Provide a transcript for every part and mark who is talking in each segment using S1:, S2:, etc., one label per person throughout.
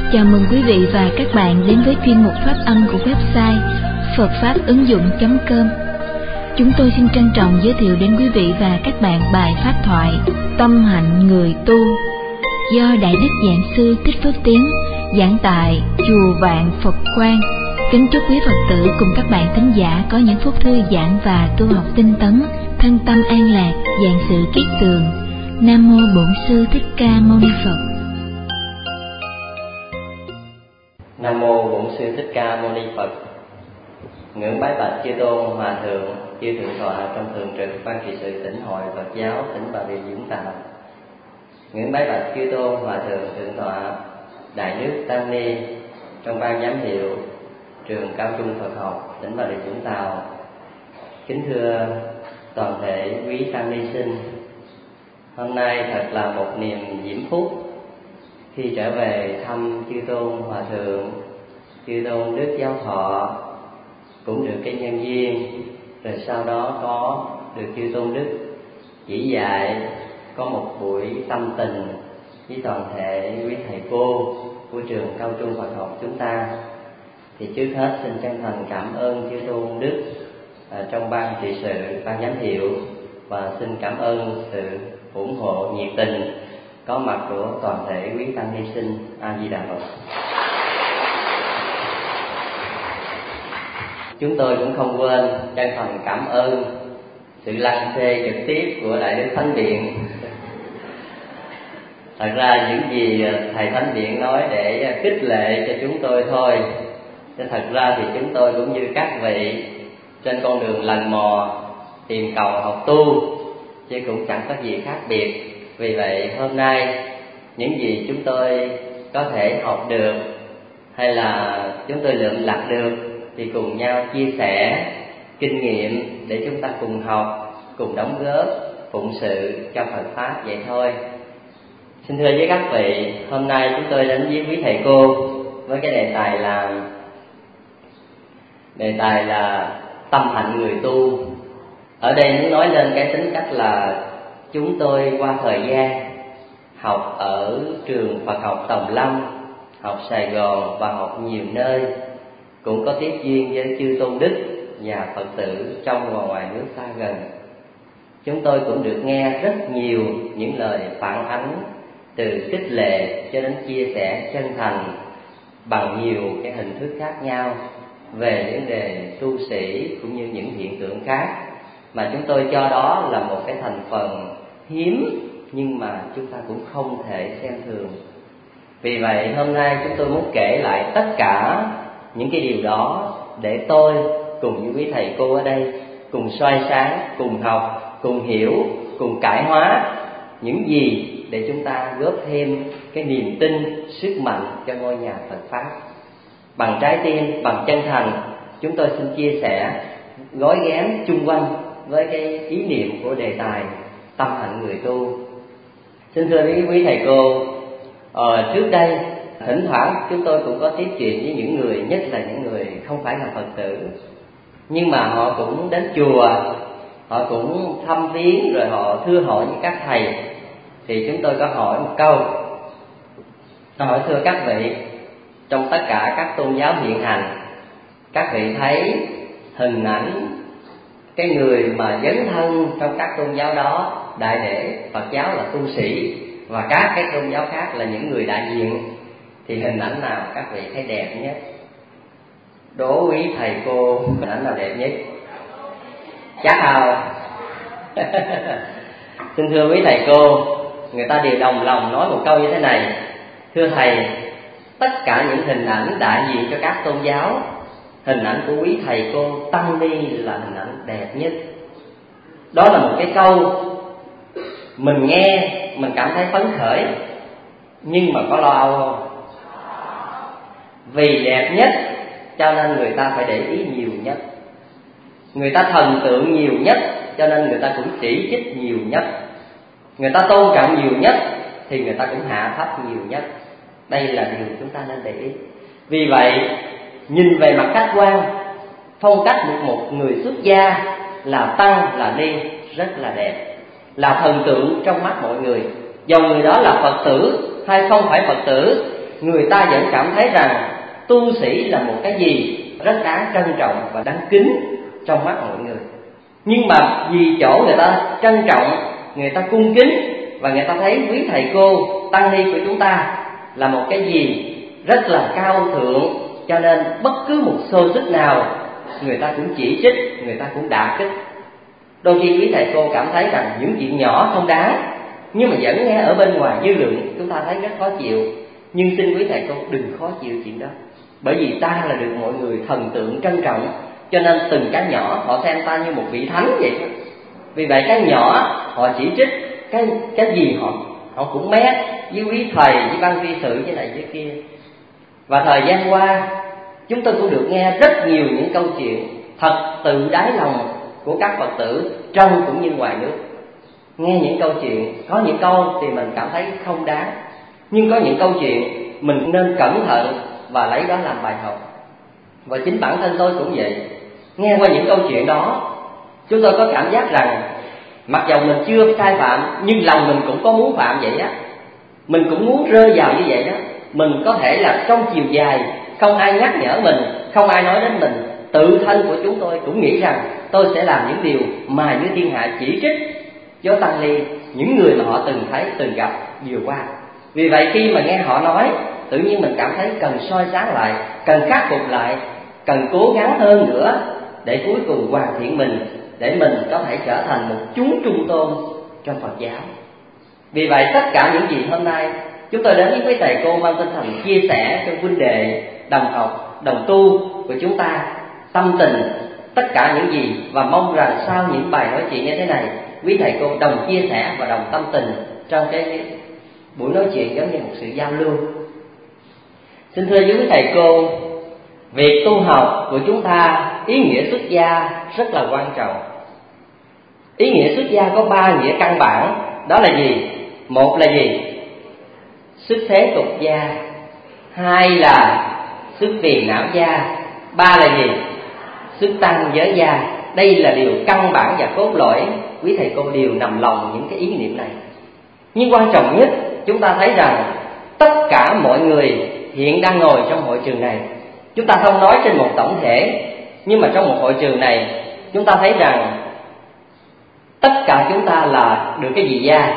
S1: Chào mừng quý vị và các bạn đến với chuyên mục phát âm của website phậtfápứng dụng.com. Chúng tôi xin trân trọng giới thiệu đến quý vị và các bạn bài pháp thoại Tâm hạnh người tu do Đại Đức Giảng Sư Thích Phước Tiến giảng tại Chùa Vạn Phật Quang. Kính chúc quý Phật tử cùng các bạn thính giả có những phút thư giãn và tu học tinh tấn, thân tâm an lạc, vạn sự kiết tường. Nam mô Bổn Sư Thích Ca Mâu Ni Phật.
S2: Nam mô Bổn Sư Thích Ca Mâu Ni Phật. Ngưỡng bái bạch chư tôn hòa thượng, chư thượng tọa trong thường trực ban trị sự Tỉnh hội Phật giáo tỉnh Bà Rịa Vũng Tàu. Ngưỡng bái bạch chư tôn hòa thượng thượng tọa Đại Đức Tăng Ni trong ban giám hiệu trường Cao Trung Phật học tỉnh Bà Rịa Vũng Tàu. Kính thưa toàn thể quý tăng ni sinh, hôm nay thật là một niềm diễm phúc khi trở về thăm chư tôn hòa thượng, chư tôn đức giáo thọ, cũng được cái nhân duyên, rồi sau đó có được chư tôn đức chỉ dạy, có một buổi tâm tình với toàn thể quý thầy cô của trường Cao Trung Phật học chúng ta. Thì trước hết xin chân thành cảm ơn chư tôn đức trong ban trị sự, ban giám hiệu, và xin cảm ơn sự ủng hộ nhiệt tình có mặt của toàn thể quý tăng ni sinh. A Di Đà Phật. Chúng tôi cũng không quên chân thành cảm ơn sự lăng xê trực tiếp của Đại Đức Thánh Điện. Thật ra những gì thầy Thánh Điện nói để khích lệ cho chúng tôi thôi, chứ thật ra thì chúng tôi cũng như các vị trên con đường lần mò tìm cầu học tu, chứ cũng chẳng có gì khác biệt. Vì vậy hôm nay những gì chúng tôi có thể học được hay là chúng tôi lượm lặt được thì cùng nhau chia sẻ kinh nghiệm để chúng ta cùng học, cùng đóng góp, phụng sự cho Phật Pháp vậy thôi. Xin thưa với các vị, hôm nay chúng tôi đến với quý thầy cô với cái đề tài là tâm hạnh người tu. Ở đây muốn nói lên cái tính cách là chúng tôi qua thời gian học ở trường Phật học Tòng Lâm, học Sài Gòn và học nhiều nơi, cũng có tiếp duyên với chư tôn đức và Phật tử trong và ngoài nước xa gần. Chúng tôi cũng được nghe rất nhiều những lời phản ánh, từ khích lệ cho đến chia sẻ chân thành bằng nhiều cái hình thức khác nhau về vấn đề tu sĩ cũng như những hiện tượng khác, mà chúng tôi cho đó là một cái thành phần hiếm nhưng mà chúng ta cũng không thể xem thường. Vì vậy hôm nay chúng tôi muốn kể lại tất cả những cái điều đó để tôi cùng với quý thầy cô ở đây cùng soi sáng, cùng học, cùng hiểu, cùng cải hóa những gì để chúng ta góp thêm cái niềm tin, sức mạnh cho ngôi nhà Phật Pháp. Bằng trái tim, bằng chân thành, chúng tôi xin chia sẻ, gói ghém chung quanh với cái ý niệm của đề tài tâm hạnh người tu. Xin thưa với quý thầy cô, trước đây thỉnh thoảng chúng tôi cũng có tiếp chuyện với những người, nhất là những người không phải là Phật tử, nhưng mà họ cũng đến chùa, họ cũng thăm viếng, rồi họ thưa hỏi với các thầy. Thì chúng tôi có hỏi một câu, tôi hỏi thưa các vị, trong tất cả các tôn giáo hiện hành, các vị thấy hình ảnh cái người mà dấn thân trong các tôn giáo đó, đại để Phật giáo là tu sĩ và các cái tôn giáo khác là những người đại diện, thì hình ảnh nào các vị thấy đẹp nhất? Đố quý thầy cô, hình ảnh nào đẹp nhất? Chắc không? Xin thưa quý thầy cô, người ta đều đồng lòng nói một câu như thế này: thưa thầy, tất cả những hình ảnh đại diện cho các tôn giáo, hình ảnh của quý thầy cô tăng ni là hình ảnh đẹp nhất. Đó là một cái câu mình nghe mình cảm thấy phấn khởi, nhưng mà có lo âu không? Vì đẹp nhất cho nên người ta phải để ý nhiều nhất, người ta thần tượng nhiều nhất cho nên người ta cũng chỉ trích nhiều nhất, người ta tôn trọng nhiều nhất thì người ta cũng hạ thấp nhiều nhất. Đây là điều chúng ta nên để ý. Vì vậy, nhìn về mặt khách quan, phong cách một người xuất gia là tăng, là ni rất là đẹp, là thần tượng trong mắt mọi người. Dầu người đó là Phật tử hay không phải Phật tử, người ta vẫn cảm thấy rằng tu sĩ là một cái gì rất đáng trân trọng và đáng kính trong mắt mọi người. Nhưng mà vì chỗ người ta trân trọng, người ta cung kính, và người ta thấy quý thầy cô tăng ni của chúng ta là một cái gì rất là cao thượng, cho nên bất cứ một xô xích nào người ta cũng chỉ trích, người ta cũng đả kích. Đôi khi quý thầy cô cảm thấy rằng những chuyện nhỏ không đáng, nhưng mà vẫn nghe ở bên ngoài dư luận chúng ta thấy rất khó chịu. Nhưng xin quý thầy cô đừng khó chịu chuyện đó, bởi vì ta là được mọi người thần tượng trân trọng, cho nên từng cái nhỏ họ xem ta như một vị thánh vậy đó. Vì vậy cái nhỏ họ chỉ trích, cái gì họ cũng mét với quý thầy, với ban tri sự, với này với kia. Và thời gian qua chúng tôi cũng được nghe rất nhiều những câu chuyện thật từ đáy lòng của các Phật tử trong cũng như ngoài nước. Nghe những câu chuyện, có những câu thì mình cảm thấy không đáng, nhưng có những câu chuyện mình nên cẩn thận và lấy đó làm bài học. Và chính bản thân tôi cũng vậy. Nghe qua những câu chuyện đó, chúng tôi có cảm giác rằng mặc dầu mình chưa sai phạm, nhưng lòng mình cũng có muốn phạm vậy á. Mình cũng muốn rơi vào như vậy đó. Mình có thể là trong chiều dài không ai nhắc nhở mình, không ai nói đến mình, tự thân của chúng tôi cũng nghĩ rằng tôi sẽ làm những điều mà như thiên hạ chỉ trích cho tăng ni, những người mà họ từng thấy, từng gặp vừa qua. Vì vậy khi mà nghe họ nói, tự nhiên mình cảm thấy cần soi sáng lại, cần khắc phục lại, cần cố gắng hơn nữa để cuối cùng hoàn thiện mình, để mình có thể trở thành một chúng trung tôn trong Phật giáo. Vì vậy tất cả những gì hôm nay chúng tôi đến với thầy cô mang tinh thần chia sẻ cho huynh đệ, đồng học, đồng tu của chúng ta, tâm tình tất cả những gì, và mong rằng sau những bài nói chuyện như thế này, quý thầy cô đồng chia sẻ và đồng tâm tình trong cái buổi nói chuyện giống như một sự giao lưu. Xin thưa với quý thầy cô, việc tu học của chúng ta, ý nghĩa xuất gia rất là quan trọng. Ý nghĩa xuất gia có 3 nghĩa căn bản, đó là gì? Một là gì? Xuất thế tục gia. 2 là xuất phiền não gia. 3 là gì? Xuất tăng giới gia. Đây là điều căn bản và cốt lõi, quý thầy cô đều nằm lòng những cái ý niệm này. Nhưng quan trọng nhất, chúng ta thấy rằng tất cả mọi người hiện đang ngồi trong hội trường này, chúng ta không nói trên một tổng thể, nhưng mà trong một hội trường này, chúng ta thấy rằng tất cả chúng ta là được cái gì gia?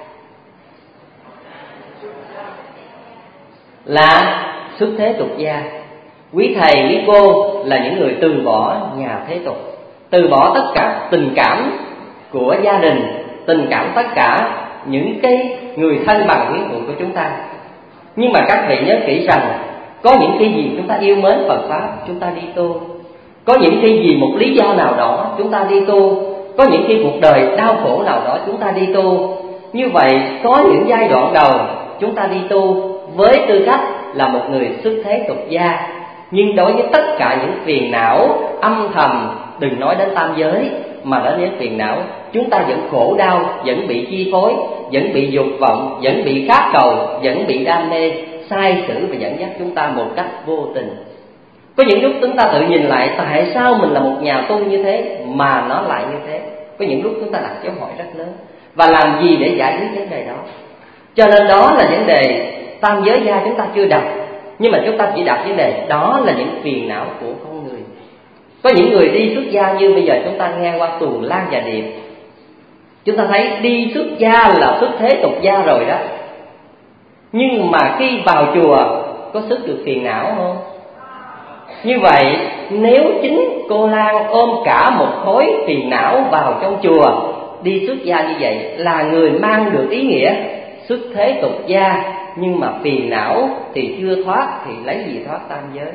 S2: Là xuất thế tục gia. Quý thầy, quý cô là những người từ bỏ nhà thế tục, từ bỏ tất cả tình cảm của gia đình, tình cảm tất cả những cái người thân bằng quyến thuộc của chúng ta. Nhưng mà các vị nhớ kỹ rằng có những cái gì chúng ta yêu mến Phật Pháp, chúng ta đi tu. Có những cái gì một lý do nào đó chúng ta đi tu. Có những khi cuộc đời đau khổ nào đó chúng ta đi tu. Như vậy có những giai đoạn đầu chúng ta đi tu với tư cách là một người xuất thế tục gia. Nhưng đối với tất cả những phiền não âm thầm, đừng nói đến tam giới, mà nói đến phiền não, chúng ta vẫn khổ đau, vẫn bị chi phối, vẫn bị dục vọng, vẫn bị khát cầu, vẫn bị đam mê sai sử và dẫn dắt chúng ta một cách vô tình. Có những lúc chúng ta tự nhìn lại, tại sao mình là một nhà tu như thế mà nó lại như thế? Có những lúc chúng ta đặt dấu hỏi rất lớn, và làm gì để giải quyết vấn đề đó? Cho nên đó là vấn đề tam giới gia chúng ta chưa đặt, nhưng mà chúng ta chỉ đặt vấn đề đó là những phiền não của con người. Có những người đi xuất gia như bây giờ chúng ta nghe qua Tuần Lan và Điệp, chúng ta thấy đi xuất gia là xuất thế tục gia rồi đó. Nhưng mà khi vào chùa có xuất được phiền não không? Như vậy nếu chính cô Lan ôm cả một khối phiền não vào trong chùa, đi xuất gia như vậy là người mang được ý nghĩa xuất thế tục gia, nhưng mà phiền não thì chưa thoát thì lấy gì thoát tam giới.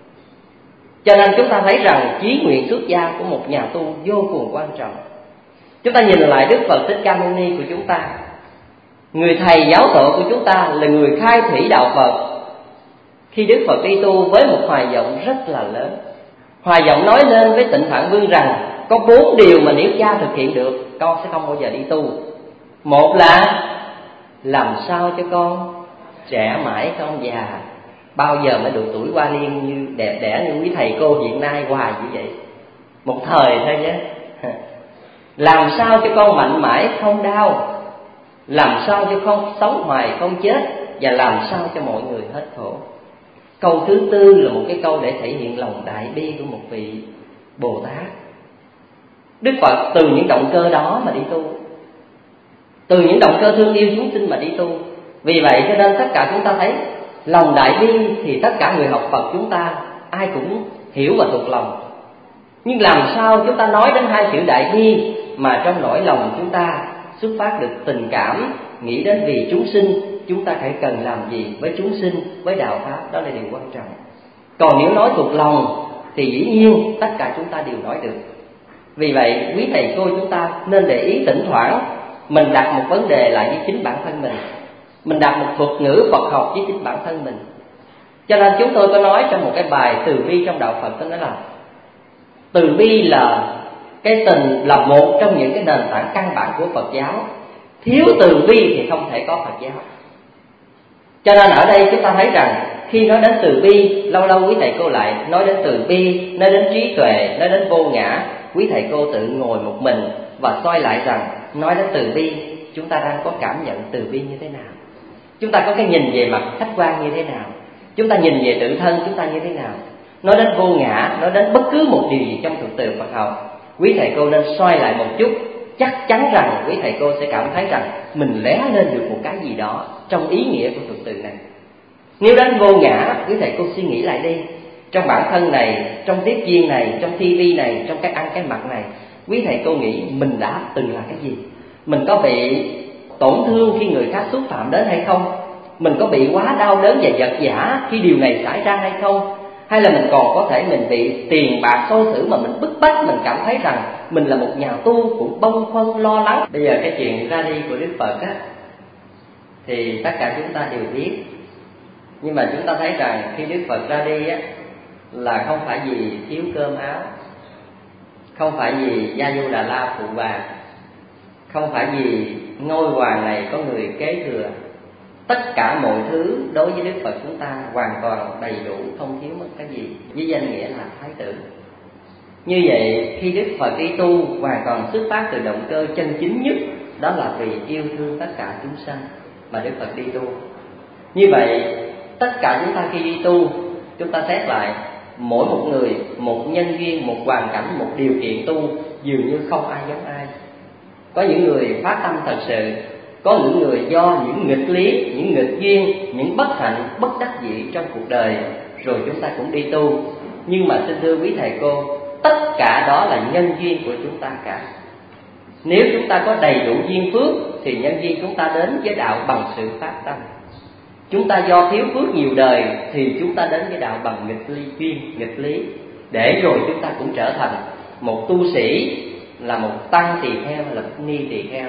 S2: Cho nên chúng ta thấy rằng chí nguyện xuất gia của một nhà tu vô cùng quan trọng. Chúng ta nhìn lại Đức Phật Thích Ca Mâu Ni của chúng ta, người thầy giáo tổ của chúng ta, là người khai thủy đạo Phật. Khi Đức Phật đi tu với một hoài vọng rất là lớn, hoài vọng nói lên với Tịnh Phạn Vương rằng có 4 điều mà nếu cha thực hiện được, con sẽ không bao giờ đi tu. Một là làm sao cho con trẻ mãi không già, bao giờ mới được tuổi hoa niên như đẹp đẽ như quý thầy cô hiện nay hoài như vậy, một thời thôi nhé. Làm sao cho con mạnh mãi không đau, làm sao cho con sống hoài không chết, và làm sao cho mọi người hết khổ. Câu thứ tư là một cái câu để thể hiện lòng đại bi của một vị Bồ Tát. Đức Phật từ những động cơ đó mà đi tu, từ những động cơ thương yêu chúng sinh mà đi tu. Vì vậy cho nên tất cả chúng ta thấy lòng đại bi thì tất cả người học Phật chúng ta ai cũng hiểu và thuộc lòng. Nhưng làm sao chúng ta nói đến hai chữ đại bi mà trong nỗi lòng chúng ta xuất phát được tình cảm, nghĩ đến vì chúng sinh, chúng ta phải cần làm gì với chúng sinh, với đạo pháp, đó là điều quan trọng. Còn nếu nói thuộc lòng thì dĩ nhiên tất cả chúng ta đều nói được. Vì vậy quý thầy cô chúng ta nên để ý thỉnh thoảng mình đặt một vấn đề lại với chính bản thân mình đặt một thuật ngữ Phật học với chính bản thân mình. Cho nên chúng tôi có nói trong một cái bài từ bi trong đạo Phật, tôi nói là từ bi là cái tình, là một trong những cái nền tảng căn bản của Phật giáo. Thiếu từ bi thì không thể có Phật giáo. Cho nên ở đây chúng ta thấy rằng khi nói đến từ bi, lâu lâu quý thầy cô lại nói đến từ bi, nói đến trí tuệ, nói đến vô ngã. Quý thầy cô tự ngồi một mình và soi lại rằng nói đến từ bi, chúng ta đang có cảm nhận từ bi như thế nào, chúng ta có cái nhìn về mặt khách quan như thế nào, chúng ta nhìn về tự thân chúng ta như thế nào. Nói đến vô ngã, nói đến bất cứ một điều gì trong thực từ Phật học, quý thầy cô nên soi lại một chút. Chắc chắn rằng quý thầy cô sẽ cảm thấy rằng mình lóe lên được một cái gì đó trong ý nghĩa của thực từ này. Nếu đến vô ngã, quý thầy cô suy nghĩ lại đi. Trong bản thân này, trong tiếp duyên này, trong tivi này, trong cái ăn cái mặc này, quý thầy cô nghĩ mình đã từng là cái gì? Mình có bị tổn thương khi người khác xúc phạm đến hay không? Mình có bị quá đau đớn và vật vã khi điều này xảy ra hay không? Hay là mình còn có thể mình bị tiền bạc xô xử mà mình bức bách, mình cảm thấy rằng mình là một nhà tu cũng bâng khuâng lo lắng. Bây giờ cái chuyện ra đi của Đức Phật á, thì tất cả chúng ta đều biết. Nhưng mà chúng ta thấy rằng khi Đức Phật ra đi á, là không phải vì thiếu cơm áo, không phải vì Gia Du Đà La phụ bạc, không phải vì ngôi hoàng này có người kế thừa. Tất cả mọi thứ đối với Đức Phật chúng ta hoàn toàn đầy đủ, không thiếu mất cái gì, với danh nghĩa là Thái tử. Như vậy khi Đức Phật đi tu hoàn toàn xuất phát từ động cơ chân chính nhất, đó là vì yêu thương tất cả chúng sanh mà Đức Phật đi tu. Như vậy tất cả chúng ta khi đi tu, chúng ta xét lại mỗi một người, một nhân duyên, một hoàn cảnh, một điều kiện tu, dường như không ai giống ai. Có những người phát tâm thật sự, có những người do những nghịch lý, những nghịch duyên, những bất hạnh, bất đắc dĩ trong cuộc đời, rồi chúng ta cũng đi tu. Nhưng mà xin thưa quý thầy cô, tất cả đó là nhân duyên của chúng ta cả. Nếu chúng ta có đầy đủ duyên phước thì nhân duyên chúng ta đến với đạo bằng sự phát tâm. Chúng ta do thiếu phước nhiều đời thì chúng ta đến với đạo bằng nghịch lý duyên, nghịch lý, để rồi chúng ta cũng trở thành một tu sĩ, là một tăng tỳ kheo hay là một ni tỳ kheo.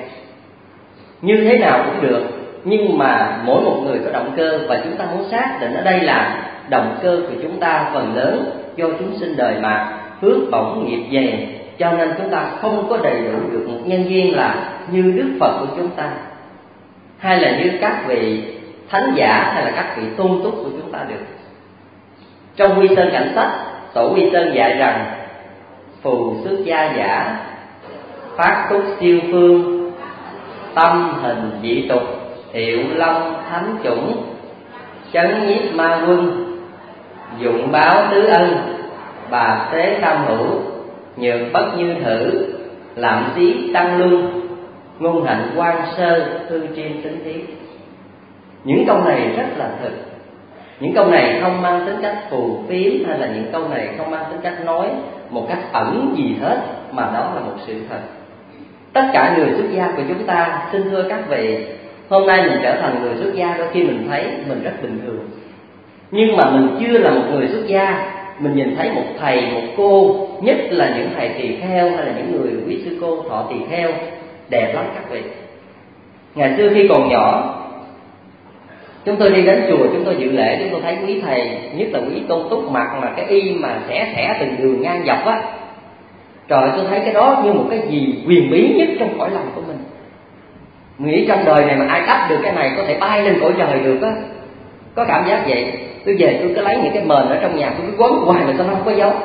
S2: Như thế nào cũng được, nhưng mà mỗi một người có động cơ, và chúng ta muốn xác định ở đây là động cơ của chúng ta phần lớn do chúng sinh đời mà phước bổng nghiệp về, cho nên chúng ta không có đầy đủ được một nhân duyên là như Đức Phật của chúng ta, hay là như các vị thánh giả, hay là các vị tôn túc của chúng ta được. Trong Quy Sơn Cảnh Sách, Tổ Quy Sơn dạy rằng phù xuất gia giả, phát túc siêu phương, tâm hình dị tục, hiệu long thánh chủng, chấn nhiếp ma quân, dụng báo tứ ân, bà tế tam hữu, nhược bất như thử, làm xí tăng luân, ngôn hạnh quan sơ, thư chiêm tính thiết. Những câu này rất là thực. Những câu này không mang tính cách phù phiếm, hay là những câu này không mang tính cách nói một cách ẩn gì hết, mà đó là một sự thật. Tất cả người xuất gia của chúng ta, xin thưa các vị, hôm nay mình trở thành người xuất gia, đôi khi mình thấy mình rất bình thường. Nhưng mà mình chưa là một người xuất gia, mình nhìn thấy một thầy, một cô, nhất là những thầy tỳ kheo hay là những người quý sư cô thọ tỳ kheo, đẹp lắm các vị. Ngày xưa khi còn nhỏ, chúng tôi đi đến chùa, chúng tôi dự lễ, chúng tôi thấy quý thầy, nhất là quý tôn túc, mặc mà cái y mà xẻ từng đường ngang dọc á. Trời, tôi thấy cái đó như một cái gì huyền bí nhất trong cõi lòng của mình. Nghĩ trong đời này mà ai đắp được cái này có thể bay lên cõi trời được á. Có cảm giác vậy. Tôi về tôi cứ lấy những cái mền ở trong nhà, tôi cứ quấn hoài mà sao nó không có dấu.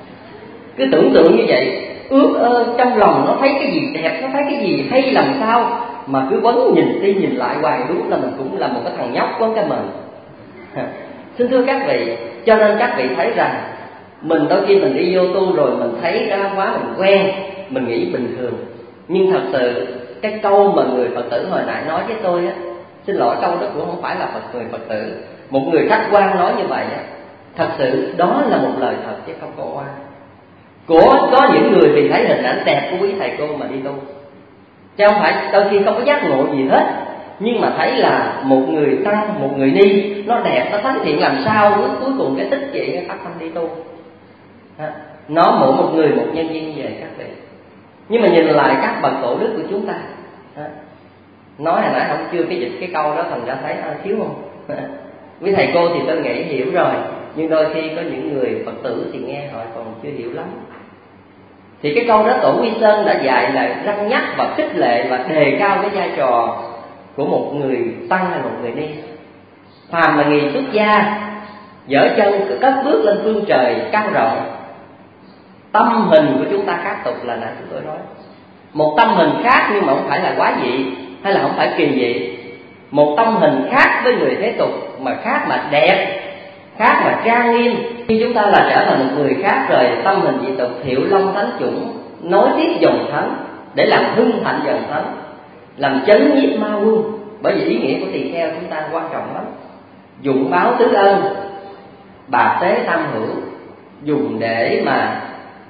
S2: Cứ tưởng tượng như vậy, ước trong lòng nó thấy cái gì đẹp, nó thấy cái gì hay làm sao mà cứ vấn nhìn đi nhìn lại hoài, đúng là mình cũng là một cái thằng nhóc quấn cái mình. Xin thưa các vị, cho nên các vị thấy rằng mình đôi khi mình đi vô tu rồi mình thấy cái văn hóa mình quen, mình nghĩ bình thường. Nhưng thật sự cái câu mà người Phật tử hồi nãy nói với tôi á, xin lỗi câu đó cũng không phải là người Phật tử, một người khách quan nói như vậy á, thật sự đó là một lời thật chứ không có oan. Có những người vì thấy hình ảnh đẹp của quý thầy cô mà đi tu, chứ không phải đôi khi không có giác ngộ gì hết, nhưng mà thấy là một người tăng, một người ni nó đẹp, nó thánh thiện làm sao cuối cùng cái tích vậy cái phát tâm đi tu. Nó mỗi một người một nhân duyên về các vị. Nhưng mà nhìn lại các bậc tổ đức của chúng ta, nói hồi nãy không chưa cái dịch cái câu đó, thành ra thấy thiếu không? Với thầy cô thì tôi nghĩ hiểu rồi, nhưng đôi khi có những người Phật tử thì nghe họ còn chưa hiểu lắm. Thì cái câu đó Tổ Quy Sơn đã dạy là răn nhắc và khích lệ và đề cao cái vai trò của một người tăng hay một người ni. Phàm là người xuất gia, dở chân cất bước lên phương trời cao rộng, tâm hình của chúng ta khác tục là nãy chúng tôi nói. Một tâm hình khác nhưng mà không phải là quá dị hay là không phải kỳ dị. Một tâm hình khác với người thế tục, mà khác mà đẹp, khác mà trang nghiêm. Khi chúng ta là trở thành một người khác rồi, tâm hình dị tục thiệu long thánh chủng, nối tiếp dòng thánh để làm hưng thạnh dòng thánh, làm chấn nhiếp ma quân. Bởi vì ý nghĩa của tỳ kheo chúng ta quan trọng lắm. Dụng báo tứ ân, bạc tế tam hữu, dùng để mà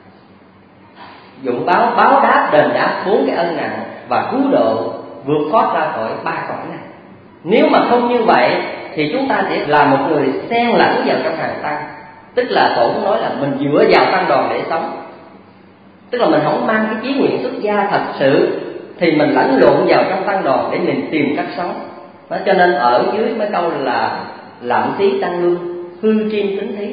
S2: dụng báo đáp đền đáp 4 cái ân nặng và cứu độ vượt thoát ra khỏi 3 cõi này. Nếu mà không như vậy thì chúng ta sẽ là một người xen lẫn vào trong hàng tăng. Tức là Tổ cũng nói là mình dựa vào tăng đoàn để sống. Tức là mình không mang cái chí nguyện xuất gia thật sự thì mình lẫn lộn vào trong tăng đoàn để mình tìm cách sống. Đó, cho nên ở dưới mấy câu là lạm xí tăng luân, hư triêm tính thí.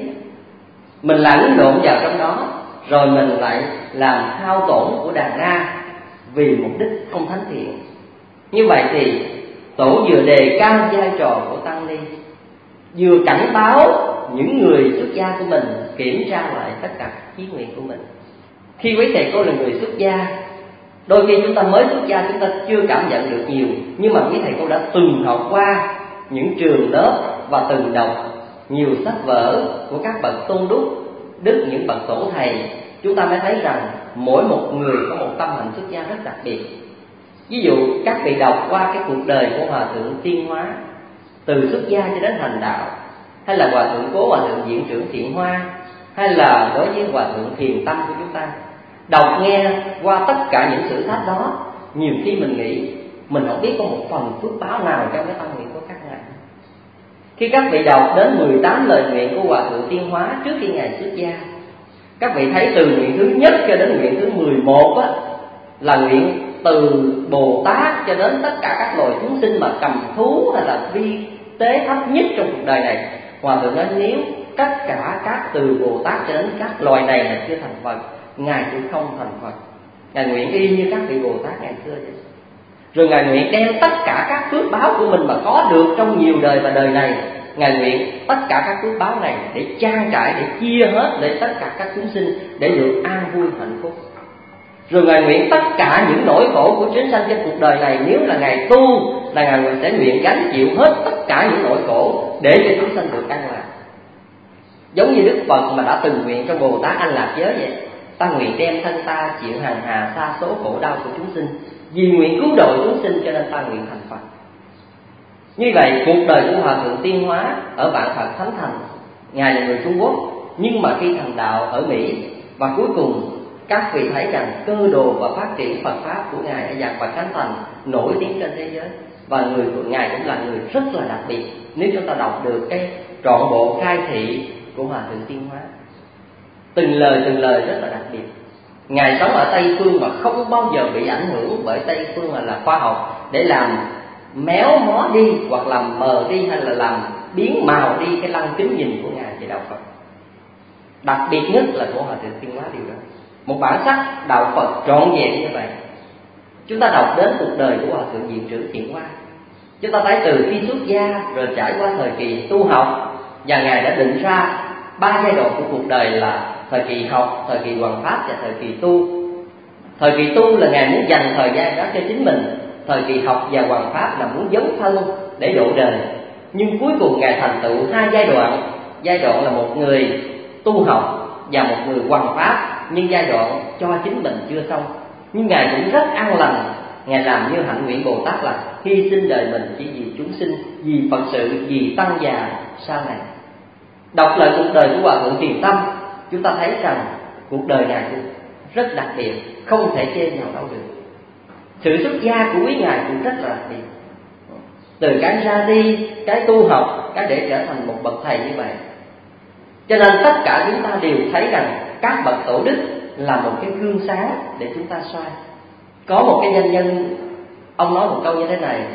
S2: Mình lẫn lộn vào trong đó, rồi mình lại làm hao tổn của đàn na vì mục đích không thánh thiện. Như vậy thì Tổ vừa đề cao vai trò của tăng ni, vừa cảnh báo những người xuất gia của mình kiểm tra lại tất cả chí nguyện của mình. Khi quý thầy cô là người xuất gia, đôi khi chúng ta mới xuất gia chúng ta chưa cảm nhận được nhiều, nhưng mà quý thầy cô đã từng học qua những trường lớp và từng đọc nhiều sách vở của các bậc tôn đức, những bậc tổ thầy, chúng ta mới thấy rằng mỗi một người có một tâm hạnh xuất gia rất đặc biệt. Ví dụ các vị đọc qua cái cuộc đời của Hòa Thượng Tiên Hóa, từ xuất gia cho đến thành đạo, hay là Hòa Thượng Cố Hòa Thượng Viện Trưởng Thiện Hoa, hay là đối với Hòa Thượng Thiền Tâm của chúng ta, đọc nghe qua tất cả những sử sách đó, nhiều khi mình nghĩ mình không biết có một phần phước báo nào trong cái tâm nguyện của các ngài. Khi các vị đọc đến 18 lời nguyện của Hòa Thượng Tiên Hóa trước khi ngài xuất gia, các vị thấy từ nguyện thứ nhất cho đến nguyện thứ 11 á, là nguyện từ Bồ Tát cho đến tất cả các loài chúng sinh mà cầm thú hay là vi tế thấp nhất trong cuộc đời này. Hòa Thượng nói nếu tất cả các từ Bồ Tát cho đến các loài này là chưa thành Phật, ngài cũng không thành Phật. Ngài nguyện y như các vị Bồ Tát ngày xưa vậy. Rồi ngài nguyện đem tất cả các phước báo của mình mà có được trong nhiều đời và đời này, ngài nguyện tất cả các phước báo này để trang trải, để chia hết để tất cả các chúng sinh để được an vui hạnh phúc. Rồi ngài nguyện tất cả những nỗi khổ của chúng sanh trên cuộc đời này, nếu là ngài tu là ngài sẽ nguyện gánh chịu hết tất cả những nỗi khổ để cho chúng sanh được an lạc. Giống như Đức Phật mà đã từng nguyện trong Bồ Tát An Lạc Giới vậy. Ta nguyện đem thân ta chịu hàng hà sa số khổ đau của chúng sinh, vì nguyện cứu độ chúng sinh cho nên ta nguyện thành Phật. Như vậy cuộc đời của Hòa Thượng Tiên Hóa ở Vạn Phật Thánh Thành, ngài là người Trung Quốc, nhưng mà khi thành đạo ở Mỹ, và cuối cùng các vị thấy rằng cơ đồ và phát triển Phật pháp của ngài ở Vạn Phật Thánh Thành nổi tiếng trên thế giới, và người của ngài cũng là người rất là đặc biệt. Nếu chúng ta đọc được cái trọn bộ khai thị của Hòa Thượng Tiên Hóa, từng lời rất là đặc biệt. Ngài sống ở Tây Phương mà không bao giờ bị ảnh hưởng bởi Tây Phương là khoa học để làm méo mó đi hoặc làm mờ đi hay là làm biến màu đi cái lăng kính nhìn của ngài về đạo Phật. Đặc biệt nhất là của Hòa Thượng Tiên Hóa điều đó. Một bản sắc đạo Phật trọn vẹn như vậy. Chúng ta đọc đến cuộc đời của Hòa Thượng Viện Trưởng Thiện Hoa, chúng ta thấy từ khi xuất gia rồi trải qua thời kỳ tu học, và ngài đã định ra 3 giai đoạn của cuộc đời là thời kỳ học, thời kỳ hoằng pháp và thời kỳ tu. Thời kỳ tu là ngài muốn dành thời gian đó cho chính mình thời kỳ học và hoằng pháp là muốn dấn thân để độ đời, nhưng cuối cùng Ngài thành tựu hai giai đoạn. Giai đoạn là một người tu học và một người hoằng pháp, nhưng giai đoạn cho chính mình chưa xong. Nhưng Ngài cũng rất an lành, Ngài làm như Hạnh Nguyện Bồ Tát là hy sinh đời mình chỉ vì chúng sinh, vì Phật sự, vì tăng già sau này. Đọc lại cuộc đời của Hòa Thượng Thiền Tâm, chúng ta thấy rằng cuộc đời Ngài cũng rất đặc biệt, không thể chê vào đâu được. Sự xuất gia của quý Ngài cũng rất là đặc biệt, từ cái ra đi, cái tu học, cái để trở thành một bậc thầy như vậy. Cho nên tất cả chúng ta đều thấy rằng các bậc tổ đức là một cái gương sáng để chúng ta soi. Có một cái doanh nhân, ông nói một câu như thế này: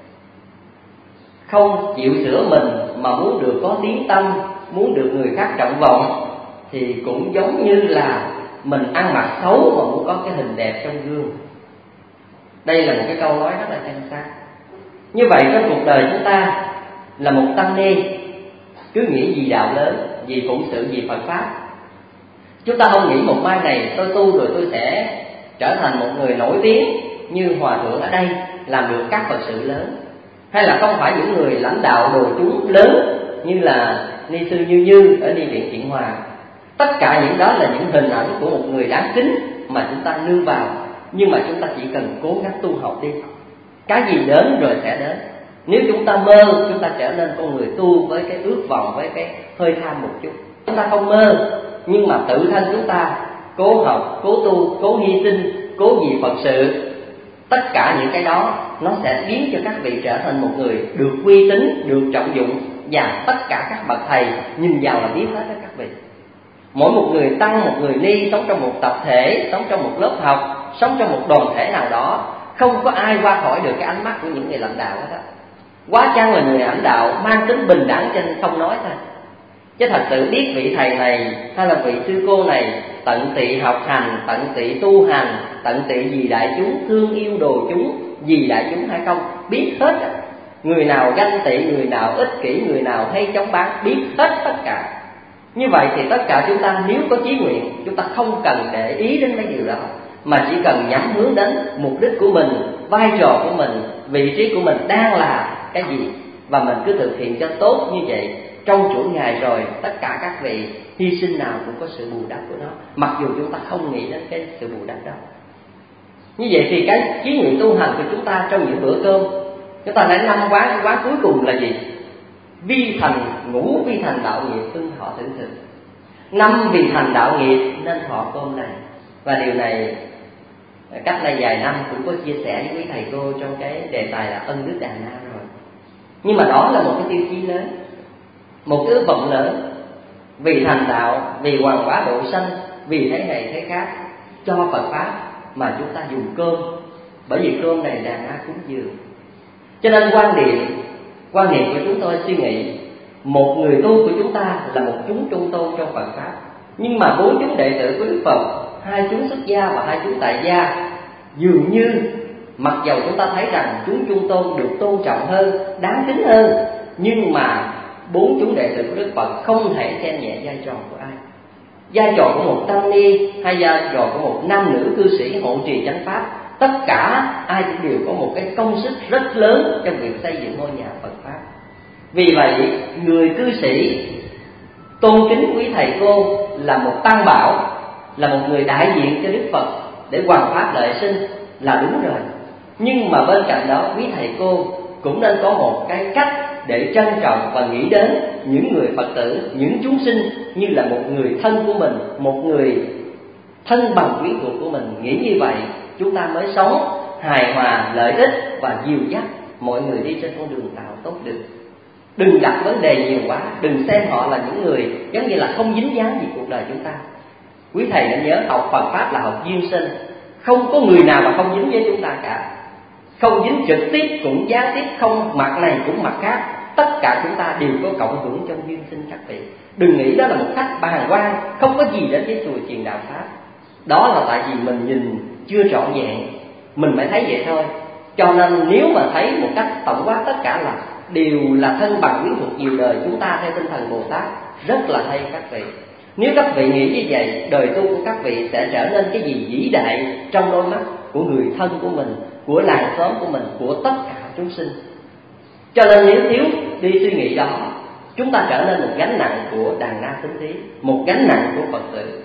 S2: không chịu sửa mình mà muốn được có tiếng tâm, muốn được người khác trọng vọng, thì cũng giống như là mình ăn mặc xấu mà muốn có cái hình đẹp trong gương. Đây là một cái câu nói rất là chân xác. Như vậy trong cuộc đời chúng ta là một tăng ni, cứ nghĩ vì đạo lớn, vì phụng sự, vì Phật pháp. Chúng ta không nghĩ một mai này tôi tu rồi tôi sẽ trở thành một người nổi tiếng như hòa thượng ở đây, làm được các Phật sự lớn, hay là không phải những người lãnh đạo đồ chúng lớn như là ni sư Như ở Ni Viện Thiện Hòa. Tất cả những đó là những hình ảnh của một người đáng kính mà chúng ta nương vào. Nhưng mà chúng ta chỉ cần cố gắng tu học đi, cái gì đến rồi sẽ đến. Nếu chúng ta mơ, chúng ta trở nên con người tu với cái ước vọng, với cái hơi tham một chút. Chúng ta không mơ, nhưng mà tự thân chúng ta cố học, cố tu, cố hy sinh, cố vì Phật sự. Tất cả những cái đó nó sẽ biến cho các vị trở thành một người được uy tín, được trọng dụng, và tất cả các bậc thầy nhìn vào là biết hết đó các vị. Mỗi một người tăng, một người ni sống trong một tập thể, sống trong một lớp học, sống trong một đoàn thể nào đó, không có ai qua khỏi được cái ánh mắt của những người lãnh đạo hết đó. Quá chăng là người lãnh đạo mang tính bình đẳng cho nên không nói thôi, chứ thật sự biết vị thầy này hay là vị sư cô này tận tụy học hành, tận tụy tu hành, tận tụy vì đại chúng, thương yêu đồ chúng, vì đại chúng hay không, biết hết. Người nào ganh tị, người nào ích kỷ, người nào hay chống bán, biết hết tất cả. Như vậy thì tất cả chúng ta nếu có chí nguyện, chúng ta không cần để ý đến mấy điều đó, mà chỉ cần nhắm hướng đến mục đích của mình, vai trò của mình, vị trí của mình đang là cái gì, và mình cứ thực hiện cho tốt như vậy. Trong chuỗi ngày rồi, tất cả các vị hy sinh nào cũng có sự bù đắp của nó, mặc dù chúng ta không nghĩ đến cái sự bù đắp đó. Như vậy thì cái chí nguyện tu hành của chúng ta trong những bữa cơm, chúng ta lấy 5 quán cuối cùng là gì? Vi thành ngũ vi thành đạo nghiệp, xưng thọ thử thực. 5 vì thành đạo nghiệp nên thọ cơm này. Và điều này cách đây vài năm cũng có chia sẻ với quý thầy cô trong cái đề tài là ân đức Đà Na rồi. Nhưng mà đó là một cái tiêu chí lớn, một cái ước vọng lớn, vì thành đạo, vì hoàn hóa độ sanh, vì thế này thế khác, cho Phật pháp mà chúng ta dùng cơm. Bởi vì cơm này Đà Na cúng dường. Cho nên quan niệm của chúng tôi suy nghĩ, một người tu của chúng ta là một chúng trung tôn trong Phật pháp. Nhưng mà 4 chúng đệ tử của Đức Phật, 2 chúng xuất gia và 2 chúng tại gia, dường như mặc dầu chúng ta thấy rằng chúng trung tôn được tôn trọng hơn, đáng kính hơn, nhưng mà 4 chúng đệ tử của Đức Phật không thể xem nhẹ vai trò của ai. Vai trò của một tăng ni hay vai trò của một nam nữ cư sĩ hộ trì chánh pháp, tất cả ai cũng đều có một cái công sức rất lớn trong việc xây dựng ngôi nhà Phật pháp. Vì vậy người cư sĩ tôn kính quý thầy cô là một tăng bảo, là một người đại diện cho Đức Phật để hoàn pháp lợi sinh là đúng rồi. Nhưng mà bên cạnh đó quý thầy cô cũng nên có một cái cách để trân trọng và nghĩ đến những người Phật tử, những chúng sinh như là một người thân của mình, một người thân bằng quyến thuộc của mình. Nghĩ như vậy chúng ta mới sống hài hòa, lợi ích và dìu dắt mọi người đi trên con đường tạo tốt được. Đừng đặt vấn đề nhiều quá, đừng xem họ là những người giống như là không dính dáng gì cuộc đời chúng ta. Quý thầy nên nhớ, học Phật pháp là học duyên sinh, không có người nào mà không dính với chúng ta cả. Không dính trực tiếp cũng gián tiếp, không mặt này cũng mặt khác. Tất cả chúng ta đều có cộng hưởng trong duyên sinh các vị. Đừng nghĩ đó là một cách bàng quan, không có gì đến với chùa chiền đạo pháp. Đó là tại vì mình nhìn chưa trọn vẹn, mình mới thấy vậy thôi. Cho nên nếu mà thấy một cách tổng quát tất cả là đều là thân bằng quyến thuộc nhiều đời chúng ta theo tinh thần Bồ Tát, rất là hay các vị. Nếu các vị nghĩ như vậy, đời tu của các vị sẽ trở nên cái gì vĩ đại trong đôi mắt của người thân của mình, của làng xóm của mình, của tất cả chúng sinh. Cho nên nếu thiếu đi suy nghĩ đó, chúng ta trở nên một gánh nặng của đàn na tính thí, một gánh nặng của Phật tử.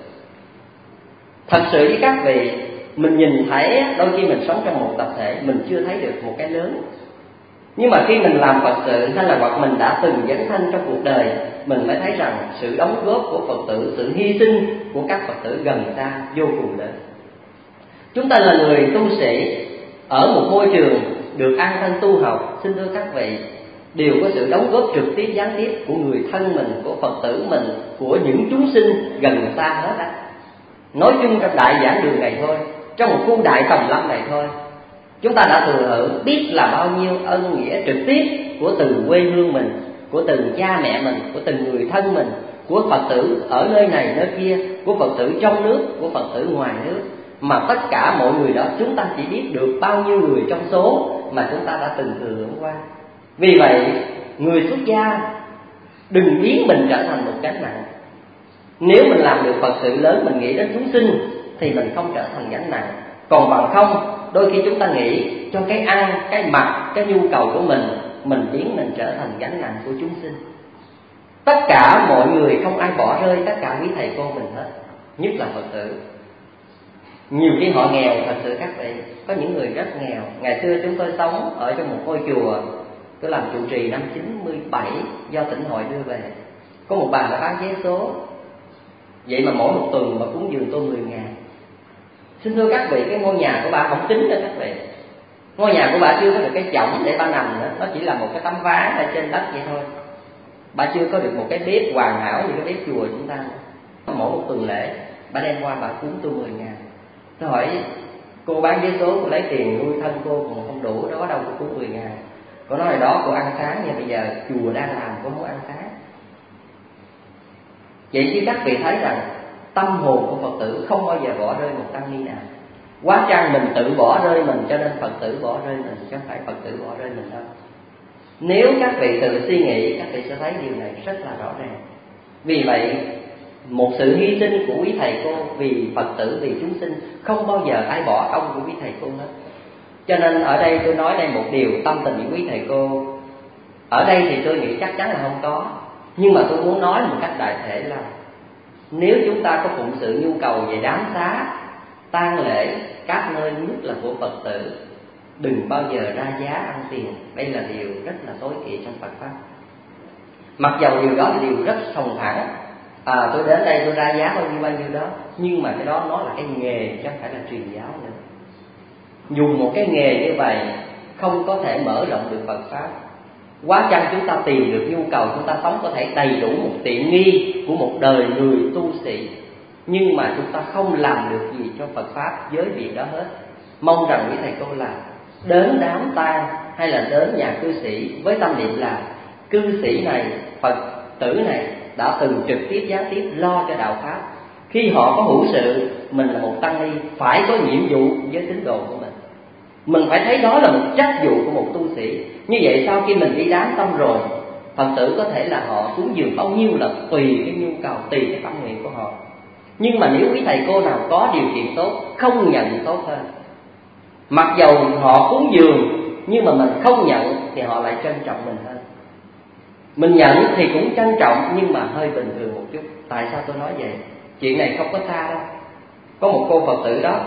S2: Thật sự với các vị, mình nhìn thấy đôi khi mình sống trong một tập thể, mình chưa thấy được một cái lớn. Nhưng mà khi mình làm Phật sự hay là hoặc mình đã từng dấn thân trong cuộc đời, mình mới thấy rằng sự đóng góp của Phật tử, sự hy sinh của các Phật tử gần xa vô cùng lớn. Chúng ta là người tu sĩ ở một môi trường được an thân tu học, xin thưa các vị, đều có sự đóng góp trực tiếp gián tiếp của người thân mình, của Phật tử mình, của những chúng sinh gần xa hết á. Nói chung trong đại giảng đường này thôi, trong một khu đại Tòng Lâm này thôi, chúng ta đã thừa hưởng biết là bao nhiêu ân nghĩa trực tiếp của từng quê hương mình, của từng cha mẹ mình, của từng người thân mình, của Phật tử ở nơi này nơi kia, của Phật tử trong nước, của Phật tử ngoài nước. Mà tất cả mọi người đó chúng ta chỉ biết được bao nhiêu người trong số mà chúng ta đã từng thừa hưởng qua. Vì vậy, người xuất gia đừng biến mình trở thành một gánh nặng. Nếu mình làm được Phật sự lớn, mình nghĩ đến chúng sinh thì mình không trở thành gánh nặng. Còn bằng không, đôi khi chúng ta nghĩ cho cái ăn, cái mặc, cái nhu cầu của mình biến mình trở thành gánh nặng của chúng sinh. Tất cả mọi người không ai bỏ rơi tất cả quý thầy cô mình hết, nhất là Phật tử. Nhiều khi họ nghèo thật sự các vị, có những người rất nghèo. Ngày xưa chúng tôi sống ở trong một ngôi chùa, tôi làm trụ trì năm 97 do tỉnh hội đưa về. Có một bà đã bán vé số, vậy mà mỗi một tuần mà cúng dường tôi 10.000. Xin thưa các vị, cái ngôi nhà của bà không kính đâu các vị. Ngôi nhà của bà chưa có được cái chõng để bà nằm nữa, nó chỉ là một cái tấm ván ở trên đất vậy thôi. Bà chưa có được một cái bếp hoàn hảo như cái bếp chùa chúng ta. Mỗi một tuần lễ bà đem qua bà cúng tôi 10.000. Tôi hỏi cô bán vé số, cô lấy tiền nuôi thân cô còn không đủ, đó đâu có cúng 10.000. Cô nói là đó cô ăn sáng, nhưng bây giờ chùa đang làm cô không ăn sáng. Vậy chứ các vị thấy rằng tâm hồn của Phật tử không bao giờ bỏ rơi một tăng ni nào. Quá chăng mình tự bỏ rơi mình, cho nên Phật tử bỏ rơi mình, chứ không phải Phật tử bỏ rơi mình đâu. Nếu các vị tự suy nghĩ, các vị sẽ thấy điều này rất là rõ ràng. Vì vậy, một sự hy sinh của quý thầy cô vì Phật tử, vì chúng sinh, không bao giờ ai bỏ công của quý thầy cô hết. Cho nên ở đây tôi nói đây một điều tâm tình với quý thầy cô. Ở đây thì tôi nghĩ chắc chắn là không có, nhưng mà tôi muốn nói một cách đại thể là nếu chúng ta có phụng sự nhu cầu về đám xá, tang lễ, các nơi nhất là của Phật tử, đừng bao giờ ra giá ăn tiền. Đây là điều rất là tối kỵ trong Phật pháp. Mặc dầu điều đó là điều rất sòng phẳng. Tôi đến đây tôi ra giá bao nhiêu đó, nhưng mà cái đó nó là cái nghề chứ không phải là truyền giáo nữa. Dùng một cái nghề như vậy không có thể mở rộng được Phật pháp. Quá chăng chúng ta tìm được nhu cầu, chúng ta sống có thể đầy đủ một tiện nghi của một đời người tu sĩ, nhưng mà chúng ta không làm được gì cho Phật pháp với việc đó hết. Mong rằng quý thầy cô là đến đám tang hay là đến nhà cư sĩ với tâm niệm là cư sĩ này, Phật tử này đã từng trực tiếp gián tiếp lo cho đạo pháp. Khi họ có hữu sự, mình là một tăng ni phải có nhiệm vụ với tín đồ của mình. Mình phải thấy đó là một trách vụ của một tu sĩ. Như vậy sau khi mình đi đám xong rồi, Phật tử có thể là họ cúng dường bao nhiêu là tùy cái nhu cầu, tùy cái tâm nguyện của họ. Nhưng mà nếu quý thầy cô nào có điều kiện tốt, không nhận tốt hơn. Mặc dầu họ cúng dường nhưng mà mình không nhận thì họ lại trân trọng mình hơn. Mình nhận thì cũng trân trọng nhưng mà hơi bình thường một chút. Tại sao tôi nói vậy? Chuyện này không có xa đâu. Có một cô Phật tử đó,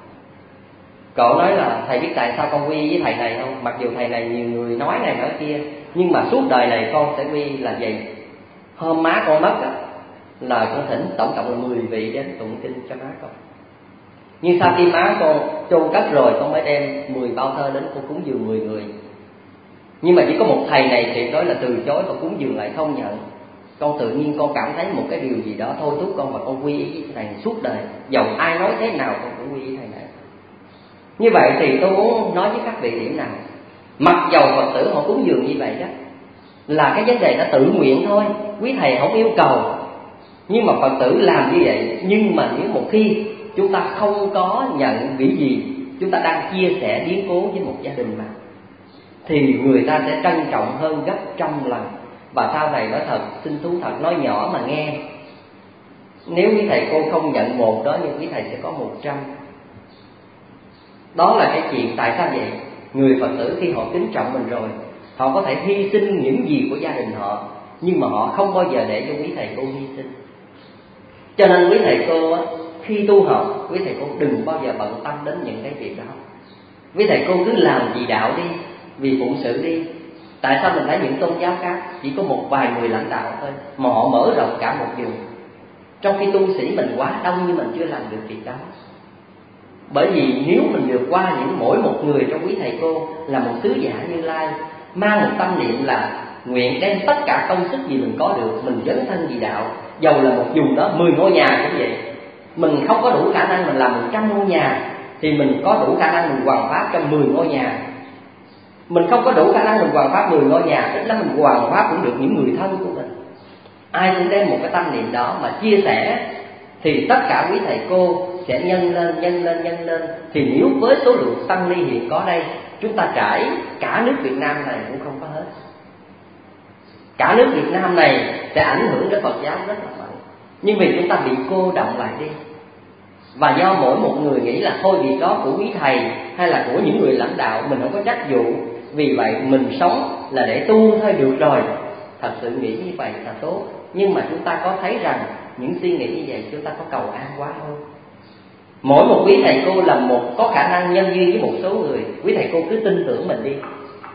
S2: cậu nói là thầy biết tại sao con quy với thầy này không? Mặc dù thầy này nhiều người nói này nói kia, nhưng mà suốt đời này con sẽ quy là vậy. Hôm má con mất á, là con thỉnh tổng cộng là 10 vị đến tụng kinh cho má con. Nhưng sau khi má con chôn cất rồi, con mới đem 10 bao thơ đến con cúng dường 10 người. Nhưng mà chỉ có một thầy này tuyệt đối là từ chối và cúng dường lại không nhận. Con tự nhiên con cảm thấy một cái điều gì đó thôi thúc con và con quy với thầy suốt đời. Dầu ai nói thế nào con cũng quy với thầy này. Như vậy thì tôi muốn nói với các vị điểm nào. Mặc dầu Phật tử họ cúng dường như vậy đó, là cái vấn đề đã tự nguyện thôi, quý thầy không yêu cầu. Nhưng mà Phật tử làm như vậy. Nhưng mà nếu một khi chúng ta không có nhận vị gì, chúng ta đang chia sẻ biến cố với một gia đình mà, thì người ta sẽ trân trọng hơn gấp trăm lần. Và sau này nói thật, xin thú thật nói nhỏ mà nghe, nếu quý thầy cô không nhận một đó, nhưng quý thầy sẽ có 100. Đó là cái chuyện tại sao vậy? Người Phật tử khi họ kính trọng mình rồi, họ có thể hy sinh những gì của gia đình họ, nhưng mà họ không bao giờ để cho quý thầy cô hy sinh. Cho nên quý thầy cô khi tu học, quý thầy cô đừng bao giờ bận tâm đến những cái việc đó. Quý thầy cô cứ làm vì đạo đi, vì phụng sự đi. Tại sao mình thấy những tôn giáo khác chỉ có một vài người lãnh đạo thôi mà họ mở rộng cả một vùng, trong khi tu sĩ mình quá đông nhưng mình chưa làm được việc đó? Bởi vì nếu mình vượt qua mỗi một người trong quý thầy cô là một sứ giả Như Lai, mang một tâm niệm là nguyện đem tất cả công sức gì mình có được, mình dấn thân vì đạo. Dầu là một vùng đó 10 ngôi nhà cũng vậy. Mình không có đủ khả năng mình làm 100 ngôi nhà, thì mình có đủ khả năng mình hoàn pháp trong 10 ngôi nhà. Mình không có đủ khả năng mình hoàn pháp 10 ngôi nhà, ít lắm mình hoàn pháp cũng được những người thân của mình. Ai cũng đem một cái tâm niệm đó mà chia sẻ, thì tất cả quý thầy cô sẽ nhân lên. Thì nếu với số lượng tăng ni hiện có đây, chúng ta trải cả nước Việt Nam này cũng không có hết. Cả nước Việt Nam này sẽ ảnh hưởng đến Phật giáo rất là mạnh. Nhưng vì chúng ta bị cô đọng lại đi, và do mỗi một người nghĩ là thôi việc đó của quý thầy hay là của những người lãnh đạo, mình không có trách vụ, vì vậy mình sống là để tu thôi được rồi. Thật sự nghĩ như vậy là tốt, nhưng mà chúng ta có thấy rằng những suy nghĩ như vậy chúng ta có cầu an quá không? Mỗi một quý thầy cô là có khả năng nhân duyên với một số người. Quý thầy cô cứ tin tưởng mình đi.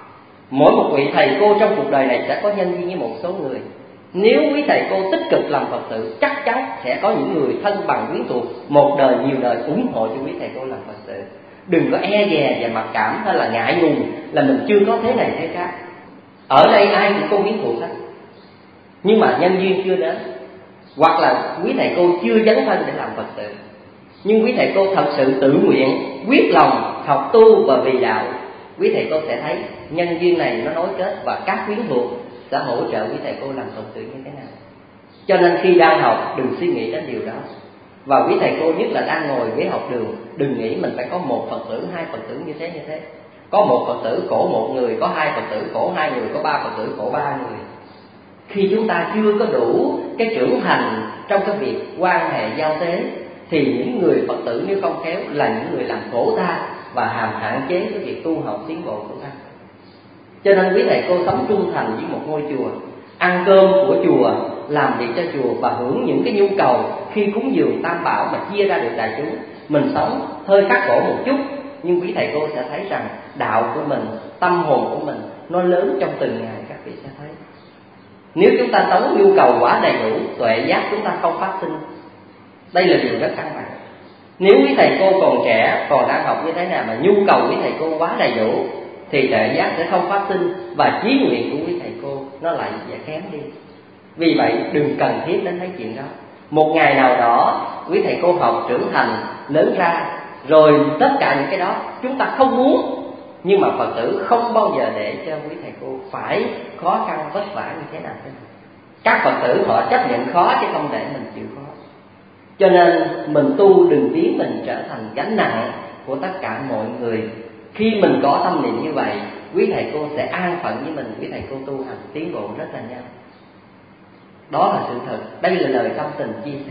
S2: Mỗi một vị thầy cô trong cuộc đời này sẽ có nhân duyên với một số người. Nếu quý thầy cô tích cực làm Phật sự, chắc chắn sẽ có những người thân bằng quyến thuộc, một đời nhiều đời ủng hộ cho quý thầy cô làm Phật sự. Đừng có e dè và mặc cảm hay là ngại ngùng là mình chưa có thế này thế khác. Ở đây ai cũng có quyến thuộc hết, nhưng mà nhân duyên chưa đến, hoặc là quý thầy cô chưa dấn thân để làm Phật sự. Nhưng quý thầy cô thật sự tự nguyện, quyết lòng học tu và vì đạo, quý thầy cô sẽ thấy nhân duyên này nó nối kết, và các quyến thuộc sẽ hỗ trợ quý thầy cô làm Phật sự như thế nào. Cho nên khi đang học đừng suy nghĩ đến điều đó. Và quý thầy cô nhất là đang ngồi ghế học đường, đừng nghĩ mình phải có một Phật tử, hai Phật tử như thế. Có một Phật tử khổ một người, có hai Phật tử khổ hai người, có ba Phật tử khổ ba người. Khi chúng ta chưa có đủ cái trưởng thành trong cái việc quan hệ giao tế, thì những người Phật tử nếu không khéo là những người làm khổ ta và hạn chế cái việc tu học tiến bộ của ta. Cho nên quý thầy cô sống trung thành với một ngôi chùa, ăn cơm của chùa, làm việc cho chùa và hưởng những cái nhu cầu khi cúng dường tam bảo mà chia ra được đại chúng. Mình sống hơi khắc khổ một chút, nhưng quý thầy cô sẽ thấy rằng đạo của mình, tâm hồn của mình nó lớn trong từng ngày, các vị sẽ thấy. Nếu chúng ta sống nhu cầu quá đầy đủ, tuệ giác chúng ta không phát sinh. Đây là điều rất căn bản. Nếu quý thầy cô còn trẻ, còn đang học như thế nào mà nhu cầu quý thầy cô quá đầy đủ, thì tuệ giác sẽ không phát sinh, và chí nguyện của quý thầy cô nó lại sẽ kém đi. Vì vậy đừng cần thiết đến thấy chuyện đó. Một ngày nào đó quý thầy cô học trưởng thành, lớn ra, rồi tất cả những cái đó chúng ta không muốn, nhưng mà Phật tử không bao giờ để cho quý thầy cô phải khó khăn vất vả như thế nào. Các Phật tử họ chấp nhận khó chứ không để mình chịu khó. Cho nên mình tu đừng biến mình trở thành gánh nặng của tất cả mọi người. Khi mình có tâm niệm như vậy, quý thầy cô sẽ an phận với mình, quý thầy cô tu hành tiến bộ rất là nhanh. Đó là sự thật, đây là lời tâm tình chia sẻ.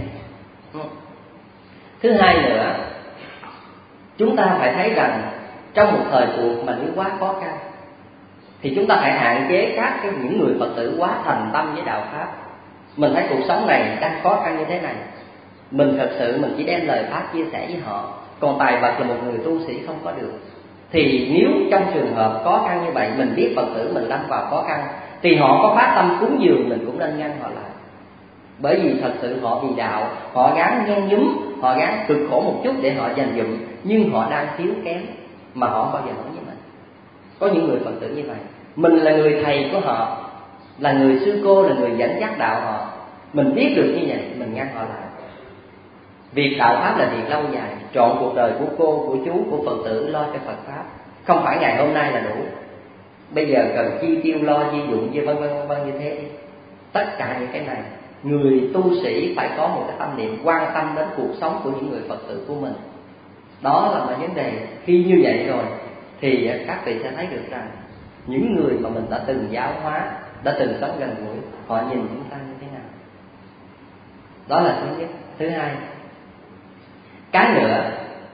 S2: Thứ hai nữa, chúng ta phải thấy rằng trong một thời cuộc mà nếu quá khó khăn, thì chúng ta phải hạn chế những người Phật tử quá thành tâm với đạo Pháp. Mình thấy cuộc sống này đang khó khăn như thế này, mình thật sự mình chỉ đem lời Pháp chia sẻ với họ, còn tài vật là một người tu sĩ không có được. Thì nếu trong trường hợp khó khăn như vậy, mình biết Phật tử mình lâm vào khó khăn, thì họ có phát tâm cúng dường, mình cũng nên ngăn họ lại. Bởi vì thật sự họ vì đạo, họ gắng nhen nhúm, họ gắng cực khổ một chút để họ dành dụm, nhưng họ đang thiếu kém mà họ không bao giờ nói với mình. Có những người Phật tử như vậy, mình là người thầy của họ, là người sư cô, là người dẫn dắt đạo họ, mình biết được như vậy, mình ngăn họ lại. Việc đạo Pháp là việc lâu dài, trọn cuộc đời của cô, của chú, của Phật tử lo cho Phật Pháp. Không phải ngày hôm nay là đủ, bây giờ cần chi tiêu lo chi dụng như vân vân như thế. Tất cả những cái này, người tu sĩ phải có một cái tâm niệm quan tâm đến cuộc sống của những người Phật tử của mình. Đó là một vấn đề. Khi như vậy rồi thì các vị sẽ thấy được rằng những người mà mình đã từng giáo hóa, đã từng sống gần gũi, họ nhìn chúng ta như thế nào. Đó là thứ nhất. Thứ hai, cái nữa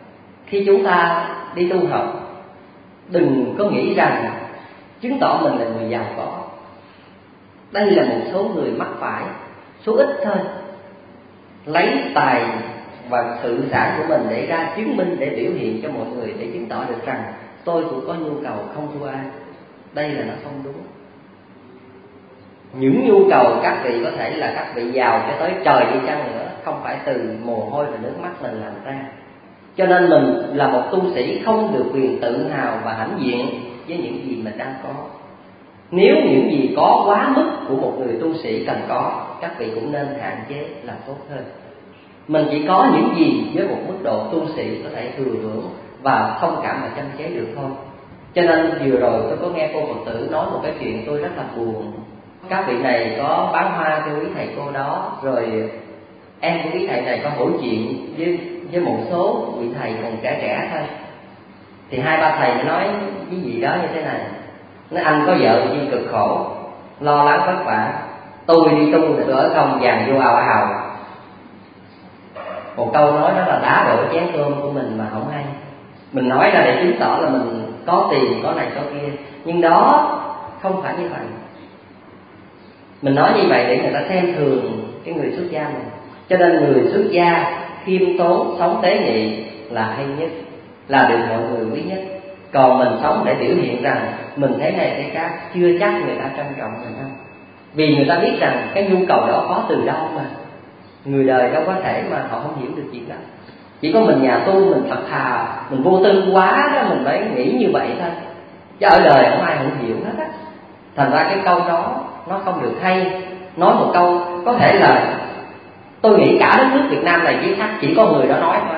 S2: khi chúng ta đi tu học, đừng có nghĩ rằng chứng tỏ mình là người giàu có. Đây là một số người mắc phải, số ít thôi, lấy tài và sự sản của mình để ra chứng minh, để biểu hiện cho mọi người, để chứng tỏ được rằng tôi cũng có nhu cầu không thua ai. Đây là nó không đúng. Những nhu cầu các vị có thể là các vị giàu cho tới trời đi chăng nữa, không phải từ mồ hôi và nước mắt mình làm ra. Cho nên mình là một tu sĩ không được quyền tự hào và hãnh diện với những gì mình đang có. Nếu những gì có quá mức của một người tu sĩ cần có, các vị cũng nên hạn chế là tốt hơn. Mình chỉ có những gì với một mức độ tu sĩ có thể thừa hưởng và thông cảm và chăm chế được thôi. Cho nên vừa rồi tôi có nghe cô Phật tử nói một cái chuyện tôi rất là buồn. Các vị này có bán hoa cho quý thầy cô đó, rồi em của quý thầy này có hỏi chuyện với một số vị thầy còn trẻ thôi. Thì hai ba thầy mới nói cái gì đó như thế này: nói anh có vợ chi cực khổ, lo lắng vất vả, tôi đi tu thì tôi ở không vàng vô ào ào. Một câu nói đó là đá đổ chén cơm của mình mà không hay. Mình nói ra để chứng tỏ là mình có tiền, có này có kia, nhưng đó không phải như vậy. Mình nói như vậy để người ta xem thường cái người xuất gia mình. Cho nên người xuất gia khiêm tốn, sống tế nhị là hay nhất, là được mọi người quý nhất. Còn mình sống để biểu hiện rằng mình thế này thế khác, chưa chắc người ta trân trọng mình đâu. Vì người ta biết rằng cái nhu cầu đó có từ đâu mà. Người đời đâu có thể mà họ không hiểu được chuyện đó. Chỉ có mình nhà tu, mình thật thà, mình vô tư quá đó, mình phải nghĩ như vậy thôi. Chứ ở đời không ai không hiểu hết á. Thành ra cái câu đó nó không được hay. Nói một câu có thể là tôi nghĩ cả đất nước Việt Nam này chỉ có người đó nói thôi.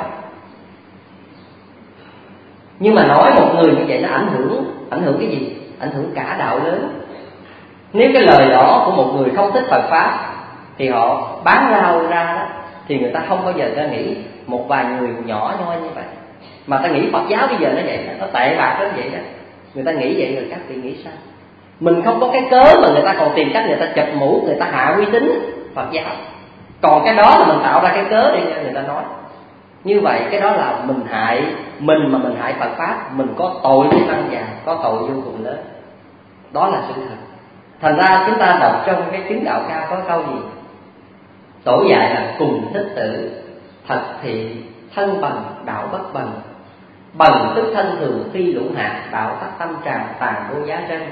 S2: Nhưng mà nói một người như vậy nó ảnh hưởng cái gì? Ảnh hưởng cả đạo lớn. Nếu cái lời đó của một người không thích Phật Pháp thì họ bán rau ra đó, thì người ta không bao giờ ta nghĩ một vài người nhỏ nhoi như vậy. Mà ta nghĩ Phật giáo bây giờ nó vậy đó, nó tệ bạc đến vậy đó. Người ta nghĩ vậy rồi các vị nghĩ sao? Mình không có cái cớ mà người ta còn tìm cách người ta chật mũ, người ta hạ uy tín Phật giáo. Còn cái đó là mình tạo ra cái cớ để người ta nói. Như vậy cái đó là mình hại mình, mà mình hại Phật Pháp, mình có tội với tăng già, có tội vô cùng lớn. Đó là sự thật. Thành ra chúng ta đọc trong cái chứng đạo ca có câu gì? Tổ dạy là cùng thích tử, thật thì thân bằng đạo bất bằng. Bằng tức thân thường phi lũ hạt, đạo tắc tâm tràn tàn vô giá tranh.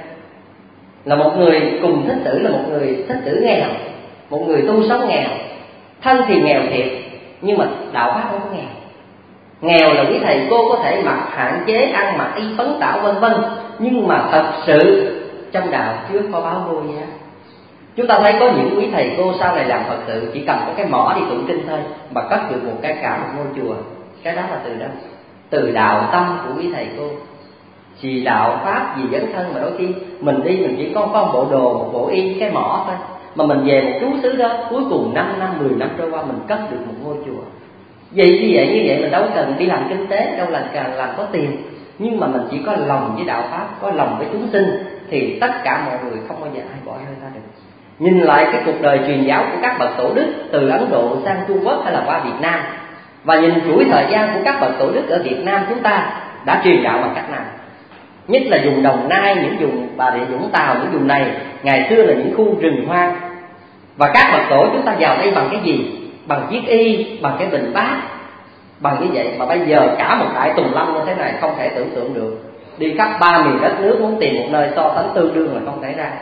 S2: Là một người cùng thích tử là một người thích tử nghèo, một người tu sống nghèo. Thân thì nghèo thiệt, nhưng mà đạo pháp không có nghèo. Nghèo là quý thầy cô có thể mặc hạn chế, ăn mặc y phấn tạo vân vân, nhưng mà thật sự trong đạo chưa có báo vô giá. Chúng ta thấy có những quý thầy cô sau này làm Phật sự chỉ cần có cái mỏ đi tụng kinh thôi mà cất được một cái cả một ngôi chùa. Cái đó là từ đâu? Từ đạo tâm của quý thầy cô. Vì đạo pháp vì dấn thân mà đôi khi mình đi mình chỉ có một bộ đồ, một bộ y, cái mỏ thôi, mà mình về một trú xứ đó, cuối cùng 5 năm, 10 năm trôi qua mình cất được một ngôi chùa. Vậy như vậy mình đâu cần đi làm kinh tế, đâu là cần làm có tiền, nhưng mà mình chỉ có lòng với đạo pháp, có lòng với chúng sinh thì tất cả mọi người không bao giờ ai bỏ rơi ta được. Nhìn lại cái cuộc đời truyền giáo của các bậc tổ đức từ Ấn Độ sang Trung Quốc hay là qua Việt Nam, và nhìn chuỗi thời gian của các bậc tổ đức ở Việt Nam chúng ta đã truyền đạo bằng cách nào. Nhất là vùng Đồng Nai, những vùng Bà Rịa Vũng Tàu, những vùng này ngày xưa là những khu rừng hoang, và các bậc tổ chúng ta vào đây bằng cái gì? Bằng chiếc y, bằng cái bình bát, bằng như vậy. Mà bây giờ cả một đại tùng lâm như thế này không thể tưởng tượng được. Đi khắp 3 miền đất nước muốn tìm một nơi so sánh tương đương là không thể ra,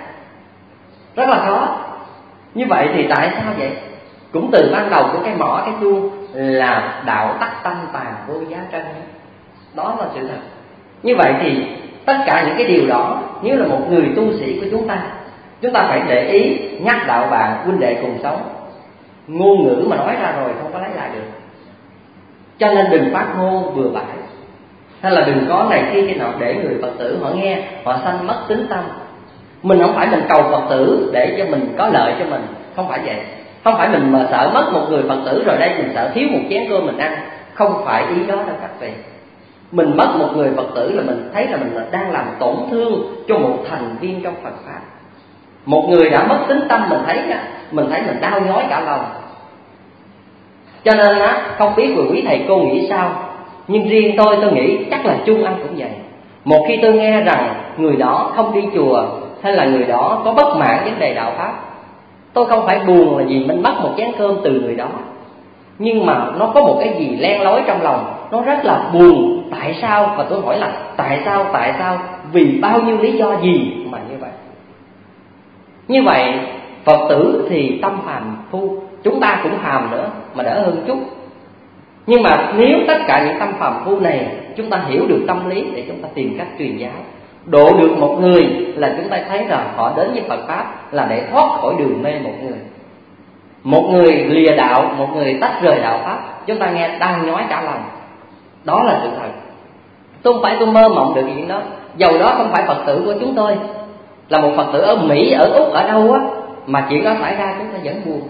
S2: rất là khó. Như vậy thì tại sao vậy? Cũng từ ban đầu của cái mỏ cái chuông là đạo tắc tâm tàn vô giá tranh. Đó là sự thật. Như vậy thì tất cả những cái điều đó, nếu là một người tu sĩ của chúng ta phải để ý, nhắc đạo bạn huynh đệ cùng sống. Ngôn ngữ mà nói ra rồi không có lấy lại được, cho nên đừng phát ngôn bừa bãi, hay là đừng có này kia cái nọ để người Phật tử họ nghe họ sanh mất tín tâm. Mình không phải mình cầu Phật tử để cho mình có lợi cho mình, không phải vậy. Không phải mình mà sợ mất một người Phật tử rồi đây mình sợ thiếu một chén cơm mình ăn, không phải ý đó đâu các vị. Mình mất một người Phật tử là mình thấy là mình đang làm tổn thương cho một thành viên trong Phật Pháp. Một người đã mất tín tâm mình thấy mình đau nhói cả lòng. Cho nên không biết người quý thầy cô nghĩ sao, Nhưng riêng tôi nghĩ chắc là chung ai cũng vậy. Một khi tôi nghe rằng người đó không đi chùa, hay là người đó có bất mãn vấn đề đạo pháp, tôi không phải buồn là vì mình mất một chén cơm từ người đó, nhưng mà nó có một cái gì len lỏi trong lòng, nó rất là buồn. Tại sao? Và tôi hỏi là tại sao, vì bao nhiêu lý do gì mà như vậy. Như vậy Phật tử thì tâm phàm phu, chúng ta cũng phàm nữa mà đỡ hơn chút. Nhưng mà nếu tất cả những tâm phàm phu này chúng ta hiểu được tâm lý để chúng ta tìm cách truyền giáo, độ được một người là chúng ta thấy rằng họ đến với Phật Pháp là để thoát khỏi đường mê một người. Một người lìa đạo, một người tách rời đạo Pháp, chúng ta nghe đau nhói cả lòng. Đó là sự thật. Tôi không phải tôi mơ mộng được chuyện đó. Dầu đó không phải Phật tử của chúng tôi, là một Phật tử ở Mỹ, ở Úc, ở đâu á, mà chuyện đó xảy ra chúng ta vẫn buồn.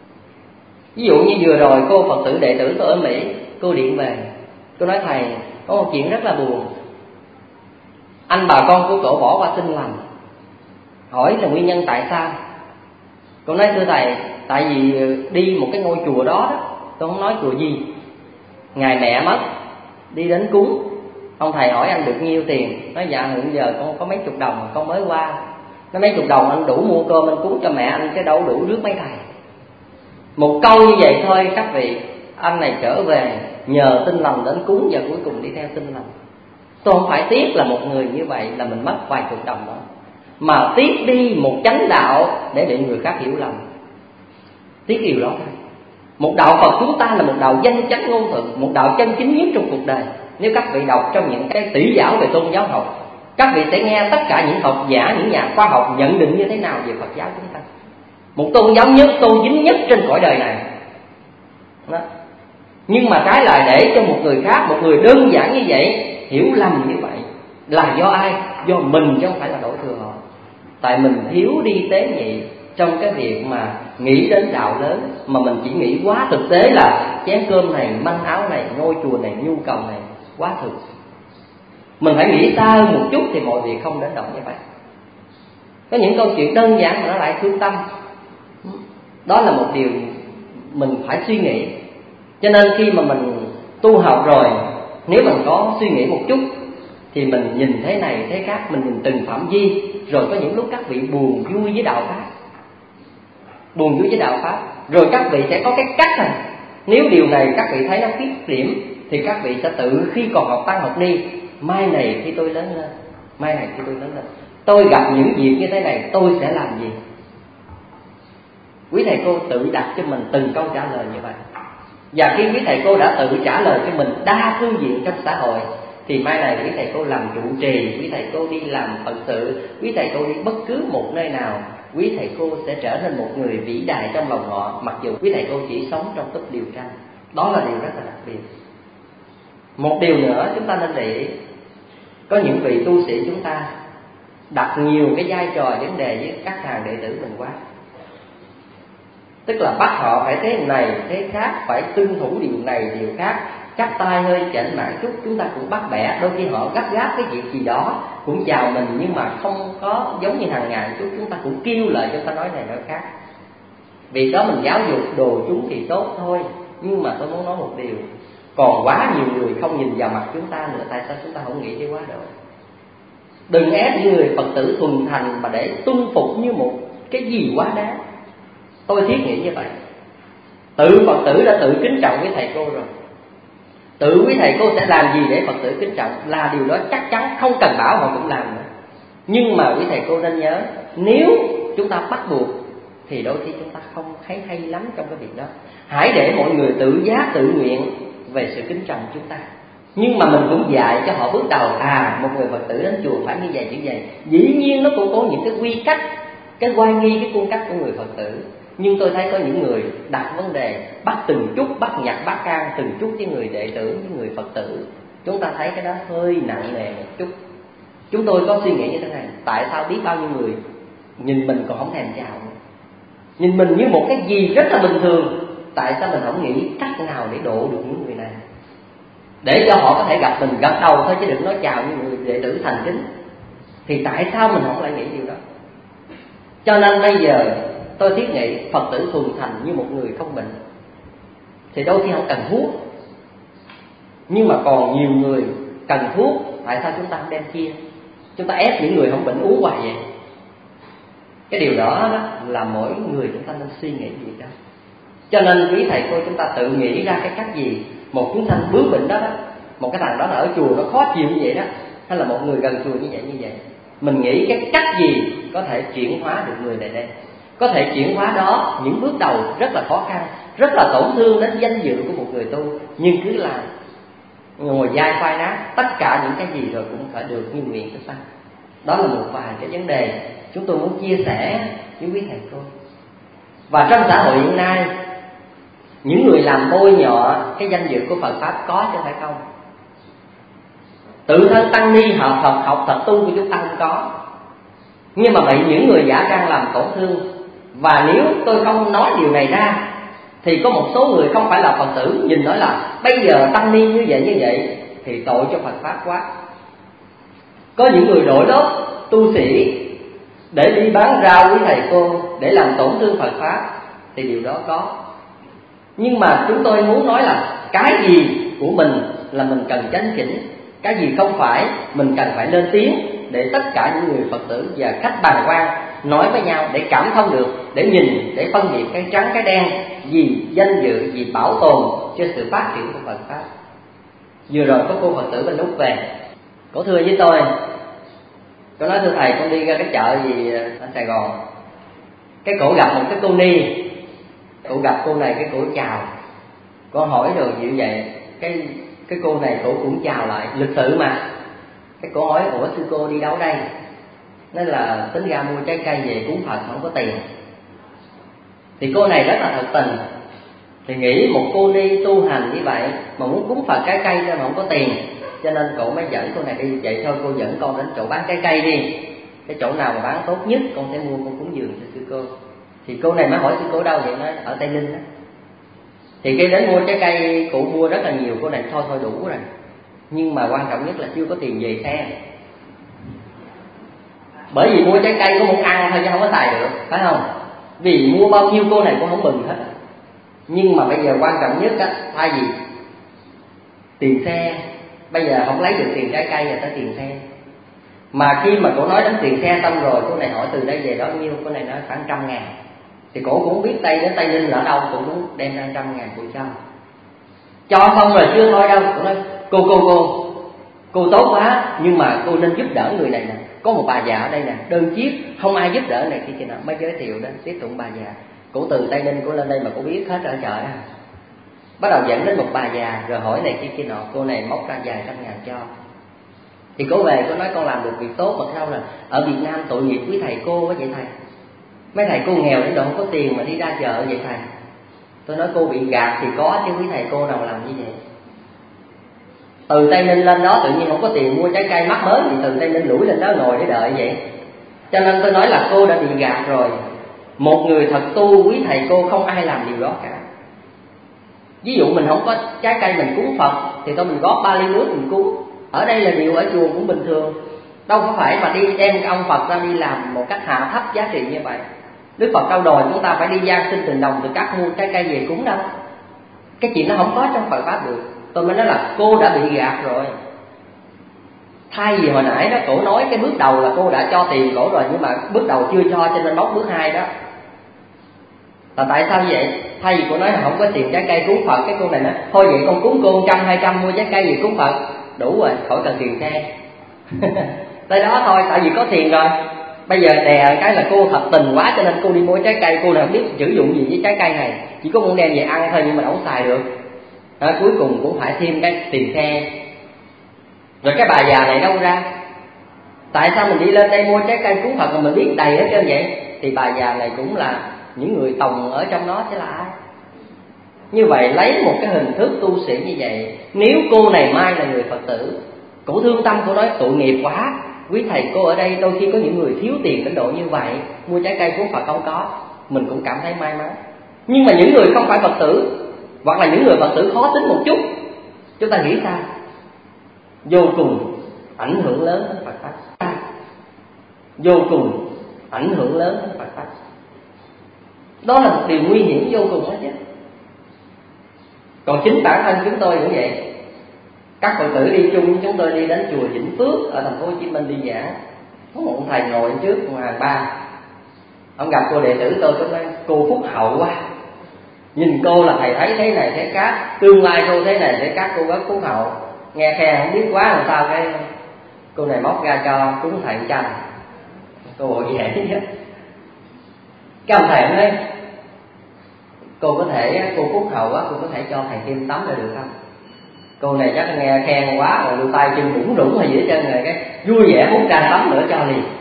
S2: Ví dụ như vừa rồi cô Phật tử đệ tử tôi ở Mỹ, cô điện về, cô nói thầy có một chuyện rất là buồn. Anh bà con của cổ bỏ qua Tin Lành, hỏi là nguyên nhân tại sao. Cô nói thưa thầy, tại vì đi một cái ngôi chùa đó, tôi không nói chùa gì, ngày mẹ mất, đi đến cúng. Ông thầy hỏi anh được nhiêu tiền, nói dạ hiện giờ con có mấy chục đồng, con mới qua. Nói mấy chục đồng anh đủ mua cơm anh cúng cho mẹ anh, cái đâu đủ rước mấy thầy. Một câu như vậy thôi các vị, anh này trở về nhờ Tin Lành đến cúng và cuối cùng đi theo Tin Lành. Tôi không phải tiếc là một người như vậy là mình mất vài chục đồng đó, mà tiếc đi một chánh đạo để bị người khác hiểu lầm. Tiếc điều đó thôi. Một đạo Phật chúng ta là một đạo danh chánh ngôn thuận, một đạo chân chính nhất trong cuộc đời. Nếu các vị đọc trong những cái tỷ giáo về tôn giáo học, các vị sẽ nghe tất cả những học giả, những nhà khoa học nhận định như thế nào về Phật giáo chúng ta. Một tôn giáo nhất, tôn chính nhất trên cõi đời này đó. Nhưng mà trái lại để cho một người khác, một người đơn giản như vậy hiểu lầm như vậy là do ai? Do mình chứ không phải là đổ thừa họ. Tại mình thiếu đi tế nhị trong cái việc mà nghĩ đến đạo lớn, mà mình chỉ nghĩ quá thực tế là chén cơm này, manh áo này, ngôi chùa này, nhu cầu này, quá thực. Mình phải nghĩ xa hơn một chút thì mọi việc không đến nỗi như vậy. Có những câu chuyện đơn giản mà nó lại thương tâm. Đó là một điều mình phải suy nghĩ. Cho nên khi mà mình tu học rồi, nếu mình có suy nghĩ một chút thì mình nhìn thế này thế khác, mình nhìn từng phạm vi. Rồi có những lúc các vị buồn vui với đạo Pháp, buồn vui với đạo Pháp, rồi các vị sẽ có cái cách này. Nếu điều này các vị thấy nó khuyết điểm thì các vị sẽ tự khi còn học tăng học ni, mai này khi tôi lớn lên, mai này khi tôi lớn lên, tôi gặp những việc như thế này tôi sẽ làm gì. Quý thầy cô tự đặt cho mình từng câu trả lời như vậy. Và khi quý thầy cô đã tự trả lời cho mình đa phương diện trong xã hội, thì mai này quý thầy cô làm trụ trì, quý thầy cô đi làm Phật sự, quý thầy cô đi bất cứ một nơi nào, quý thầy cô sẽ trở nên một người vĩ đại trong lòng họ, mặc dù quý thầy cô chỉ sống trong túp điều tranh. Đó là điều rất là đặc biệt. Một điều nữa chúng ta nên để ý, có những vị tu sĩ chúng ta đặt nhiều cái vai trò vấn đề với các hàng đệ tử mình quá. Tức là bắt họ phải thế này thế khác, phải tuân thủ điều này điều khác, cắt tay hơi chảnh mảng chút chúng ta cũng bắt bẻ. Đôi khi họ gấp gáp cái việc gì đó cũng chào mình, nhưng mà không có giống như hàng ngày chút, chúng ta cũng kêu lời, chúng ta nói này nói khác. Vì đó mình giáo dục đồ chúng thì tốt thôi, nhưng mà tôi muốn nói một điều, còn quá nhiều người không nhìn vào mặt chúng ta nữa. Tại sao chúng ta không nghĩ cái quá độ? Đừng ép những người Phật tử thuần thành mà để tuân phục như một cái gì quá đáng. Tôi thiết nghĩ như vậy. Tự Phật tử đã tự kính trọng với thầy cô rồi, tự quý thầy cô sẽ làm gì để Phật tử kính trọng là điều đó chắc chắn, không cần bảo họ cũng làm nữa. Nhưng mà quý thầy cô nên nhớ, nếu chúng ta bắt buộc thì đôi khi chúng ta không thấy hay lắm trong cái việc đó. Hãy để mọi người tự giác tự nguyện về sự kính trọng chúng ta. Nhưng mà mình cũng dạy cho họ bước đầu, một người Phật tử đến chùa phải như vậy như vậy. Dĩ nhiên nó cũng có những cái quy cách, cái oai nghi, cái cung cách của người Phật tử. Nhưng tôi thấy có những người đặt vấn đề bắt từng chút, bắt nhặt, bắt can từng chút với người đệ tử, với người Phật tử. Chúng ta thấy cái đó hơi nặng nề một chút. Chúng tôi có suy nghĩ như thế này, tại sao biết bao nhiêu người nhìn mình còn không thèm chào, nhìn mình như một cái gì rất là bình thường. Tại sao mình không nghĩ cách nào để độ được những người này, để cho họ có thể gặp mình gật đầu thôi chứ đừng nói chào như người đệ tử thành kính. Thì tại sao mình không lại nghĩ điều đó? Cho nên bây giờ tôi thiết nghĩ Phật tử thuần thành như một người không bệnh, thì đôi khi không cần thuốc. nhưng mà còn nhiều người cần thuốc, tại sao chúng ta không đem chia? Chúng ta ép những người không bệnh uống hoài vậy? Cái điều đó là mỗi người chúng ta nên suy nghĩ gì đó. Cho nên quý thầy cô chúng ta tự nghĩ ra cái cách gì. Một chúng sanh bướng bỉnh đó, một cái thằng đó là ở chùa nó khó chịu như vậy đó, hay là một người gần chùa như vậy, mình nghĩ cái cách gì có thể chuyển hóa được người này đây. Có thể chuyển hóa đó, những bước đầu rất là khó khăn, rất là tổn thương đến danh dự của một người tu, nhưng cứ là ngồi dai khoai nát, tất cả những cái gì rồi cũng phải được như nguyện chúng ta. Đó là một vài cái vấn đề chúng tôi muốn chia sẻ với quý thầy cô. Và trong xã hội hiện nay, những người làm bôi nhọ cái danh dự của Phật Pháp có chứ phải không? Tự thân tăng ni học thật tu của chúng ta không có, nhưng mà bị những người giả trang làm tổn thương. Và nếu tôi không nói điều này ra thì có một số người không phải là Phật tử nhìn nói là bây giờ tăng ni như vậy thì tội cho Phật Pháp quá. Có những người đổi lớp tu sĩ để đi bán rau với thầy cô, để làm tổn thương Phật Pháp, thì điều đó có. Nhưng mà chúng tôi muốn nói là cái gì của mình là mình cần chánh chỉnh, cái gì không phải mình cần phải lên tiếng, để tất cả những người Phật tử và khách bàn quan nói với nhau để cảm thông được, để nhìn, để phân biệt cái trắng cái đen, vì danh dự, vì bảo tồn cho sự phát triển của Phật Pháp. Vừa rồi có cô Phật tử bên lúc về, cổ thưa với tôi, cô nói thưa thầy, con đi ra cái chợ gì ở Sài Gòn, cái cổ gặp một cái cô ni, cổ gặp cô này, cái cổ chào, cô hỏi rồi như vậy, cái cô này cổ cũng chào lại, lịch sự mà. Cái cổ hỏi ủa sư cô đi đâu đây? Nên là tính ra mua trái cây về cúng Phật không có tiền. Thì cô này rất là thật tình, thì nghĩ một cô ni tu hành như vậy mà muốn cúng Phật trái cây ra mà không có tiền, cho nên cậu mới dẫn cô này đi. Vậy thôi cô dẫn con đến chỗ bán trái cây đi, cái chỗ nào mà bán tốt nhất con sẽ mua, con cúng dường cho sư cô. Thì cô này mới hỏi sư cô đâu vậy? Nói ở Tây Ninh đó. Thì cái đến mua trái cây, cụ mua rất là nhiều. Cô này thôi đủ rồi, nhưng mà quan trọng nhất là chưa có tiền về xe. Bởi vì mua trái cây có muốn ăn thôi chứ không có xài được, phải không? Vì mua bao nhiêu cô này cũng không mừng hết. Nhưng mà bây giờ quan trọng nhất á, thay vì tiền xe, bây giờ không lấy được tiền trái cây là tới tiền xe. Mà khi mà cô nói đến tiền xe xong rồi, cô này hỏi từ đây về đó nhiêu, cô này nói khoảng 100.000. Thì cổ cũng biết đến Tây Ninh là ở đâu, cũng muốn đem ra 100.000 cô cho xong rồi chưa nói đâu. Cô nói cô tốt quá, nhưng mà cô nên giúp đỡ người này nè, có một bà già ở đây nè, đơn chiếc, không ai giúp đỡ này kia nọ. Mới giới thiệu đến tiếp tục bà già. Cổ từ Tây Ninh cổ lên đây mà cổ biết hết ở chợ đó. Bắt đầu dẫn đến một bà già rồi hỏi này kia nọ. Cô này móc ra vài trăm ngàn cho. Thì cổ về cô nói con làm được việc tốt, mà sao là ở Việt Nam tội nghiệp quý thầy cô quá vậy thầy. Mấy thầy cô nghèo đến độ không có tiền mà đi ra chợ vậy thầy. Tôi nói cô bị gạt thì có chứ quý thầy cô nào làm như vậy. Từ Tây Ninh lên đó tự nhiên không có tiền mua trái cây mắc mới thì từ Tây Ninh lủi lên đó ngồi để đợi vậy. Cho nên tôi nói là cô đã bị gạt rồi. Một người thật tu quý thầy cô không ai làm điều đó cả. Ví dụ mình không có trái cây mình cúng Phật thì thôi mình góp 3 ly nước mình cúng. Ở đây là điều ở chùa cũng bình thường. Đâu có phải mà đi đem cái ông Phật ra đi làm một cách hạ thấp giá trị như vậy. Đức Phật đâu đòi chúng ta phải đi gian xin từng đồng từ các mua trái cây về cúng đâu. Cái chuyện nó không có trong Phật Pháp được. Tôi mới nói là cô đã bị gạt rồi. Thay vì hồi nãy đó cổ nói cái bước đầu là cô đã cho tiền cổ rồi, nhưng mà bước đầu chưa cho nên bóc bước 2 đó. Là tại sao vậy? Thay vì cô nói là không có tiền trái cây cúng Phật, cái cô này nói thôi vậy con cúng cô 100-200 mua trái cây gì cúng Phật, đủ rồi, khỏi cần tiền xe. Tới đó thôi, tại vì có tiền rồi. Bây giờ đè cái là cô thật tình quá cho nên cô đi mua trái cây. Cô nào biết sử dụng gì với trái cây này, chỉ có muốn đem về ăn thôi nhưng mà không xài được. Cuối cùng cũng phải thêm cái tiền xe. Rồi cái bà già này đâu ra? Tại sao mình đi lên đây mua trái cây cúng Phật mà mình biết đầy hết trơn vậy? Thì bà già này cũng là những người tòng ở trong đó chứ là ai? Như vậy lấy một cái hình thức tu sĩ như vậy, nếu cô này mai là người Phật tử, cổ thương tâm, cổ nói tội nghiệp quá, quý thầy cô ở đây đôi khi có những người thiếu tiền đến độ như vậy, mua trái cây cúng Phật không có, mình cũng cảm thấy may mắn. Nhưng mà những người không phải Phật tử, hoặc là những người Phật tử khó tính một chút, chúng ta nghĩ sao? Vô cùng ảnh hưởng lớn đến Phật Pháp. Vô cùng ảnh hưởng lớn đến Phật Pháp. Đó là một điều nguy hiểm vô cùng đó chứ. Còn chính bản thân chúng tôi cũng vậy. Các Phật tử đi chung với chúng tôi đi đến chùa Vĩnh Phước ở thành phố Hồ Chí Minh đi giảng. Có một ông thầy ngồi trước hàng ba. Ông gặp cô đệ tử tôi nói cô phúc hậu quá. Nhìn cô là thầy thấy thế này thế khác, tương lai cô thế này thế khác, cô rất phúc hậu. Nghe khen không biết quá làm sao, cái cô này móc ra cho cúng thầy chanh. Cô bộ dễ chứ. Cái ông thầy nói cô có thể, cô phúc hậu quá, cô có thể cho thầy thêm tắm là được không? Cô này chắc nghe khen quá rồi đưa tay chân đủng đủng hay gì hết trơn rồi, cái vui vẻ hút ra tắm nữa cho liền.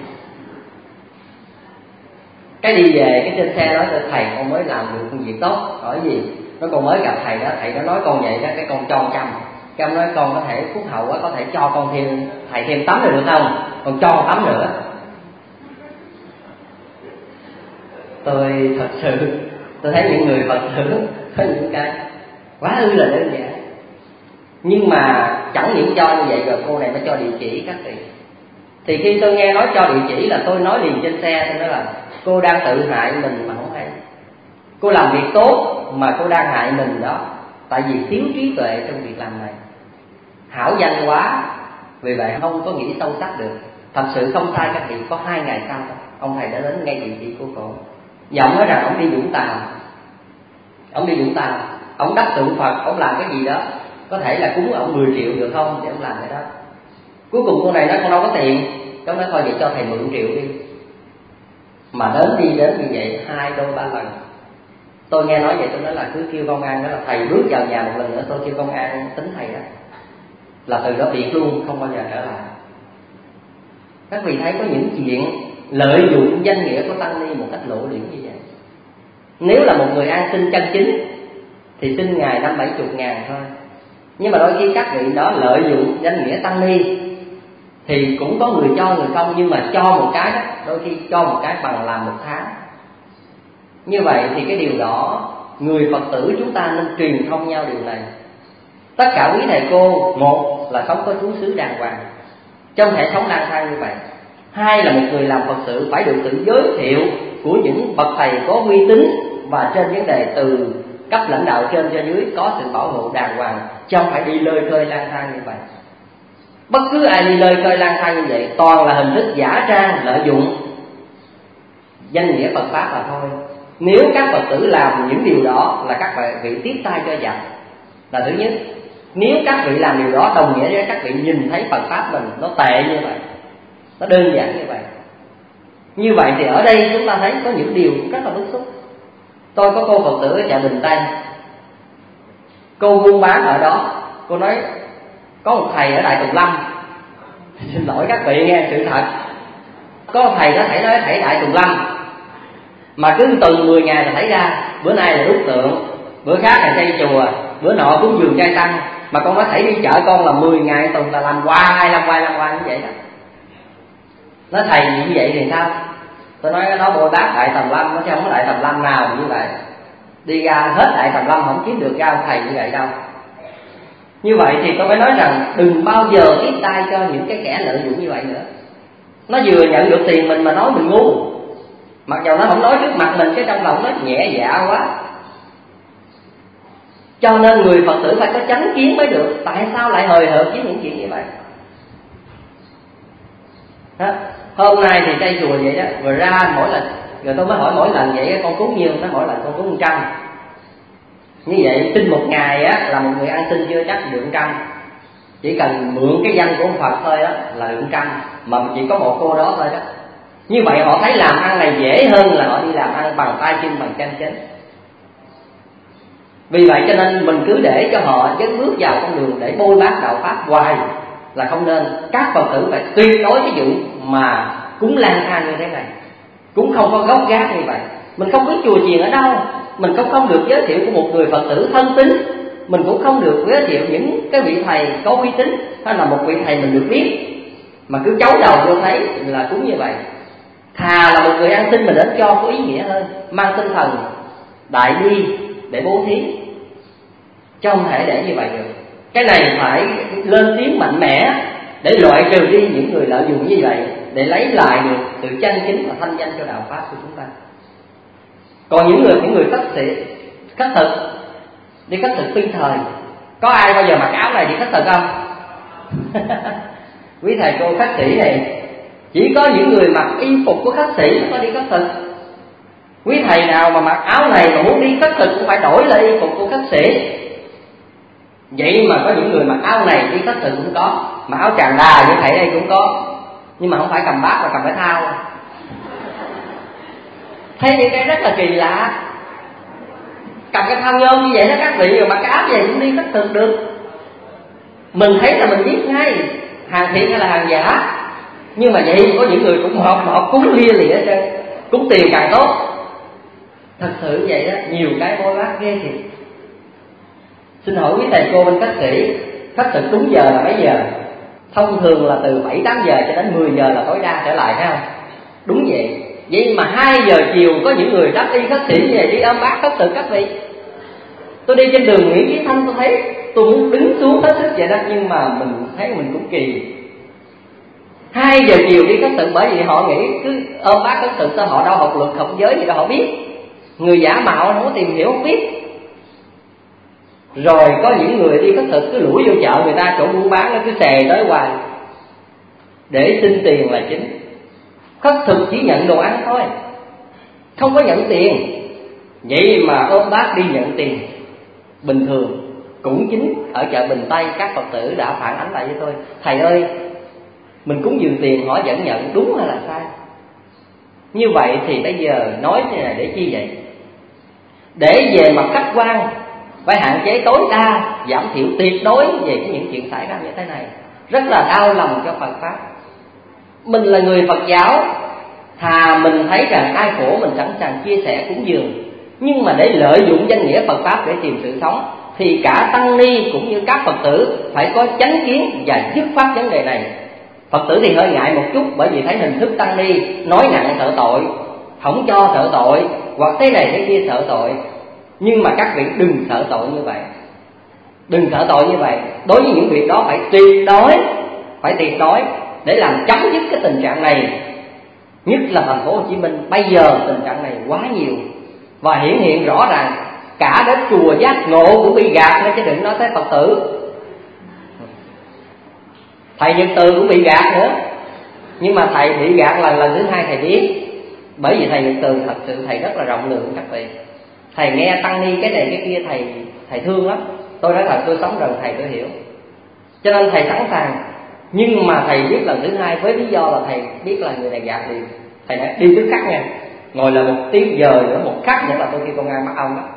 S2: Cái đi về cái trên xe nói thầy con mới làm được công việc tốt. Hỏi gì? Nó con mới gặp thầy đó, thầy nó nói con vậy đó, cái con cho 100. Cái ông nói con có thể phúc hậu quá, có thể cho con thêm, thầy thêm tắm được không? Con cho tắm nữa. Tôi thật sự tôi thấy những người Phật tử có những cái quá ư là đơn giản, nhưng mà chẳng những cho như vậy rồi cô này mới cho địa chỉ các vị. Thì khi tôi nghe nói cho địa chỉ là tôi nói liền trên xe, tôi nói là cô đang tự hại mình mà không hay. Cô làm việc tốt mà cô đang hại mình đó, tại vì thiếu trí tuệ trong việc làm này, hảo danh quá, vì vậy không có nghĩ sâu sắc được. Thật sự không sai các vị. Có 2 ngày sau ông thầy đã đến ngay địa chỉ của cô. Và ông nói rằng ông đi Vũng Tàu. Ông đi Vũng Tàu, ông đắp tượng Phật, ông làm cái gì đó, có thể là cúng ông 10 triệu được không để ông làm cái đó. Cuối cùng cô này nói con đâu có tiền. Cháu nói thôi vậy cho thầy mượn triệu đi. Mà đi đến như vậy 2 đôi 3 lần. Tôi nghe nói vậy tôi nói là cứ kêu công an, đó là thầy bước vào nhà một lần nữa tôi kêu công an tính thầy đó, là từ đó biệt luôn, không bao giờ trở lại. Các vị thấy có những chuyện lợi dụng danh nghĩa của tăng ni một cách lộ liễu như vậy. Nếu là một người ăn xin chân chính thì xin ngài 50-70 ngàn thôi. Nhưng mà đôi khi các vị đó lợi dụng danh nghĩa tăng ni thì cũng có người cho người không, nhưng mà cho một cái đó, đôi khi cho một cái bằng làm 1 tháng. Như vậy thì cái điều đó người Phật tử chúng ta nên truyền thông nhau điều này. Tất cả quý thầy cô, một là sống có trú xứ đàng hoàng trong hệ thống lang thang như vậy. 2 là một người làm Phật sự phải được sự giới thiệu của những bậc thầy có uy tín, và trên vấn đề từ cấp lãnh đạo trên cho dưới có sự bảo hộ đàng hoàng, chứ không phải đi lơi khơi lang thang như vậy. Bất cứ ai đi lơi khơi lang thang như vậy toàn là hình thức giả trang lợi dụng danh nghĩa Phật pháp mà thôi. Nếu các Phật tử làm những điều đó là các vị tiếp tay cho giặc là thứ nhất. Nếu các vị làm điều đó đồng nghĩa với các vị nhìn thấy Phật pháp mình nó tệ như vậy, nó đơn giản như vậy. Như vậy thì ở đây chúng ta thấy có những điều rất là bức xúc. Tôi có cô Phật tử ở chợ Bình Tây, cô buôn bán ở đó. Cô nói có một thầy ở Đại Tùng Lâm, xin lỗi các vị nghe sự thật, có một thầy đó thầy nói thầy Đại Tùng Lâm, mà cứ tuần 10 ngày là thấy ra. Bữa nay là đúc tượng, bữa khác là xây chùa, bữa nọ cúng dường trai tăng. Mà con nói thầy đi chợ con là 10 ngày tuần là làm hoài như vậy đó. Nói thầy như vậy thì sao? Tôi nói nó Bồ Tát Đại Tầm Lâm, nó chứ không có Đại Tầm Lâm nào như vậy. Đi ra hết Đại Tầm Lâm không kiếm được ra ông thầy như vậy đâu. Như vậy thì tôi mới nói rằng đừng bao giờ tiếp tay cho những cái kẻ lợi dụng như vậy nữa. Nó vừa nhận được tiền mình mà nói mình ngu, mặc dù nó không nói trước mặt mình, cái trong lòng nó nhẹ dạ quá. Cho nên người Phật tử phải có chánh kiến mới được. Tại sao lại hời hợt với những chuyện như vậy? Đó. Hôm nay thì xây chùa vậy đó, rồi ra mỗi lần, rồi tôi mới hỏi mỗi lần vậy con cúng nhiêu, nó mỗi lần con cúng 100. Như vậy xin một ngày á là một người ăn xin chưa chắc được 100. Chỉ cần mượn cái danh của ông Phật thôi đó là được 100, mà chỉ có một cô đó thôi đó. Như vậy họ thấy làm ăn này dễ hơn là họ đi làm ăn bằng tay chân, bằng chân chính. Vì vậy cho nên mình cứ để cho họ dấn bước vào con đường để bôi bác đạo pháp hoài là không nên. Các Phật tử phải tuyệt đối cái vụ mà cúng lang thang như thế này, cũng không có gốc gác như vậy. Mình không biết chùa chiền ở đâu, mình cũng không được giới thiệu của một người Phật tử thân tín, mình cũng không được giới thiệu những cái vị thầy có uy tín, hay là một vị thầy mình được biết, mà cứ chấu đầu vô thấy là cúng như vậy. Thà là một người ăn xin mình đến cho có ý nghĩa hơn, mang tinh thần đại bi để bố thí, chứ không thể để như vậy được. Cái này phải lên tiếng mạnh mẽ để loại trừ đi những người lợi dụng như vậy, để lấy lại được sự chân chính và thanh danh cho đạo pháp của chúng ta. Còn những người khất thực đi khất thực phi thời, có ai bao giờ mặc áo này đi khất thực không? Quý thầy cô khất sĩ này chỉ có những người mặc y phục của khất sĩ mới có đi khất thực. Quý thầy nào mà mặc áo này mà muốn đi khất thực cũng phải đổi lại y phục của khất sĩ. Vậy mà có những người mặc áo này đi khất thực cũng có, mà áo tràng đà như thầy đây cũng có, nhưng mà không phải cầm bát mà cầm cái thao. Thấy những cái rất là kỳ lạ. Cầm cái thao nhôm như vậy đó các vị, rồi mặc cái áo vậy cũng đi khất thực được. Mình thấy là mình biết ngay hàng thiện hay là hàng giả. Nhưng mà vậy có những người cũng họ cúng lia lịa hết trơn, cúng tiền càng tốt. Thật sự vậy đó, nhiều cái bôi bác ghê thiệt. Xin hỏi quý thầy cô bên khất sĩ, khất thực đúng giờ là mấy giờ? Thông thường là từ 7-8 giờ cho đến 10 giờ là tối đa trở lại, phải không? Đúng vậy. Vậy mà 2 giờ chiều có những người đắp y khất sĩ như vậy đi ôm bát khất thực các vị. Tôi đi trên đường Nguyễn Chí Thanh tôi thấy tôi muốn đứng xuống hết sức vậy đó, nhưng mà mình thấy mình cũng kỳ. 2 giờ chiều đi khất thực, bởi vì họ nghĩ cứ ôm bát khất thực sao họ đâu học luật học giới gì đâu họ biết. Người giả mạo không có tìm hiểu không biết. Rồi có những người đi khất thực cứ lủi vô chợ người ta chỗ buôn bán nó cứ xè tới hoài để xin tiền là chính. Khất thực chỉ nhận đồ ăn thôi, không có nhận tiền. Vậy mà ôm bát đi nhận tiền. Bình thường cũng chính ở chợ Bình Tây các Phật tử đã phản ánh lại với tôi: thầy ơi, mình cúng dường tiền họ vẫn nhận, đúng hay là sai? Như vậy thì bây giờ nói thế này để chi vậy? Để về mặt khách quan phải hạn chế tối đa, giảm thiểu tuyệt đối về những chuyện xảy ra như thế này. Rất là đau lòng cho Phật Pháp. Mình là người Phật giáo, thà mình thấy rằng ai khổ mình sẵn sàng chia sẻ cúng dường. Nhưng mà để lợi dụng danh nghĩa Phật Pháp để tìm sự sống thì cả tăng ni cũng như các Phật tử phải có chánh kiến và dứt khoát vấn đề này. Phật tử thì hơi ngại một chút, bởi vì thấy hình thức tăng ni nói nặng sợ tội, không cho sợ tội, hoặc thế này thế kia sợ tội. Nhưng mà các vị đừng sợ tội như vậy. Đừng sợ tội như vậy. Đối với những việc đó phải tuyệt đối để làm chấm dứt cái tình trạng này. Nhất là thành phố Hồ Chí Minh bây giờ tình trạng này quá nhiều và hiện rõ ràng. Cả đến chùa Giác Ngộ cũng bị gạt nữa, chứ đừng nói tới Phật tử. Thầy Nhật Từ cũng bị gạt nữa. Nhưng mà thầy bị gạt là lần thứ 2 thầy biết. Bởi vì thầy Nhật Từ thật sự thầy rất là rộng lượng các vị. Thầy nghe tăng ni cái này cái kia thầy thương lắm. Tôi nói thật, tôi sống gần thầy tôi hiểu. Cho nên thầy sẵn sàng. Nhưng mà thầy biết lần thứ 2 với lý do là thầy biết là người này gạt liền. Thầy nói đi tức khắc nha, ngồi là 1 tiếng giờ nữa, 1 khắc nữa là tôi khi công an bắt ông đó.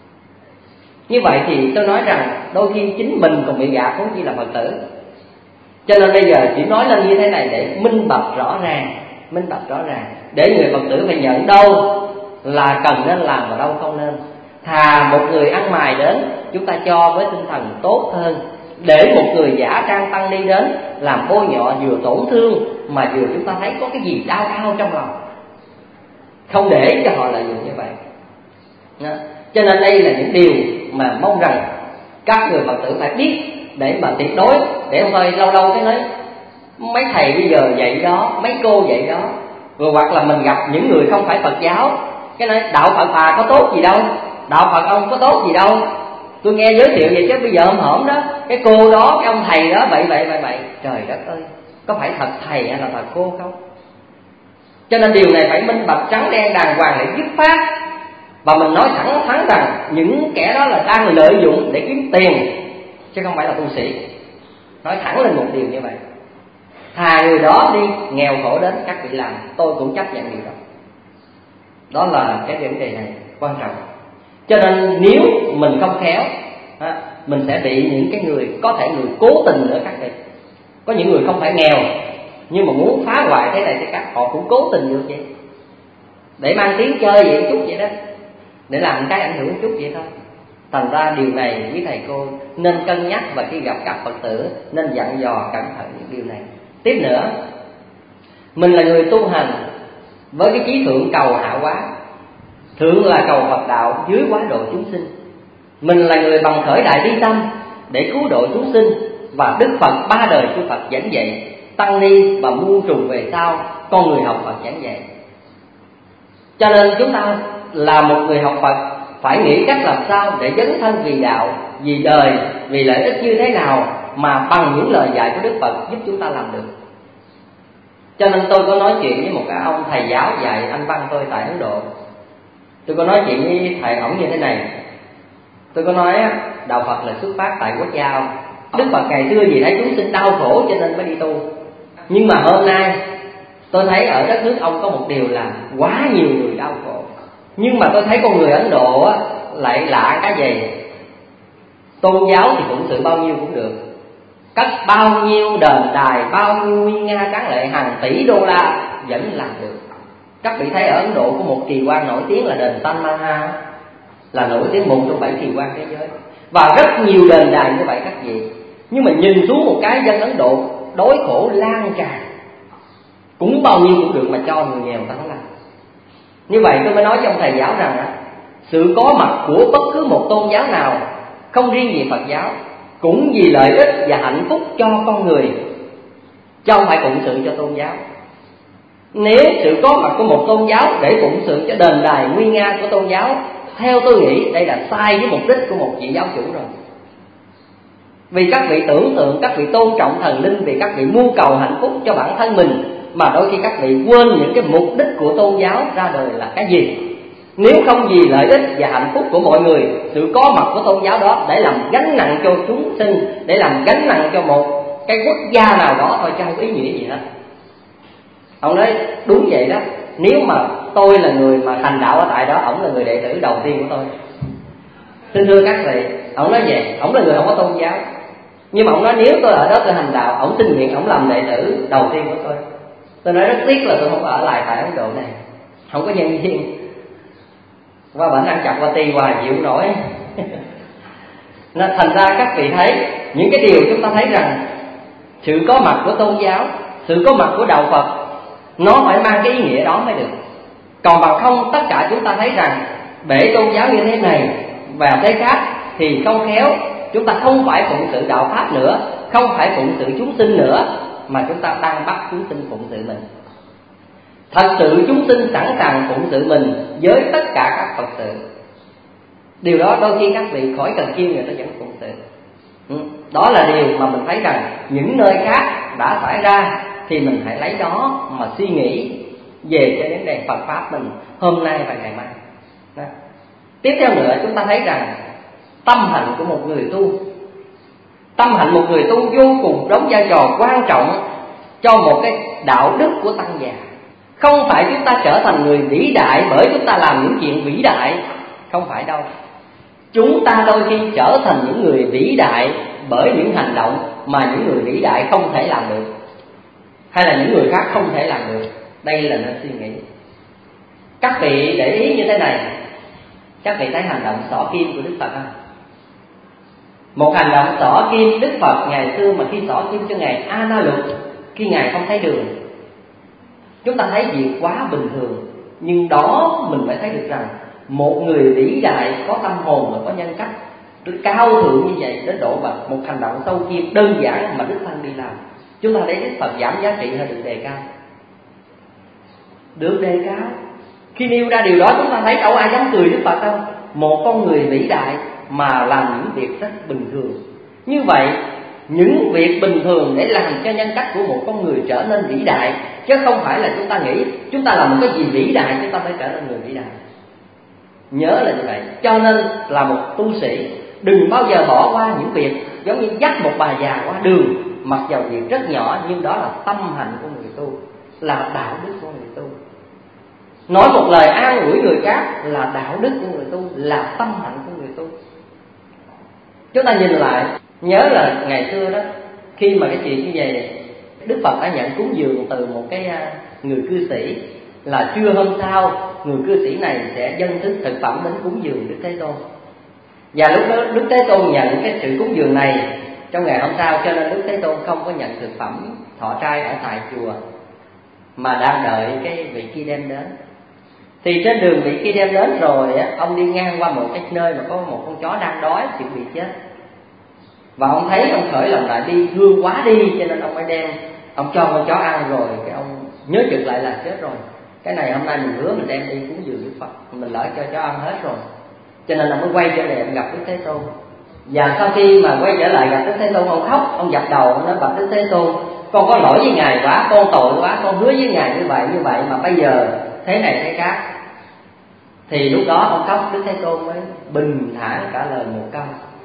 S2: Như vậy thì tôi nói rằng đôi khi chính mình còn bị gạt, không chỉ là Phật tử. Cho nên bây giờ chỉ nói lên như thế này để minh bạch rõ ràng, để người Phật tử phải nhận đâu là cần nên làm và đâu không nên. Thà một người ăn mày đến chúng ta cho với tinh thần tốt hơn, để một người giả trang tăng ni đến làm bôi nhọ, vừa tổn thương mà vừa chúng ta thấy có cái gì đau trong lòng. Không để cho họ lợi dụng như vậy đó. Cho nên đây là những điều mà mong rằng các người Phật tử phải biết để mà tuyệt đối, để không thôi lâu lâu cái nói mấy thầy bây giờ vậy đó, mấy cô vậy đó. Rồi hoặc là mình gặp những người không phải Phật giáo, cái nói đạo Phật bà có tốt gì đâu, đạo Phật ông có tốt gì đâu. Tôi nghe giới thiệu vậy chứ bây giờ hổm đó, cái cô đó, cái ông thầy đó vậy. Trời đất ơi, có phải thật thầy hay là thật cô không? Cho nên điều này phải minh bạch trắng đen đàng hoàng để dứt phát. Và mình nói thẳng thắn rằng những kẻ đó là đang lợi dụng để kiếm tiền, chứ không phải là tu sĩ. Nói thẳng lên một điều như vậy. Thà người đó đi nghèo khổ đến các vị làm, tôi cũng chấp nhận điều đó. Đó là cái vấn đề này quan trọng. Cho nên nếu mình không khéo, mình sẽ bị những cái người, có thể người cố tình nữa các vị. Có những người không phải nghèo nhưng mà muốn phá hoại thế này thế khác, họ cũng cố tình được vậy, để mang tiếng chơi vậy chút vậy đó, để làm cái ảnh hưởng chút vậy thôi. Thành ra điều này quý thầy cô nên cân nhắc, và khi gặp các Phật tử nên dặn dò cẩn thận những điều này. Tiếp nữa, mình là người tu hành với cái chí thượng cầu hạ hóa. Thượng là cầu Phật đạo, dưới quá độ chúng sinh. Mình là người bằng khởi đại bi tâm để cứu độ chúng sinh, và Đức Phật 3 đời chư Phật giảng dạy, tăng ni và muôn trùng về sau con người học Phật giảng dạy. Cho nên chúng ta là một người học Phật phải nghĩ cách làm sao để dấn thân vì đạo, vì đời, vì lợi ích như thế nào mà bằng những lời dạy của Đức Phật giúp chúng ta làm được. Cho nên tôi có nói chuyện với một cái ông thầy giáo dạy Anh văn tôi tại Ấn Độ. Tôi có nói chuyện với thầy ổng như thế này. Tôi có nói đạo Phật là xuất phát tại quốc giao. Đức Phật ngày xưa vì thấy chúng sinh đau khổ cho nên mới đi tu. Nhưng mà hôm nay tôi thấy ở đất nước ông có một điều là quá nhiều người đau khổ. Nhưng mà tôi thấy con người Ấn Độ lại lạ cái gì? Tôn giáo thì phụng sự bao nhiêu cũng được, cất bao nhiêu đền đài, bao nhiêu nguy nga tráng lệ hàng tỷ đô la vẫn làm được. Các vị thấy ở Ấn Độ có một kỳ quan nổi tiếng là đền Taj Mahal, là nổi tiếng một trong 7 kỳ quan thế giới, và rất nhiều đền đài như vậy các vị. Nhưng mà nhìn xuống một cái dân Ấn Độ đói khổ lan tràn, cũng bao nhiêu cũng được mà cho người nghèo ta không làm. Như vậy tôi mới nói với ông thầy giáo rằng sự có mặt của bất cứ một tôn giáo nào, không riêng gì Phật giáo, cũng vì lợi ích và hạnh phúc cho con người, chứ không phải phụng sự cho tôn giáo. Nếu sự có mặt của một tôn giáo để phụng sự cho đền đài nguy nga của tôn giáo, theo tôi nghĩ đây là sai với mục đích của một vị giáo chủ rồi. Vì các vị tưởng tượng, các vị tôn trọng thần linh, vì các vị mưu cầu hạnh phúc cho bản thân mình, mà đôi khi các vị quên những cái mục đích của tôn giáo ra đời là cái gì. Nếu không vì lợi ích và hạnh phúc của mọi người, sự có mặt của tôn giáo đó để làm gánh nặng cho chúng sinh, để làm gánh nặng cho một cái quốc gia nào đó thôi, chứ không có ý nghĩa gì hết. Ông nói đúng vậy đó. Nếu mà tôi là người mà hành đạo ở tại đó, ổng là người đệ tử đầu tiên của tôi. Xin thưa các vị, ổng nói vậy, ổng là người không có tôn giáo, nhưng mà ổng nói nếu tôi ở đó tôi hành đạo, ổng xin nguyện ổng làm đệ tử đầu tiên của tôi. Tôi nói rất tiếc là tôi không ở lại tại Ấn Độ này, không có nhân viên, qua bển ăn chọc qua ti hoài chịu nổi. Nên thành ra các vị thấy những cái điều chúng ta thấy rằng sự có mặt của tôn giáo, sự có mặt của đạo Phật, nó phải mang cái ý nghĩa đó mới được. Còn bằng không tất cả chúng ta thấy rằng bể tôn giáo như thế này và thế khác thì không khéo chúng ta không phải phụng sự đạo pháp nữa, không phải phụng sự chúng sinh nữa, mà chúng ta đang bắt chúng sinh phụng sự mình. Thật sự chúng sinh sẵn sàng phụng sự mình với tất cả các Phật sự. Điều đó đôi khi các vị khỏi cần kêu người ta vẫn phụng sự. Đó là điều mà mình thấy rằng những nơi khác đã xảy ra thì mình hãy lấy đó mà suy nghĩ về cho vấn đề Phật pháp mình hôm nay và ngày mai. Đó. Tiếp theo nữa chúng ta thấy rằng tâm hạnh của một người tu, tâm hạnh một người tu vô cùng đóng vai trò quan trọng cho một cái đạo đức của tăng già. Không phải chúng ta trở thành người vĩ đại bởi chúng ta làm những chuyện vĩ đại, không phải đâu. Chúng ta đôi khi trở thành những người vĩ đại bởi những hành động mà những người vĩ đại không thể làm được, hay là những người khác không thể làm được. Đây là nên suy nghĩ. Các vị để ý như thế này, các vị thấy hành động xỏ kim của Đức Phật không? Một hành động xỏ kim, Đức Phật ngày xưa mà khi xỏ kim cho ngài A Na Luật, khi ngài không thấy đường, chúng ta thấy việc quá bình thường, nhưng đó mình phải thấy được rằng một người vĩ đại có tâm hồn và có nhân cách cao thượng như vậy đến độ mà một hành động sâu kim đơn giản mà Đức Thân đi làm, chúng ta thấy Đức Phật giảm giá trị hay được đề cao? Được đề cao. Khi nêu ra điều đó chúng ta thấy đâu ai dám cười Đức Phật đâu. Một con người vĩ đại mà làm những việc rất bình thường. Như vậy những việc bình thường để làm cho nhân cách của một con người trở nên vĩ đại, chứ không phải là chúng ta nghĩ chúng ta làm một cái gì vĩ đại chúng ta phải trở nên người vĩ đại. Nhớ là như vậy. Cho nên là một tu sĩ đừng bao giờ bỏ qua những việc giống như dắt một bà già qua đường, mặc dầu việc rất nhỏ nhưng đó là tâm hạnh của người tu, là đạo đức của người tu. Nói một lời an ủi người khác là đạo đức của người tu, là tâm hạnh của người tu. Chúng ta nhìn lại, nhớ là ngày xưa đó, khi mà cái chuyện như vậy, Đức Phật đã nhận cúng dường từ một cái người cư sĩ, là trưa hôm sau người cư sĩ này sẽ dâng thức thực phẩm đến cúng dường Đức Thế Tôn. Và lúc đó Đức Thế Tôn nhận cái sự cúng dường này trong ngày hôm sau, cho nên Đức Thế Tôn không có nhận thực phẩm thọ trai ở tại chùa, mà đang đợi cái vị kia đem đến. Thì trên đường vị kia đem đến rồi, ông đi ngang qua một cái nơi mà có một con chó đang đói chuẩn bị chết, và ông thấy ông khởi lòng lại đi thương quá đi, cho nên ông mới đem, ông cho con chó ăn rồi cái ông nhớ chực lại là chết rồi, cái này hôm nay mình hứa mình đem đi cúng dường Đức Phật, mình lỡ cho chó ăn hết rồi, cho nên là mới quay trở lại gặp Đức Thế Tôn. Và sau khi mà quay trở lại gặp Đức Thế Tôn, ông khóc, ông dập đầu, ông nói: bạch Đức Thế Tôn, con có lỗi với Ngài quá, con tội quá, con hứa với Ngài như vậy mà bây giờ thế này thế khác. Thì lúc đó ông khóc, Đức Thế Tôn mới bình thản trả lời một câu: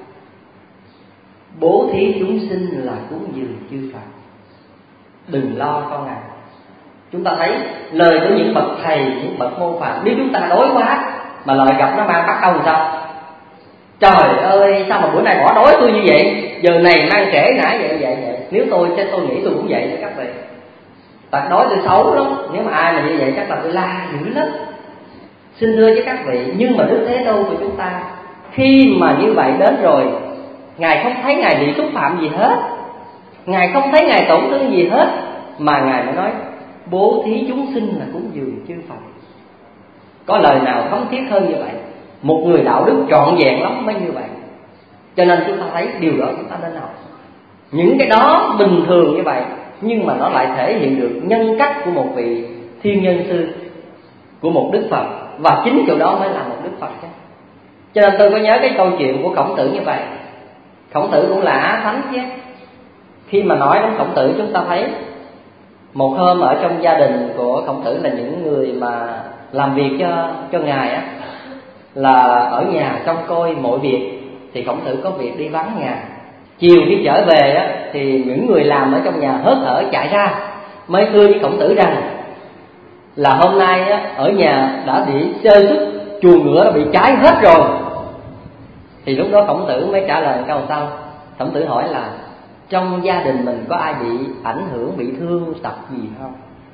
S2: bố thí chúng sinh là cúng dường chư Phật, đừng lo con à. Chúng ta thấy lời của những bậc thầy, những bậc mô phạm, nếu chúng ta đói quá mà lời gặp nó mang bắt đầu sao? Trời ơi, sao mà bữa nay bỏ đói tôi như vậy, giờ này mang trễ nãy vậy. Nếu tôi nghĩ tôi cũng vậy đó các vị. Tật đói tôi xấu lắm, nếu mà ai mà như vậy chắc là tôi la dữ lắm. Xin thưa với các vị, nhưng mà Đức Thế Tôn của chúng ta khi mà như vậy đến rồi, Ngài không thấy Ngài bị xúc phạm gì hết, Ngài không thấy Ngài tổn thương gì hết, mà Ngài mới nói bố thí chúng sinh là cúng dường chư Phật. Có lời nào thấm thiết hơn như vậy? Một người đạo đức trọn vẹn lắm mới như vậy. Cho nên chúng ta thấy điều đó chúng ta nên học. Những cái đó bình thường như vậy, nhưng mà nó lại thể hiện được nhân cách của một vị thiên nhân sư, của một Đức Phật. Và chính chỗ đó mới là một Đức Phật chứ. Cho nên tôi có nhớ cái câu chuyện của Khổng Tử như vậy. Khổng Tử cũng là Á Thánh chứ. Khi mà nói đến Khổng Tử, chúng ta thấy một hôm ở trong gia đình của Khổng Tử là những người mà làm việc cho Ngài á, là ở nhà trông coi mọi việc, thì Khổng Tử có việc đi vắng nhà. Chiều khi trở về á, thì những người làm ở trong nhà hớt hở chạy ra mới thưa với Khổng Tử rằng là hôm nay á, ở nhà đã bị sơ xuất, chuồng ngựa đã bị cháy hết rồi. Thì lúc đó Khổng Tử mới trả lời câu sau. Khổng Tử hỏi là trong gia đình mình có ai bị ảnh hưởng, bị thương tật gì không?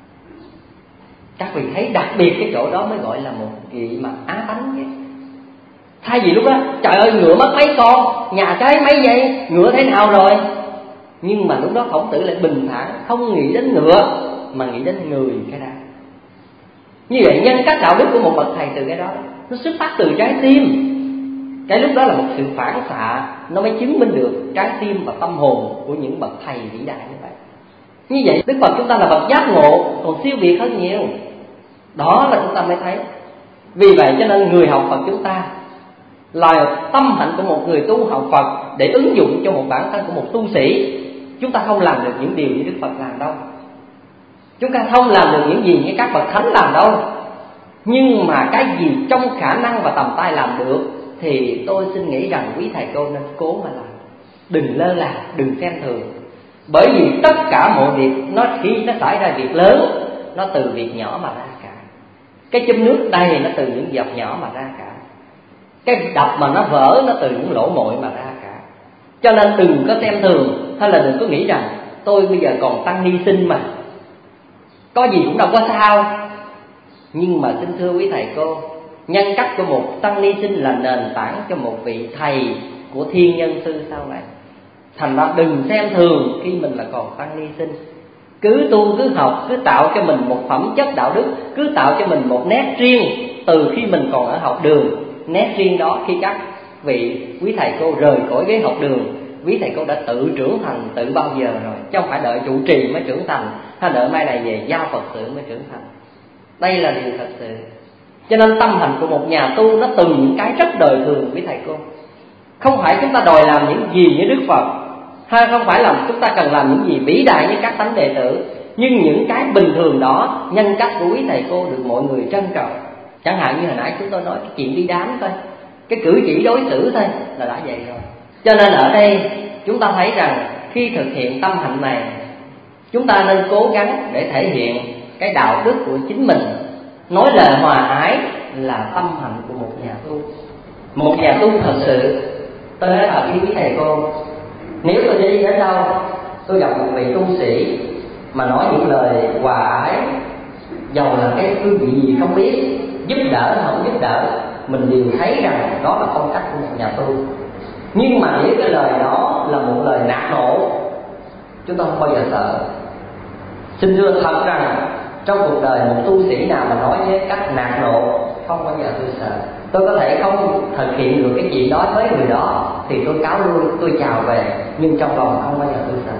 S2: Các vị thấy đặc biệt cái chỗ đó mới gọi là một vị mà Á Tánh chứ. Thay vì lúc đó trời ơi ngựa mất mấy con, nhà cháy mấy giây, ngựa thế nào rồi? Nhưng mà lúc đó Khổng Tử lại bình thản, không nghĩ đến ngựa mà nghĩ đến người cái đó. Như vậy nhân cách đạo đức của một bậc thầy từ cái đó, nó xuất phát từ trái tim. Cái lúc đó là một sự phản xạ, nó mới chứng minh được trái tim và tâm hồn của những bậc thầy vĩ đại như vậy. Như vậy Đức Phật chúng ta là bậc giác ngộ, còn siêu việt hơn nhiều. Đó là chúng ta mới thấy. Vì vậy cho nên người học Phật chúng ta là tâm hạnh của một người tu học Phật để ứng dụng cho một bản thân của một tu sĩ. Chúng ta không làm được những điều như Đức Phật làm đâu. Chúng ta không làm được những gì như các bậc thánh làm đâu. Nhưng mà cái gì trong khả năng và tầm tay làm được thì tôi xin nghĩ rằng quý thầy cô nên cố mà làm. Đừng lơ là, đừng xem thường. Bởi vì tất cả mọi việc khi nó xảy ra việc lớn, nó từ việc nhỏ mà ra cả. Cái chum nước đầy nó từ những giọt nhỏ mà ra cả. Cái đập mà nó vỡ nó từ những lỗ mội mà ra cả. Cho nên đừng có xem thường, hay là đừng có nghĩ rằng tôi bây giờ còn tăng ni sinh mà, có gì cũng đâu có sao. Nhưng mà xin thưa quý thầy cô, nhân cách của một tăng ni sinh là nền tảng cho một vị thầy của thiên nhân sư sau này. Thành ra đừng xem thường khi mình là còn tăng ni sinh. Cứ tu, cứ học, cứ tạo cho mình một phẩm chất đạo đức, cứ tạo cho mình một nét riêng từ khi mình còn ở học đường. Nét riêng đó khi các vị quý thầy cô rời khỏi ghế học đường, quý thầy cô đã tự trưởng thành tự bao giờ rồi, chứ không phải đợi trụ trì mới trưởng thành, hay đợi mai này về giao Phật sự mới trưởng thành. Đây là điều thật sự. Cho nên tâm hành của một nhà tu nó từ những cái rất đời thường quý thầy cô. Không phải chúng ta đòi làm những gì như Đức Phật, hay không phải là chúng ta cần làm những gì vĩ đại như các thánh đệ tử, nhưng những cái bình thường đó, nhân cách của quý thầy cô được mọi người trân trọng. Chẳng hạn như hồi nãy chúng tôi nói cái chuyện đi đám thôi, cái cử chỉ đối xử thôi là đã vậy rồi. Cho nên ở đây chúng ta thấy rằng khi thực hiện tâm hạnh này, chúng ta nên cố gắng để thể hiện cái đạo đức của chính mình. Nói lời hòa ái là tâm hạnh của một nhà tu. Một nhà tu thật sự, tôi nói thật với quý thầy cô, nếu tôi đi đến đâu, tôi gặp một vị tu sĩ mà nói những lời hòa ái, dầu là cái cương vị gì không biết, giúp đỡ không giúp đỡ, mình đều thấy rằng đó là phong cách của một nhà tu. Nhưng mà nếu cái lời đó là một lời nạt nộ, chúng ta không bao giờ sợ. Xin thưa thật rằng trong cuộc đời một tu sĩ nào mà nói với cách nạt nộ, không bao giờ tôi sợ. Tôi có thể không thực hiện được cái chuyện đó với người đó thì tôi cáo lui, tôi chào về, nhưng trong lòng không bao giờ tôi sợ.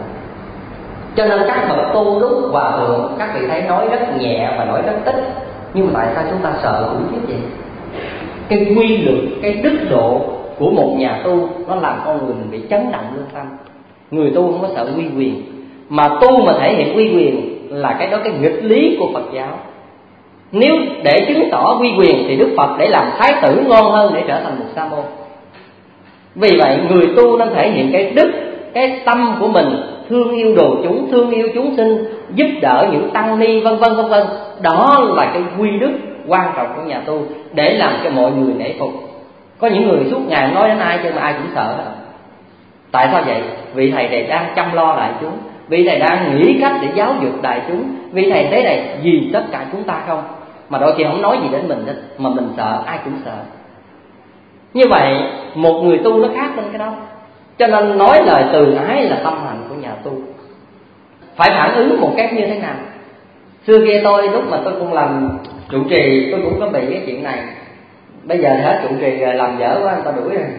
S2: Cho nên các bậc tu lúc hòa thượng, các vị thấy nói rất nhẹ và nói rất ít, nhưng mà tại sao chúng ta sợ khủng khiếp vậy? Cái quy luật, cái đức độ của một nhà tu nó làm con người mình bị chấn động lương tâm. Người tu không có sợ uy quyền, mà tu mà thể hiện uy quyền là cái đó cái nghịch lý của Phật giáo. Nếu để chứng tỏ uy quyền thì Đức Phật để làm thái tử ngon hơn để trở thành một sa môn. Vì vậy người tu nên thể hiện cái đức, cái tâm của mình, thương yêu đồ chúng, thương yêu chúng sinh, giúp đỡ những tăng ni vân vân vân vân. Đó là cái quy đức quan trọng của nhà tu để làm cho mọi người nể phục. Có những người suốt ngày nói đến ai chứ mà ai cũng sợ hết. Tại sao vậy? Vị thầy này đang chăm lo đại chúng, vị thầy đang nghĩ cách để giáo dục đại chúng, vị thầy thế này vì tất cả chúng ta không. Mà đôi khi không nói gì đến mình hết, mà mình sợ, ai cũng sợ. Như vậy một người tu nó khác bên cái đó. Cho nên nói lời từ ái là tâm hạnh của nhà tu. Phải phản ứng một cách như thế nào? Xưa kia tôi lúc mà tôi cũng làm trụ trì, tôi cũng có bị cái chuyện này. Bây giờ hết trụ trì rồi, làm dở quá người ta đuổi rồi.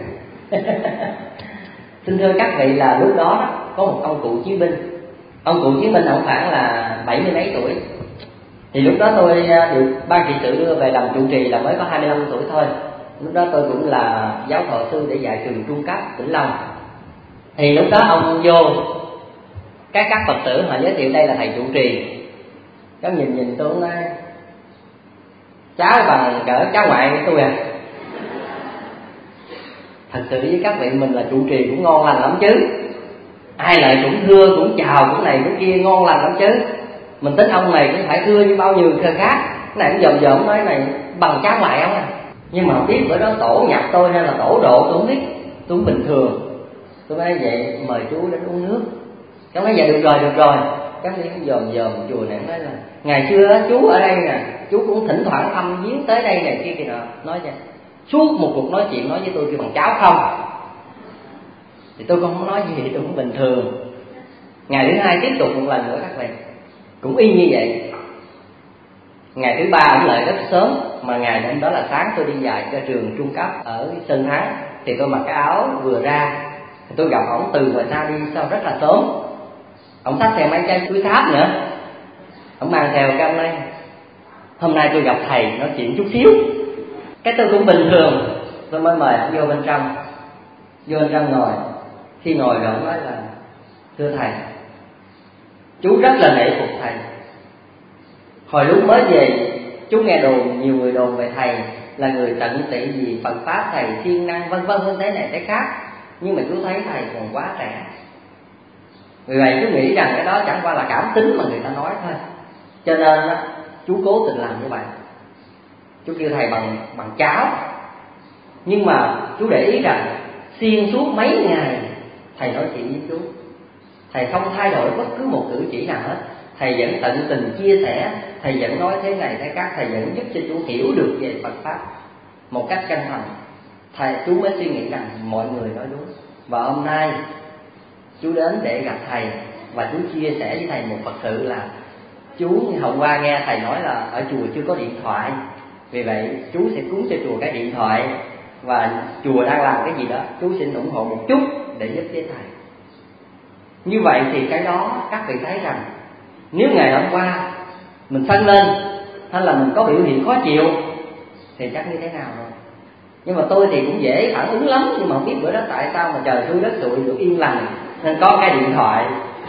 S2: Xin thưa các vị là lúc đó có một ông cụ chiến binh. Ông cụ chiến binh ông khoảng là 70 mấy tuổi. Thì lúc đó tôi được ban trị sự đưa về làm trụ trì là mới có 25 tuổi thôi. Lúc đó tôi cũng là giáo thọ sư để dạy trường trung cấp Vĩnh Long. Thì lúc đó ông vô, các Phật tử họ giới thiệu đây là thầy trụ trì. Cháu nhìn tôi nói cháu bằng cỡ cháu ngoại của tôi à. Thật sự với các vị mình là trụ trì cũng ngon lành lắm chứ. Ai lại cũng thưa, cũng chào, cũng này cũng kia, ngon lành lắm chứ. Mình tính ông này cũng phải thưa như bao nhiêu người khác. Cái này cũng dòm nói này bằng cháu ngoại ông à. Nhưng mà biết bữa đó tổ nhập tôi hay là tổ độ tôi không biết, tôi cũng bình thường. Tôi nói vậy mời chú đến uống nước. Cháu nói dạ được rồi. Cháu đi dòm chùa này nói là ngày xưa chú ở đây nè, chú cũng thỉnh thoảng thăm viếng tới đây này kia kìa nọ. Nói vậy suốt một cuộc nói chuyện nói với tôi kêu bằng cháu không. Thì tôi không nói gì, tôi cũng bình thường. Ngày thứ hai tiếp tục một lần nữa các bạn, cũng y như vậy. Ngày thứ ba cũng lại rất sớm, mà ngày hôm đó là sáng tôi đi dạy cho trường trung cấp ở Sơn Thái. Thì tôi mặc cái áo vừa ra, thì tôi gặp ổng từ ngoài xa đi sau rất là sớm. Ổng xách theo mấy chai túi tháp nữa, ổng mang theo cái ông này. Hôm nay tôi gặp thầy nói chuyện chút xíu. Cái tôi cũng bình thường, tôi mới mời ổng vô bên trong. Vô bên trong ngồi. Khi ngồi rồi ổng nói là thưa thầy, chú rất là nể phục thầy. Hồi lúc mới về chú nghe đồn, nhiều người đồn về thầy là người tận tụy vì Phật pháp, thầy siêng năng vân vân thế này thế khác. Nhưng mà chú thấy thầy còn quá trẻ. Vì vậy chú nghĩ rằng cái đó chẳng qua là cảm tính mà người ta nói thôi. Cho nên chú cố tình làm như vậy. Chú kêu thầy bằng cháu. Nhưng mà chú để ý rằng xuyên suốt mấy ngày thầy nói chuyện với chú, thầy không thay đổi bất cứ một cử chỉ nào hết. Thầy vẫn tận tình chia sẻ, thầy vẫn nói thế này thế khác, thầy vẫn giúp cho chú hiểu được về Phật pháp một cách chân thành. Chú mới suy nghĩ rằng mọi người nói đúng. Và hôm nay chú đến để gặp thầy và chú chia sẻ với thầy một Phật sự là chú hôm qua nghe thầy nói là ở chùa chưa có điện thoại, vì vậy chú sẽ cúng cho chùa cái điện thoại, và chùa đang làm cái gì đó chú xin ủng hộ một chút để giúp với thầy. Như vậy thì cái đó các vị thấy rằng nếu ngày hôm qua mình sân lên hay là mình có biểu hiện khó chịu thì chắc như thế nào rồi. Nhưng mà tôi thì cũng dễ phản ứng lắm, nhưng mà không biết bữa đó tại sao mà trời xui đất xui được yên lành nên có cái điện thoại.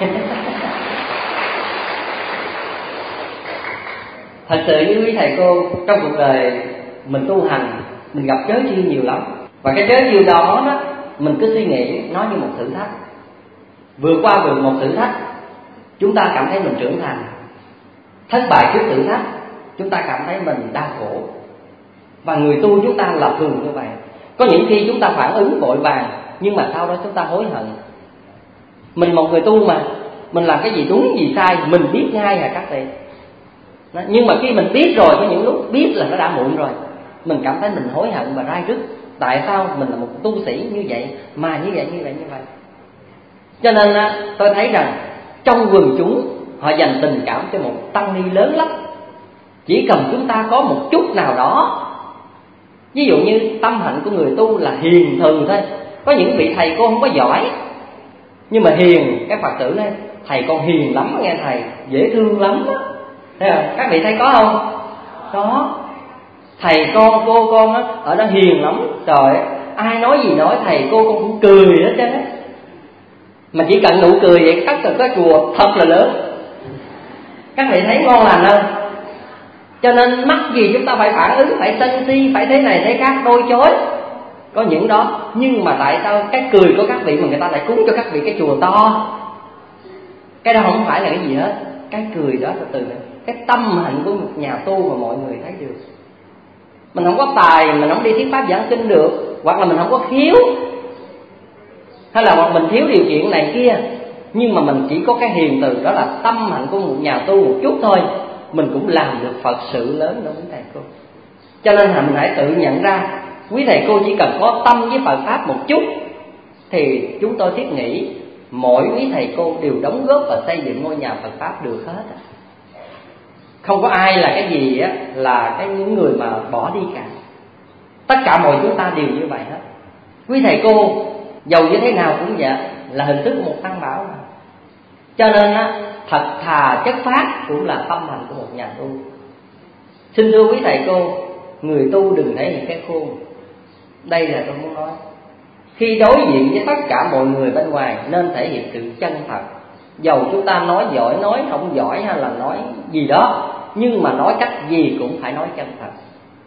S2: Thật sự như quý thầy cô, trong cuộc đời mình tu hành, mình gặp chớ chiêu nhiều lắm. Và cái chớ chiêu đó mình cứ suy nghĩ nó như một thử thách. Vượt qua được một thử thách, chúng ta cảm thấy mình trưởng thành. Thất bại trước thử thách, chúng ta cảm thấy mình đau khổ. Và người tu chúng ta là thường như vậy. Có những khi chúng ta phản ứng vội vàng, nhưng mà sau đó chúng ta hối hận. Mình một người tu mà, mình làm cái gì đúng gì sai mình biết ngay hả các vị. Nhưng mà khi mình biết rồi, có những lúc biết là nó đã muộn rồi, mình cảm thấy mình hối hận và rai rứt. Tại sao mình là một tu sĩ như vậy mà như vậy. Cho nên tôi thấy rằng trong quần chúng họ dành tình cảm cho một tăng ni lớn lắm. Chỉ cần chúng ta có một chút nào đó, ví dụ như tâm hạnh của người tu là hiền từ thôi. Có những vị thầy con không có giỏi, nhưng mà hiền. Các Phật tử nói thầy con hiền lắm nghe thầy, dễ thương lắm. Thấy không? Các vị thấy có không? Có. Thầy con cô con ở đó hiền lắm. Trời, ai nói gì nói, thầy cô con cũng cười hết trơn á. Mà chỉ cần nụ cười vậy cắt từ cái chùa thật là lớn. Các vị thấy ngon lành không? Cho nên mắc gì chúng ta phải phản ứng, phải sân si, phải thế này thế khác, đôi chối. Có những đó. Nhưng mà tại sao cái cười của các vị mà người ta lại cúng cho các vị cái chùa to? Cái đó không phải là cái gì hết. Cái cười đó là từ cái tâm hạnh của một nhà tu mà mọi người thấy được. Mình không có tài, mình không đi thuyết pháp giảng kinh được, hoặc là mình không có khiếu, hay là hoặc mình thiếu điều kiện này kia, nhưng mà mình chỉ có cái hiền từ, đó là tâm hạnh của một nhà tu một chút thôi, mình cũng làm được Phật sự lớn đó quý thầy cô. Cho nên là mình hãy tự nhận ra, quý thầy cô chỉ cần có tâm với Phật pháp một chút thì chúng tôi thiết nghĩ mỗi quý thầy cô đều đóng góp và xây dựng ngôi nhà Phật pháp được hết. Không có ai là cái gì á, là những người mà bỏ đi cả. Tất cả mọi chúng ta đều như vậy hết. Quý thầy cô dầu như thế nào cũng vậy, là hình thức của một tăng bảo mà. Cho nên á, thật thà chất phát cũng là tâm hành của một nhà tu. Xin thưa quý thầy cô, người tu đừng thể hiện cái khuôn. Đây là tôi muốn nói, khi đối diện với tất cả mọi người bên ngoài nên thể hiện sự chân thật. Dầu chúng ta nói giỏi, nói không giỏi, hay là nói gì đó, nhưng mà nói cách gì cũng phải nói chân thật.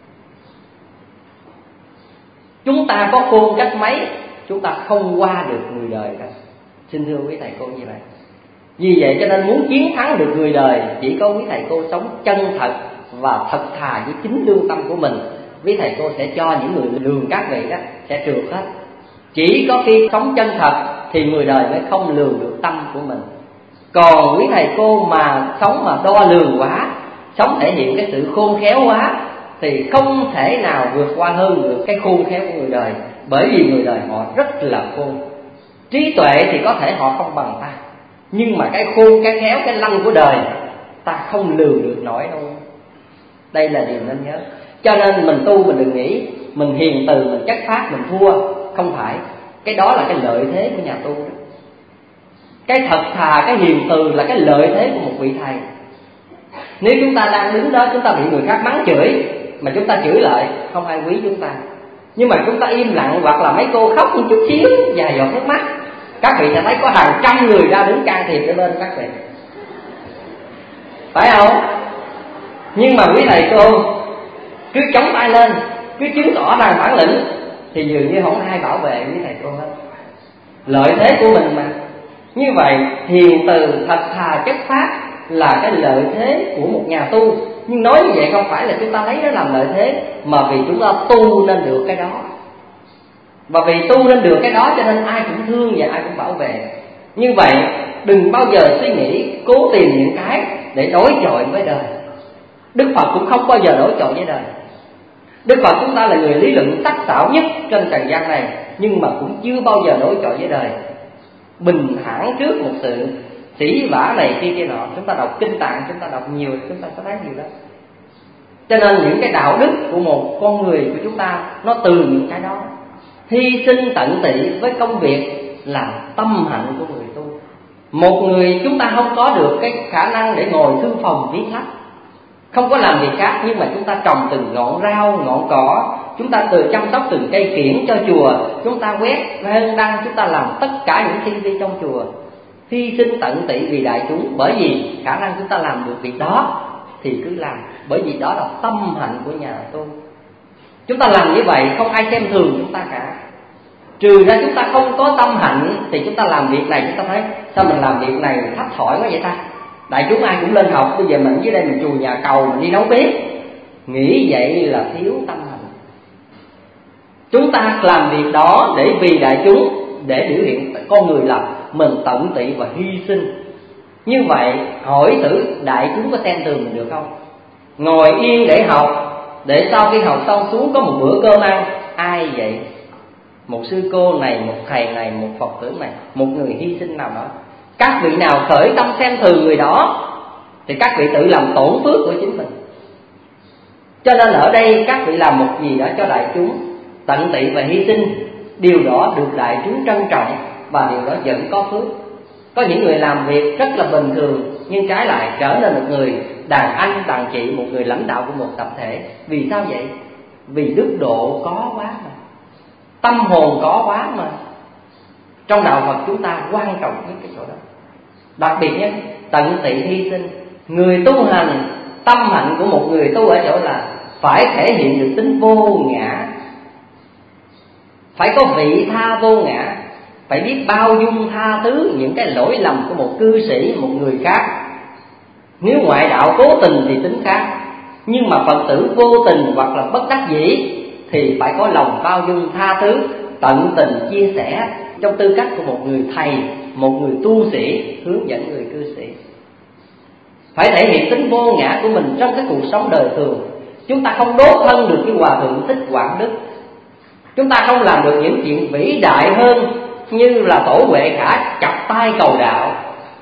S2: Chúng ta có khôn cách mấy, chúng ta không qua được người đời đâu. Xin thưa quý thầy cô như vậy. Vì vậy cho nên muốn chiến thắng được người đời, chỉ có quý thầy cô sống chân thật và thật thà với chính lương tâm của mình. Quý thầy cô sẽ cho những người lường các vị đó sẽ trượt hết. Chỉ có khi sống chân thật thì người đời mới không lường được tâm của mình. Còn quý thầy cô mà sống mà đo lường quá, sống thể hiện cái sự khôn khéo quá, thì không thể nào vượt qua hơn được cái khôn khéo của người đời. Bởi vì người đời họ rất là khôn. Trí tuệ thì có thể họ không bằng ta, nhưng mà cái khôn, cái khéo, cái lăng của đời ta không lường được nổi đâu. Đây là điều nên nhớ. Cho nên mình tu mình đừng nghĩ mình hiền từ, mình chất phát, mình thua. Không phải. Cái đó là cái lợi thế của nhà tu đó. Cái thật thà, cái hiền từ là cái lợi thế của một vị thầy. Nếu chúng ta đang đứng đó, chúng ta bị người khác mắng chửi, mà chúng ta chửi lại, không ai quý chúng ta. Nhưng mà chúng ta im lặng, hoặc là mấy cô khóc một chút xíu, vài giọt nước mắt, các vị sẽ thấy có hàng trăm người ra đứng can thiệp để bên các vị, phải không? Nhưng mà quý thầy cô cứ chống tay lên, cứ chứng tỏ rằng bản lĩnh, thì dường như không ai bảo vệ quý thầy cô hết. Lợi thế của mình mà. Như vậy hiền từ, thật thà, chất phát là cái lợi thế của một nhà tu. Nhưng nói như vậy không phải là chúng ta lấy nó làm lợi thế, mà vì chúng ta tu nên được cái đó. Và vì tu nên được cái đó cho nên ai cũng thương và ai cũng bảo vệ. Như vậy đừng bao giờ suy nghĩ cố tìm những cái để đối chọi với đời. Đức Phật cũng không bao giờ đối chọi với đời. Đức Phật chúng ta là người lý luận sắc sảo nhất trên trần gian này, nhưng mà cũng chưa bao giờ đối chọi với đời. Bình thản trước một sự sỉ vả này kia nọ. Chúng ta đọc kinh Tạng, chúng ta đọc nhiều, chúng ta sẽ thấy nhiều đó. Cho nên những cái đạo đức của một con người của chúng ta nó từ những cái đó. Hy sinh tận tụy với công việc là tâm hạnh của người tu. Một người chúng ta không có được cái khả năng để ngồi thư phòng viết lách, không có làm việc khác, nhưng mà chúng ta trồng từng ngọn rau, ngọn cỏ, chúng ta từ chăm sóc từng cây kiểng cho chùa, chúng ta quét hương đăng, chúng ta làm tất cả những thi vi trong chùa, hy sinh tận tụy vì đại chúng. Bởi vì khả năng chúng ta làm được việc đó thì cứ làm, bởi vì đó là tâm hạnh của nhà tu. Chúng ta làm như vậy không ai xem thường chúng ta cả. Trừ ra chúng ta không có tâm hạnh thì chúng ta làm việc này chúng ta thấy sao mình làm việc này thấp thỏi quá vậy ta. Đại chúng ai cũng lên học, bây giờ mình dưới đây mình chùi nhà cầu, mình đi nấu bếp. Nghĩ vậy là thiếu tâm hạnh. Chúng ta làm việc đó để vì đại chúng, để biểu hiện con người là mình tận tụy và hy sinh. Như vậy hỏi thử đại chúng có xem thường mình được không? Ngồi yên để học, để sau khi học xong xuống có một bữa cơm ăn. Ai vậy? Một sư cô này, một thầy này, một Phật tử này, một người hy sinh nào đó. Các vị nào khởi tâm xem thường người đó thì các vị tự làm tổn phước của chính mình. Cho nên ở đây các vị làm một gì đó cho đại chúng, tận tụy và hy sinh, điều đó được đại chúng trân trọng và điều đó vẫn có phước. Có những người làm việc rất là bình thường nhưng trái lại trở nên một người đàn anh, đàn chị, một người lãnh đạo của một tập thể. Vì sao vậy? Vì đức độ có quá mà. tâm hồn có quá mà. Trong đạo Phật chúng ta quan trọng nhất cái chỗ đó. Đặc biệt nhất tận tụy hy sinh. Người tu hành, tâm hạnh của một người tu ở chỗ là phải thể hiện được tính vô ngã, phải có vị tha vô ngã, phải biết bao dung tha thứ những cái lỗi lầm của một cư sĩ, một người khác. Nếu ngoại đạo cố tình thì tính khác, nhưng mà Phật tử vô tình hoặc là bất đắc dĩ thì phải có lòng bao dung tha thứ, tận tình chia sẻ trong tư cách của một người thầy, một người tu sĩ hướng dẫn người cư sĩ. Phải thể hiện tính vô ngã của mình trong cái cuộc sống đời thường. Chúng ta không đốt thân được cái Hòa Thượng Thích Quảng Đức, chúng ta không làm được những chuyện vĩ đại hơn như là Tổ Huệ Khả chặt tay cầu đạo.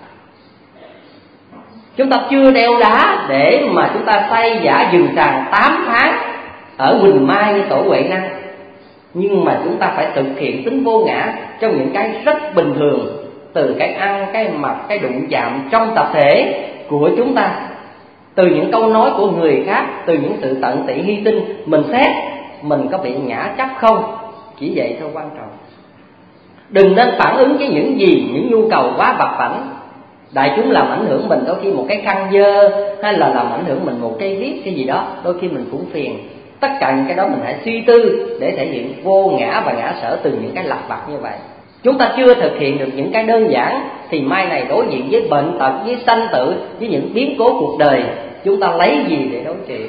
S2: Chúng ta chưa đeo đá để mà chúng ta xây giả vườn sàn 8 tháng ở Huỳnh Mai như Tổ Huệ Năng. Nhưng mà chúng ta phải thực hiện tính vô ngã trong những cái rất bình thường, từ cái ăn, cái mặc, cái đụng chạm trong tập thể của chúng ta, từ những câu nói của người khác, từ những sự tận tụy hy sinh. Mình xét mình có bị ngã chấp không, chỉ vậy thôi quan trọng. Đừng nên phản ứng với những gì, những nhu cầu quá vặt vãnh. Đại chúng làm ảnh hưởng mình, đôi khi một cái khăn dơ, hay là làm ảnh hưởng mình một cây viết cái gì đó, đôi khi mình cũng phiền. Tất cả những cái đó mình hãy suy tư để thể hiện vô ngã và ngã sở từ những cái lặt vặt như vậy. Chúng ta chưa thực hiện được những cái đơn giản thì mai này đối diện với bệnh tật, với sanh tử, với những biến cố cuộc đời, chúng ta lấy gì để đối trị?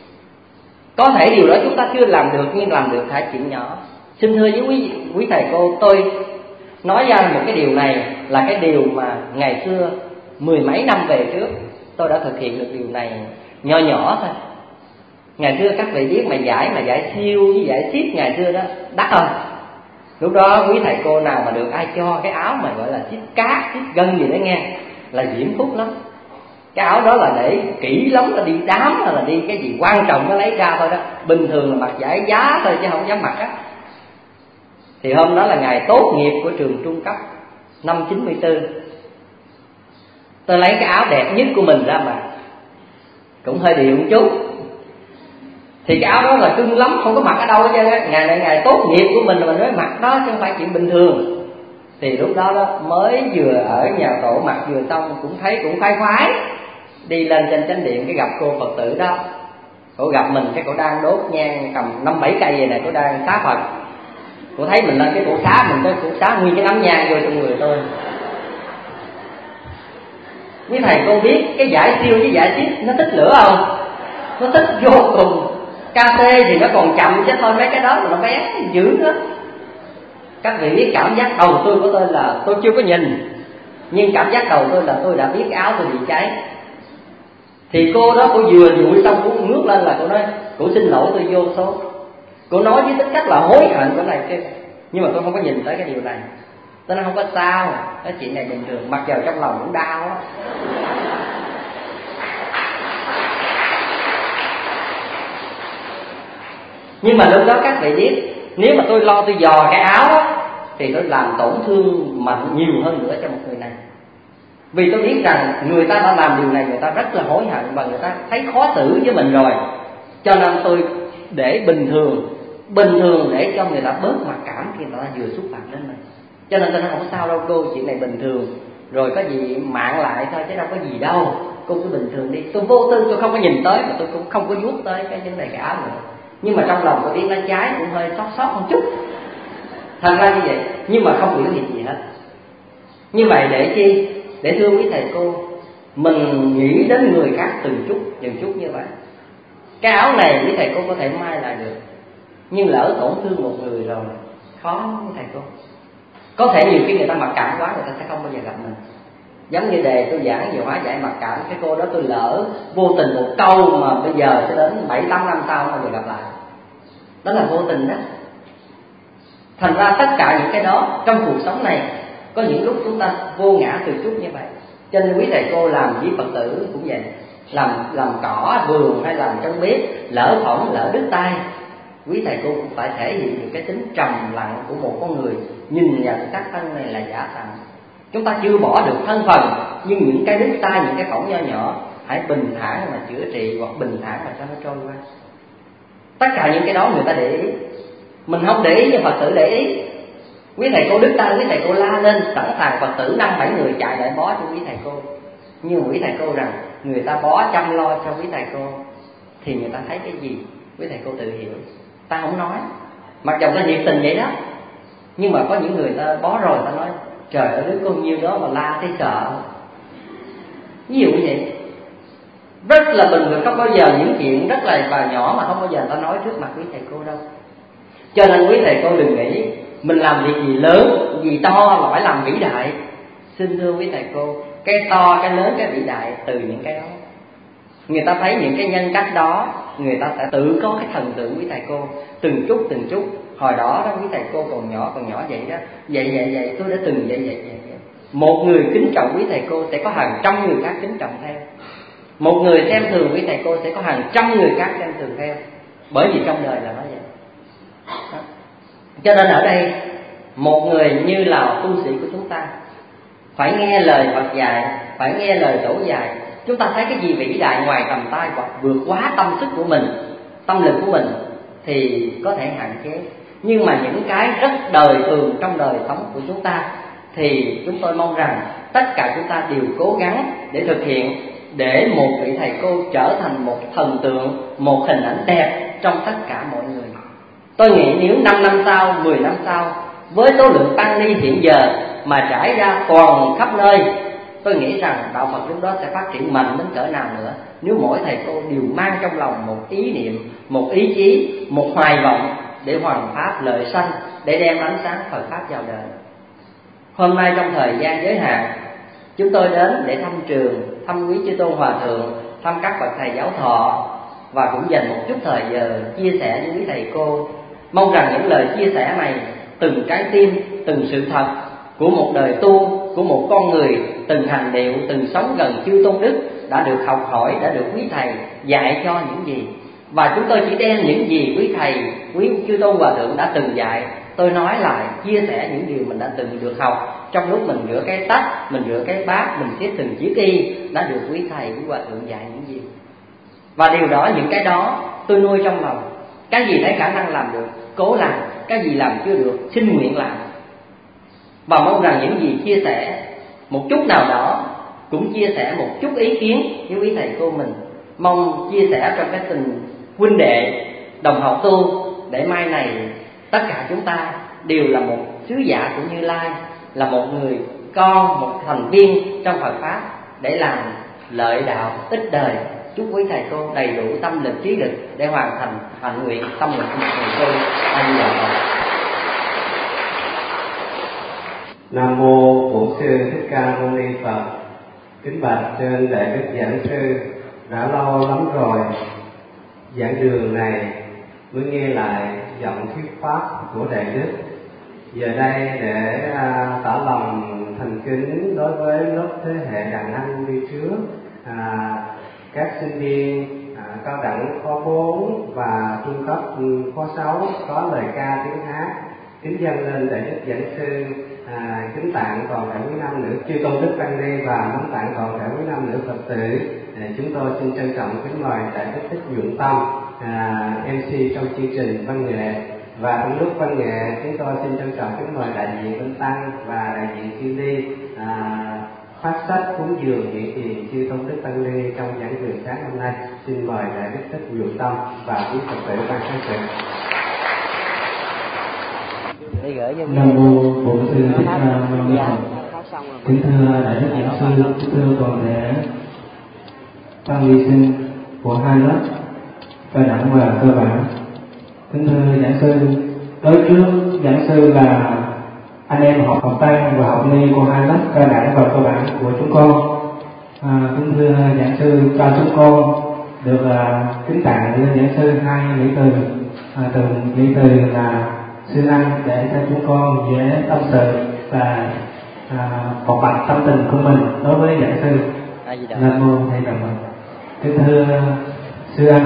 S2: Có thể điều đó chúng ta chưa làm được, nhưng làm được hai chuyện nhỏ. Xin thưa với quý thầy cô, tôi nói ra một cái điều này là cái điều mà ngày xưa 10 mấy năm về trước tôi đã thực hiện được điều này nho nhỏ thôi. Ngày xưa các vị biết mà giải siêu với giải ship ngày xưa đó đắt không? Lúc đó quý thầy cô nào mà được ai cho cái áo mà gọi là ship cát, ship gân gì đó nghe, là diễm phúc lắm. Cái áo đó là để kỹ lắm, là đi đám hay là đi cái gì quan trọng nó lấy ra thôi đó. Bình thường là mặc giải giá thôi chứ không dám mặc á. Thì hôm đó là ngày tốt nghiệp của trường trung cấp năm 94. Tôi lấy cái áo đẹp nhất của mình ra mà, cũng hơi điệu một chút. Thì cái áo đó là cưng lắm, không có mặc ở đâu hết trơn á. Ngày này ngày tốt nghiệp của mình là mình mới mặc đó, chứ không phải chuyện bình thường. Thì lúc đó đó mới vừa ở nhà tổ mặc vừa xong, cũng thấy cũng khoái khoái. Đi lên trên chánh điện cái gặp cô Phật tử đó. Cô gặp mình cái cô đang đốt nhang cầm 5-7 cây vậy này, cô đang xá Phật. Cô thấy mình lên cái cổ xá mình, tới cổ xá nguyên cái nắm nhang vô trong người tôi. Với thầy cô biết cái giải siêu với giải ship nó thích lửa không? Nó thích vô cùng. KT thì nó còn chậm chứ thôi, mấy cái đó là nó bé dữ đó. Các vị biết cảm giác đầu tôi của tôi là tôi chưa có nhìn, nhưng cảm giác đầu tôi là tôi đã biết cái áo tôi bị cháy. Thì cô đó cô vừa dụi xong cô ngước lên là cô nói cô xin lỗi tôi vô số. Cô nói với tính cách là hối hận cái này kia, nhưng mà tôi không có nhìn tới cái điều này. Tôi nói không có sao, cái chuyện này bình thường, mặc dù trong lòng cũng đau á. Nhưng mà lúc đó các vị biết, nếu mà tôi lo tôi dò cái áo á, thì tôi làm tổn thương mạnh nhiều hơn nữa cho một người này. Vì tôi biết rằng người ta đã làm điều này, người ta rất là hối hận và người ta thấy khó xử với mình rồi. Cho nên tôi để bình thường để cho người ta bớt mặc cảm khi người ta vừa xúc phạm đến mình. Cho nên tôi nói không sao đâu cô, chuyện này bình thường, rồi có gì mạng lại thôi chứ đâu có gì đâu, cô cứ bình thường đi. Tôi vô tư, tôi không có nhìn tới, mà tôi cũng không có vuốt tới cái vấn đề cái áo nữa. Nhưng mà trong lòng tôi biết nó cháy, cũng hơi xót một chút. Thành ra như vậy, nhưng mà không biểu hiện gì hết. Như vậy để chi? Để thưa quý thầy cô, mình nghĩ đến người khác từng chút như vậy. Cái áo này quý thầy cô có thể may lại được, nhưng lỡ tổn thương một người rồi khó quý thầy cô. Có thể nhiều khi người ta mặc cảm quá, người ta sẽ không bao giờ gặp mình. Giống như đề tôi giảng về hóa giải mặc cảm, cái cô đó tôi lỡ vô tình một câu mà bây giờ cho đến 7-8 năm sau không bao giờ gặp lại. Đó là vô tình đó. Thành ra tất cả những cái đó trong cuộc sống này, có những lúc chúng ta vô ngã từ chút như vậy. Cho nên quý thầy cô làm với Phật tử cũng vậy, làm cỏ vườn hay làm trong bếp, lỡ phỏng lỡ đứt tay, quý thầy cô cũng phải thể hiện được cái tính trầm lặng của một con người, nhìn nhận các thân này là giả tạm. Chúng ta chưa bỏ được thân phần, nhưng những cái đứt tay, những cái phỏng nho nhỏ, hãy bình thản mà chữa trị, hoặc bình thản mà cho nó trôi qua. Tất cả những cái đó người ta để ý. Mình không để ý nhưng Phật tử để ý. Quý thầy cô đứng tay, quý thầy cô la lên, sẵn sàng Phật tử 5-7 người chạy lại bó cho quý thầy cô. Nhưng quý thầy cô rằng người ta bó chăm lo cho quý thầy cô thì người ta thấy cái gì? Quý thầy cô tự hiểu. Ta không nói, mặc dù ta nhiệt tình vậy đó, nhưng mà có những người ta bó rồi ta nói trời ơi đứa con nhiêu đó mà la thấy sợ. Ví dụ như vậy, rất là bình thường, không bao giờ những chuyện rất là và nhỏ mà không bao giờ ta nói trước mặt quý thầy cô đâu. Cho nên quý thầy cô đừng nghĩ mình làm việc gì lớn, gì to là phải làm vĩ đại. Xin thưa quý thầy cô, cái to, cái lớn, cái vĩ đại từ những cái đó. Người ta thấy những cái nhân cách đó, người ta sẽ tự có cái thần tượng quý thầy cô. Từng chút. Hồi đó quý thầy cô còn nhỏ vậy đó. Vậy tôi đã từng vậy. Một người kính trọng quý thầy cô sẽ có hàng trăm người khác kính trọng theo. Một người xem thường quý thầy cô sẽ có hàng trăm người khác xem thường theo. Bởi vì trong đời là nó vậy đó. Cho nên ở đây một người như là tu sĩ của chúng ta phải nghe lời Phật dạy, phải nghe lời Tổ dạy. Chúng ta thấy cái gì vĩ đại ngoài tầm tay hoặc vượt quá tâm sức của mình, tâm lực của mình thì có thể hạn chế. Nhưng mà những cái rất đời thường trong đời sống của chúng ta thì chúng tôi mong rằng tất cả chúng ta đều cố gắng để thực hiện, để một vị thầy cô trở thành một thần tượng, một hình ảnh đẹp trong tất cả mọi người. Tôi nghĩ nếu 5 năm sau, 10 năm sau, với số lượng tăng ni hiện giờ mà trải ra toàn khắp nơi, tôi nghĩ rằng đạo Phật lúc đó sẽ phát triển mạnh đến cỡ nào nữa. Nếu mỗi thầy cô đều mang trong lòng một ý niệm, một ý chí, một hoài vọng để hoàn pháp lợi sanh, để đem ánh sáng Phật pháp vào đời. Hôm nay trong thời gian giới hạn, chúng tôi đến để thăm trường, thăm quý chư tôn hòa thượng, thăm các bậc thầy giáo thọ và cũng dành một chút thời giờ chia sẻ với quý thầy cô. Mong rằng những lời chia sẻ này, từng trái tim, từng sự thật của một đời tu, của một con người từng hành điệu, từng sống gần chư tôn đức đã được học hỏi, đã được quý thầy dạy cho những gì. Và chúng tôi chỉ đem những gì quý thầy, quý chư tôn hòa thượng đã từng dạy, tôi nói lại, chia sẻ những điều mình đã từng được học trong lúc mình rửa cái tách, mình rửa cái bát, mình xếp từng chiếc y, đã được quý thầy, quý hòa thượng dạy những gì. Và điều đó, những cái đó tôi nuôi trong lòng. Cái gì thấy khả năng làm được, cố làm. Cái gì làm chưa được, xin nguyện làm. Và mong rằng những gì chia sẻ một chút nào đó, cũng chia sẻ một chút ý kiến với quý thầy cô mình. Mong chia sẻ trong cái tình huynh đệ, đồng học tu, để mai này tất cả chúng ta đều là một sứ giả của Như Lai, là một người con, một thành viên trong Phật Pháp để làm lợi đạo ích đời. Chúc quý thầy cô đầy đủ tâm lực, trí lực để hoàn thành hạnh nguyện tâm nguyện của một thầy cô. A Di Đà Phật.
S3: Nam mô Bổn Sư Thích Ca Mâu Ni Phật. Kính bạch trên đại đức giảng sư, đã lâu lắm rồi giảng đường này mới nghe lại giọng thuyết pháp của đại đức. Giờ đây để tỏ lòng thành kính đối với lớp thế hệ đàn anh đi trước, các sinh viên cao đẳng khóa 4 và trung cấp khóa 6 có lời ca tiếng hát, kính dâng lên đại đức giảng sư, kính tặng toàn thể quý nam nữ chư tôn đức tăng ni và kính tặng toàn thể quý nam nữ Phật tử. Chúng tôi xin trân trọng kính mời đại đức Thích Dụng Tâm, MC trong chương trình văn nghệ. Và trong lúc văn nghệ, chúng tôi xin trân trọng kính mời đại diện Minh Tăng và đại diện Kim Ly phát sách cúng dường hiện tiền chư tôn đức tăng ni trong giảng đường sáng hôm nay. Xin mời đại đức Thích Dụng Tâm và quý Phật tử ban khán sự.
S4: Nam mô Bổn Sư Thích Ca Mâu Ni Phật. Kính thưa đại đức giảng sư, kính thưa toàn thể tăng ni sinh của hai lớp cơ đẳng và cơ bản. Kính thưa giảng sư, đối trước giảng sư là anh em học tăng và học ni của hai lớp cơ đẳng và cơ bản của chúng con. Kính thưa giảng sư, cho chúng con được kính tặng lên giảng sư hai mỹ từ, từng mỹ từ là sư anh, để cho chúng con dễ tâm sự và bộc bạch tâm tình của mình đối với giảng sư. Nam mô Thầy Phật. Kính thưa sư anh,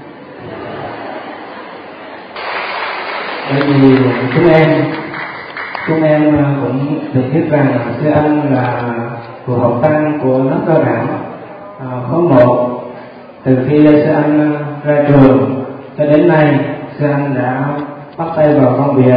S4: bởi vì chúng em cũng được biết rằng sư anh là của học tăng của lớp cơ bản khóa 1. Từ khi sư anh ra trường cho đến nay, sư anh đã bắt tay vào công việc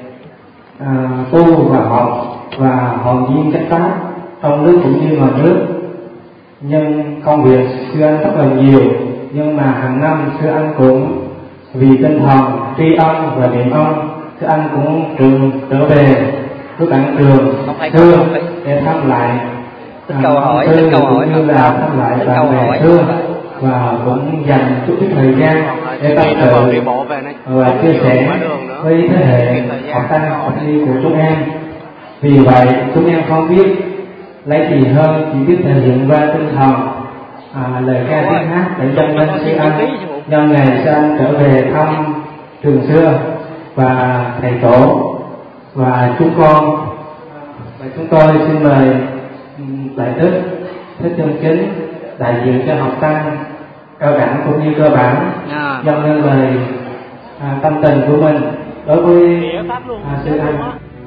S4: tu và học và hồn nhiên cách tác trong nước cũng như ngoài nước. Nhưng công việc sư anh rất là nhiều, nhưng mà hàng năm sư anh cũng vì tinh thần tri ân và niệm ân, sư anh cũng trở về với bản trường xưa để thăm lại
S2: câu hỏi
S4: cũng như là thăm lại bạn bè xưa, và cũng dành chút ít thời gian để tâm sự và chia sẻ với thế hệ học tăng học ni của chúng em. Vì vậy chúng em không biết lấy gì hơn, chỉ biết thể hiện qua tinh thần lời ca tiếng hát để dâng lên sư anh nhân ngày sư anh trở về thăm trường xưa và thầy tổ và chúng con. Và chúng tôi xin mời đại đức Thích Chân Chính đại diện cho học tăng cao đẳng cũng như cơ bản dâng lên lời tâm tình của mình đối với sư anh.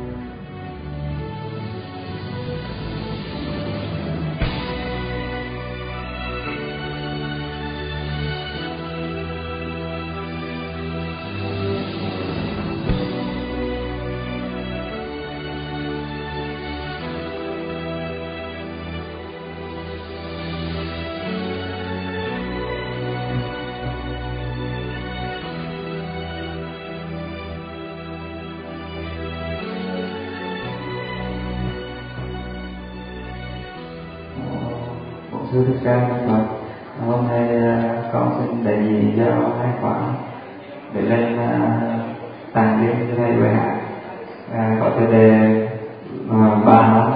S4: Sư Thích Ca Mâu Phật, hôm nay con xin đại diện cho hai khoản để lên tàng liên cho thầy bài hát có tiêu đề ba năm.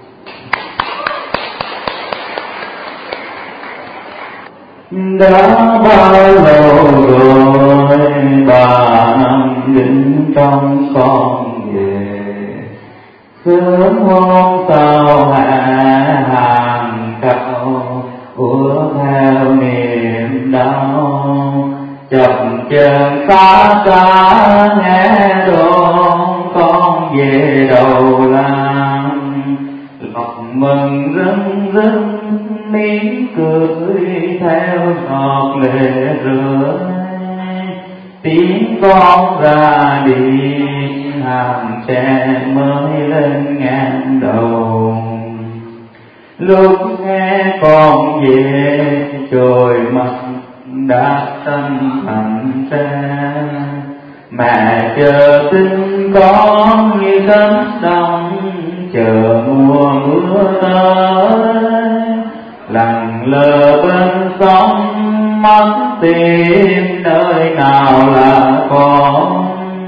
S4: Đã bao lâu rồi 3 năm đến trong con về, sớm hôm sau hạ hàng cậu ủa theo niềm đau, chập chờn xa xa nghe đồn con về đầu làng, lòng mừng rưng rưng nín cười theo giọt lệ rơi, tiếng con ra đi hàng tre mới lên ngang đầu. Lúc nghe con về trời mặt đã xanh thành tre, mẹ chờ tin con như cánh đồng chờ mùa mưa tới, lặng lờ bên sông mắt tìm nơi nào là con.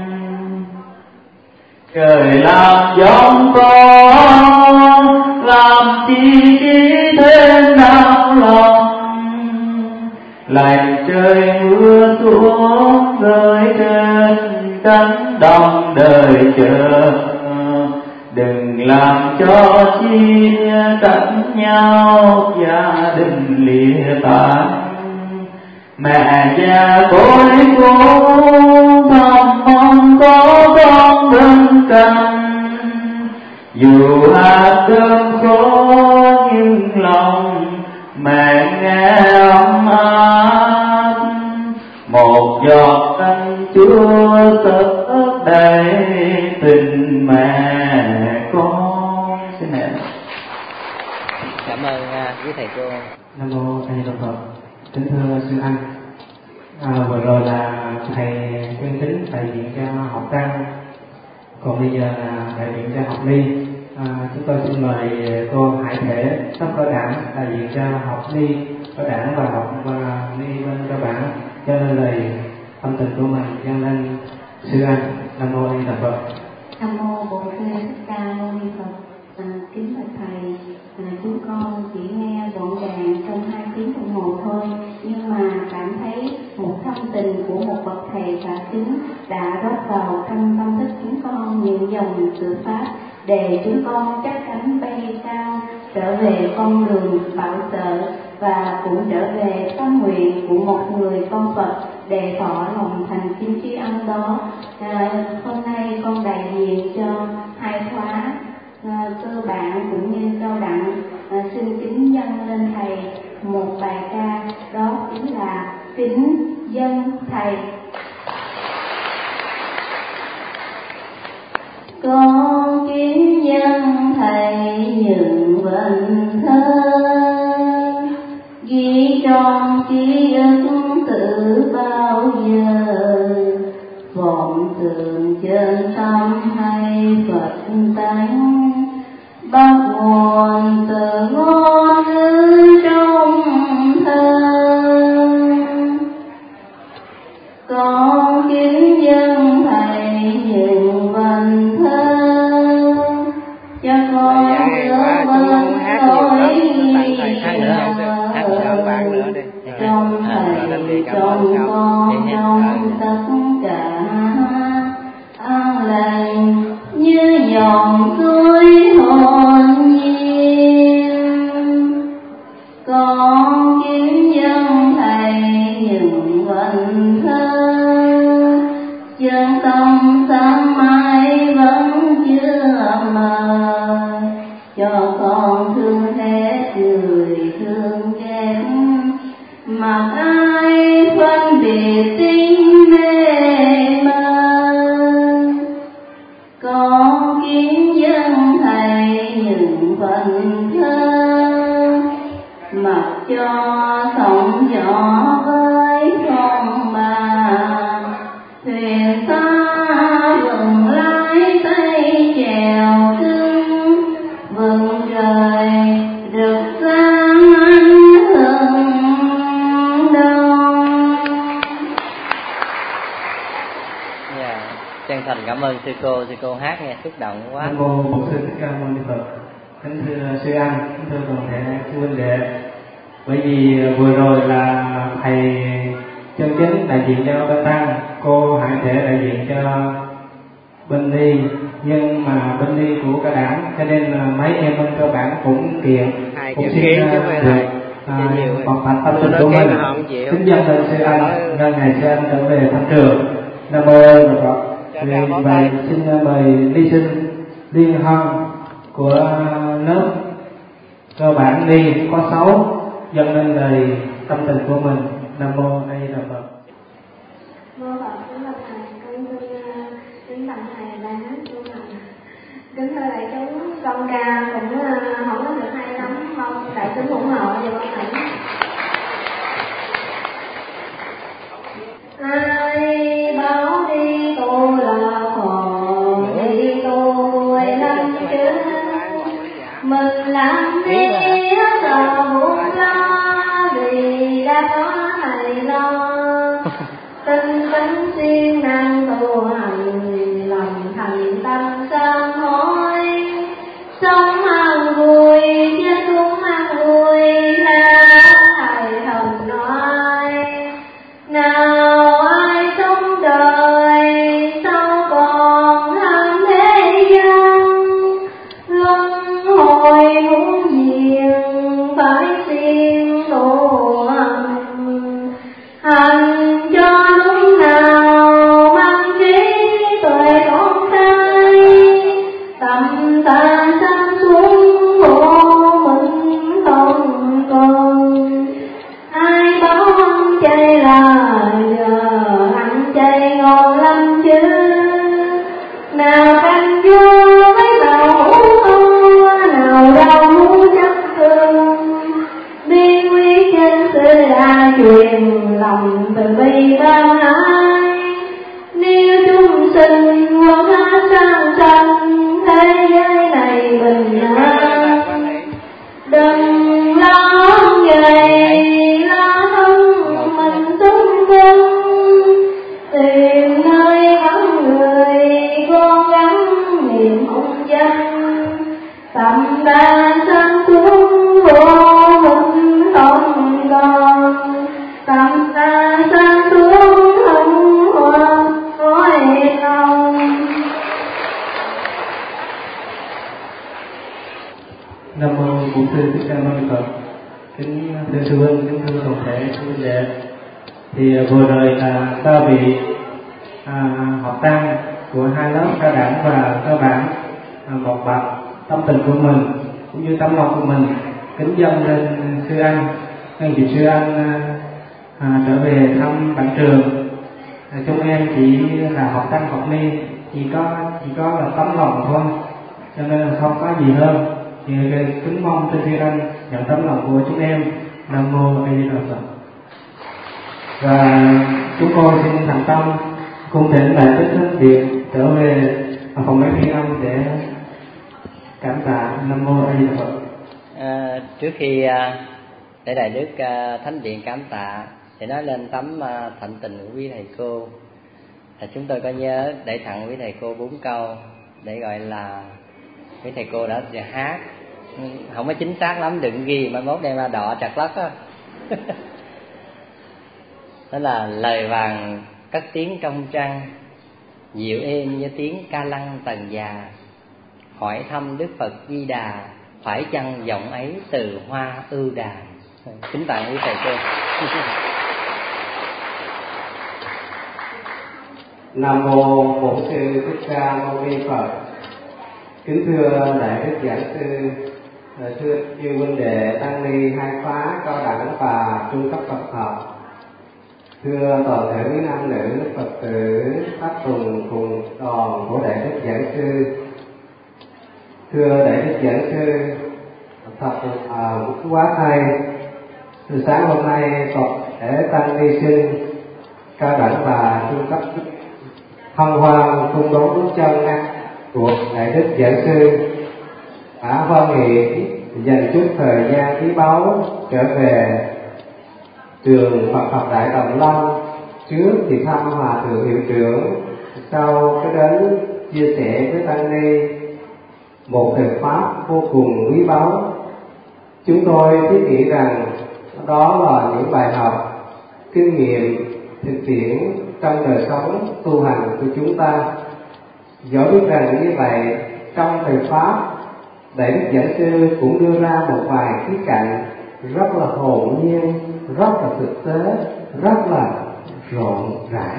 S4: Trời làm giống con làm chi thêm đau lòng, lành trời mưa xuống rơi trên cánh đồng đời chờ, đừng làm cho chia cạnh nhau gia đình lìa tán. Mẹ già cối khô thầm mong có con bên cạnh, dù hạt cơm khô nhưng lòng mẹ nghe ấm áp, một giọt canh chua sớt đầy tình mẹ con. Xin mẹ.
S2: Cảm ơn quý thầy cô.
S4: Nam mô A Di Đà Phật. Kính thưa sư anh, vừa rồi là thầy Chân Chính đại diện cho học tăng, còn bây giờ là đại diện cho học ni. Chúng tôi xin mời cô Hải Thể sắp có đảng đại diện cho học ni có đảng và học ni bên cơ bản cho nên lời tâm tình của mình dâng lên sư anh. Nam mô A Di Đà Phật.
S5: Nam mô Bổn Sư Thích Ca Mâu Ni Phật. Kính bạch thầy, chúng con chỉ nghe vọn vẹn trong 2 tiếng đồng hồ thôi, nhưng mà cảm thấy một thâm tình của một bậc thầy cả kính đã rót vào trong tâm thức chúng con những dòng sự pháp để chúng con chắc chắn bay cao trở về con đường bảo trợ, và cũng trở về tâm nguyện của một người con Phật để tỏ lòng thành kính tri ân đó. Hôm nay con đại diện cho 2 khóa cơ bản cũng như cao đẳng, xin kính dâng lên thầy một bài ca, đó chính là Kính Dân Thầy. con kiến dân thầy những vần thơ ghi trong ký ức tự bao giờ, vọng tưởng chân tâm hay Phật tánh, bắt nguồn từ ngôn ngữ trong thơ. Con kính dân thầy những vần thơ, cho con nhớ bên lối trong thầy, trong con, trong tất cả an lành như dòng suối hồn nhiên. Con kính dân thầy những vần thơ, chân tâm sáng mai vẫn chưa mờ, cho con thương hết người thương ghét, mà ai phân biệt tính mê mơ. Con kính dân thầy những vần thơ, mặc cho sóng gió với phong ba, thuyền xa vừng lái tay chèo cưng, vừng trời rực sáng ánh hừng đông.
S2: Chân thành cảm ơn sư cô hát nghe xúc động quá.
S4: Nam mô Bổn Sư Thích Ca Mâu Ni Phật. Kính thưa sư anh, kính thưa toàn thể sư huynh đệ. Bởi vì vừa rồi là thầy chân chính đại diện cho bên Tăng, cô Hải Thể đại diện cho bên Ni, nhưng mà bên Ni của cả đảng, cho nên là mấy em bên cơ bản cũng kiện, cũng xin được bộc bạch tâm tình của mình. Kính dân lên sư anh, nhân ngày sư anh trở về thăm trường. Nam mô Phật. Và xin mời ni sinh Liên Hân của lớp cơ bản Ni có 6 dâng lên lời tâm tình của mình. Nam mô A Di Đà Phật.
S6: Vô Phật kính bạch thầy, kính bạch thầy đại hát vô Phật. Kính thưa đại chúng, con ca cũng không có được hay lắm, mong đại chúng ủng hộ và con thầy. Ai bảo đi tu là khổ, đi tu vui lắm chứ, mình làm đi sợ buồn lo, vì đã có thầy lo. Tinh tấn siêng năng tu hành, lòng thành tâm sám hối, sống ăn vui chết cũng ăn vui, hát thầy thần nói. Nào ai sống đời sao còn tham thế gian, luân hồi muôn diệu phải siêng tu hành, hành cho đúng nào mang trí tuệ con trai, tâm ta sáng suốt vô mình không còn. Ai bảo ăn chay là giờ ăn chay ngon lắm chứ, nào canh chua với nào hủ thua, nào rau hủ chắc thương. Biên quý trên sư đã truyền lòng từ bi ban ái, nếu chúng sinh quân hát sang sanh, thế giới này bình an. Đừng lo về lo thân mình xung quanh, tìm nơi vắng người cố gắng niệm hồng danh, tâm ta sáng suốt vô mình không còn, tâm ta sáng suốt không hoa cõi lòng.
S4: Nam mô Bổn Sư Thích Ca Mâu Ni Phật. Kính thưa sư huynh, kính thưa toàn thể sư huynh đệ. Thì vừa rồi là ba vị học tăng của hai lớp cao đẳng và cơ bản một bạch tâm tình của mình cũng như tấm lòng của mình kính dâng lên sư anh. Nhân dịp sư anh trở về thăm bản trường, chúng em chỉ là học tăng học ni chỉ có là tấm lòng thôi, cho nên là không có gì hơn. Thì kính mong trên thiên anh nhận tấm lòng của chúng em. Nam mô A Di Đà Phật. Và chúng tôi xin thành tâm cung thỉnh lại Tích Thánh Điện trở về phòng máy phiên âm để cảm tạ. Nam mô A Di Đà Phật.
S2: Trước khi để Đại Đức Thánh Điện cảm tạ thì nói lên tấm thạnh tình của quý thầy cô. Chúng tôi có nhớ để tặng quý thầy cô 4 câu để gọi là quý thầy cô đã hát, không có chính xác lắm, đừng ghi mai mốt đem ra đọ trật lất á. Đó là lời vàng cất tiếng trong trăng, dịu êm như tiếng ca lăng tần già. Hỏi thăm Đức Phật Di Đà, phải chăng giọng ấy từ hoa ưu đàm. Kính tặng quý thầy cô.
S3: Nam mô Bổn Sư Thích Ca Mâu Ni Phật. Kính thưa đại đức giảng sư, thưa chư huynh đệ tăng ni hai khóa cao đẳng và trung cấp Phật học, thưa toàn thể quý nam nữ Phật tử pháp tùng cùng đoàn của đại đức giảng sư. Thưa đại đức giảng sư, thật quá hay. Từ sáng hôm nay tập thể tăng ni sinh cao đẳng và trung cấp hân hoan cung đón bước chân của đại đức giảng sư đã hoan hỷ dành chút thời gian quý báu trở về trường Phật học Đại Đồng Long. Trước thì thăm hòa thượng hiệu trưởng, sau cái đến chia sẻ với tăng ni một thời pháp vô cùng quý báu. Chúng tôi thiết nghĩ rằng đó là những bài học kinh nghiệm thực tiễn trong đời sống tu hành của chúng ta. Dẫu biết rằng như vậy, trong thời pháp, đại đức giảng sư cũng đưa ra một vài khía cạnh rất là hồn nhiên, rất là thực tế, rất là rộn rã.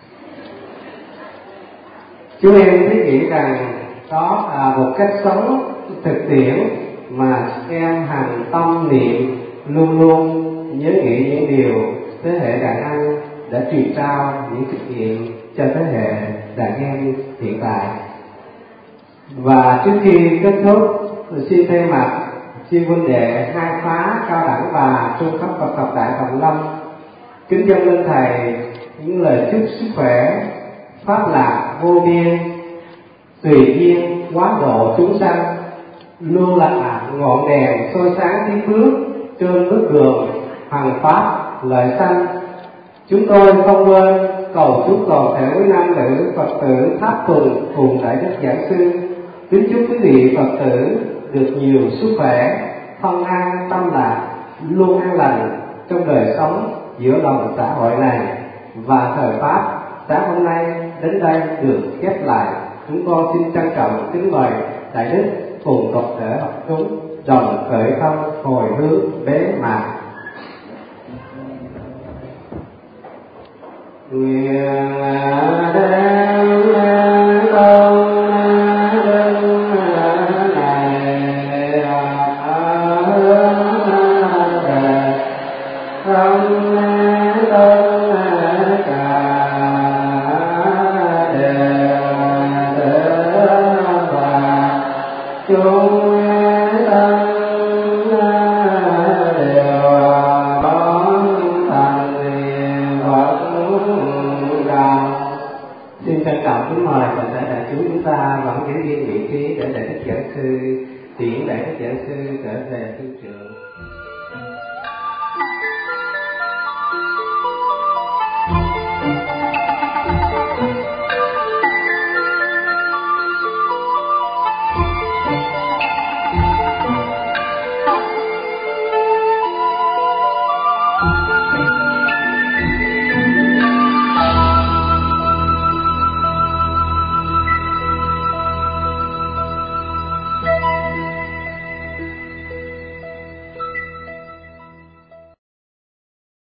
S3: Chúng em thiết nghĩ rằng đó là một cách sống thực tiễn mà em hành tâm niệm luôn luôn nhớ nghĩ những điều thế hệ đàn anh đã truyền trao những kinh nghiệm cho thế hệ đàn em hiện tại. Và trước khi kết thúc, xin thay mặt chư huynh đệ hai khóa cao đẳng và trung cấp Phật học Đại Đồng Long kính dâng lên thầy những lời chúc sức khỏe, pháp lạc vô biên, tùy duyên quá độ chúng sanh, luôn là ngọn đèn soi sáng tiến bước trên bước đường hằng pháp lợi sanh. Chúng tôi không quên cầu chúc toàn thể quý nam nữ Phật tử tháp tùng cùng đại đức giảng sư. Kính chúc quý vị Phật tử được nhiều sức khỏe, thân an tâm lạc, luôn an lành trong đời sống giữa lòng xã hội này. Và thời pháp sáng hôm nay đến đây được khép lại. Chúng tôi xin trân trọng kính mời đại đức cùng toàn thể học chúng đồng khởi thông hồi hướng bế mạc. Nguyện đem công đức này không tất cả đều và chúng kính mời toàn thể đại chúng ta vẫn giữ yên vị trí để đại đức giảng sư tiễn đại đức giảng sư trở về thương trường.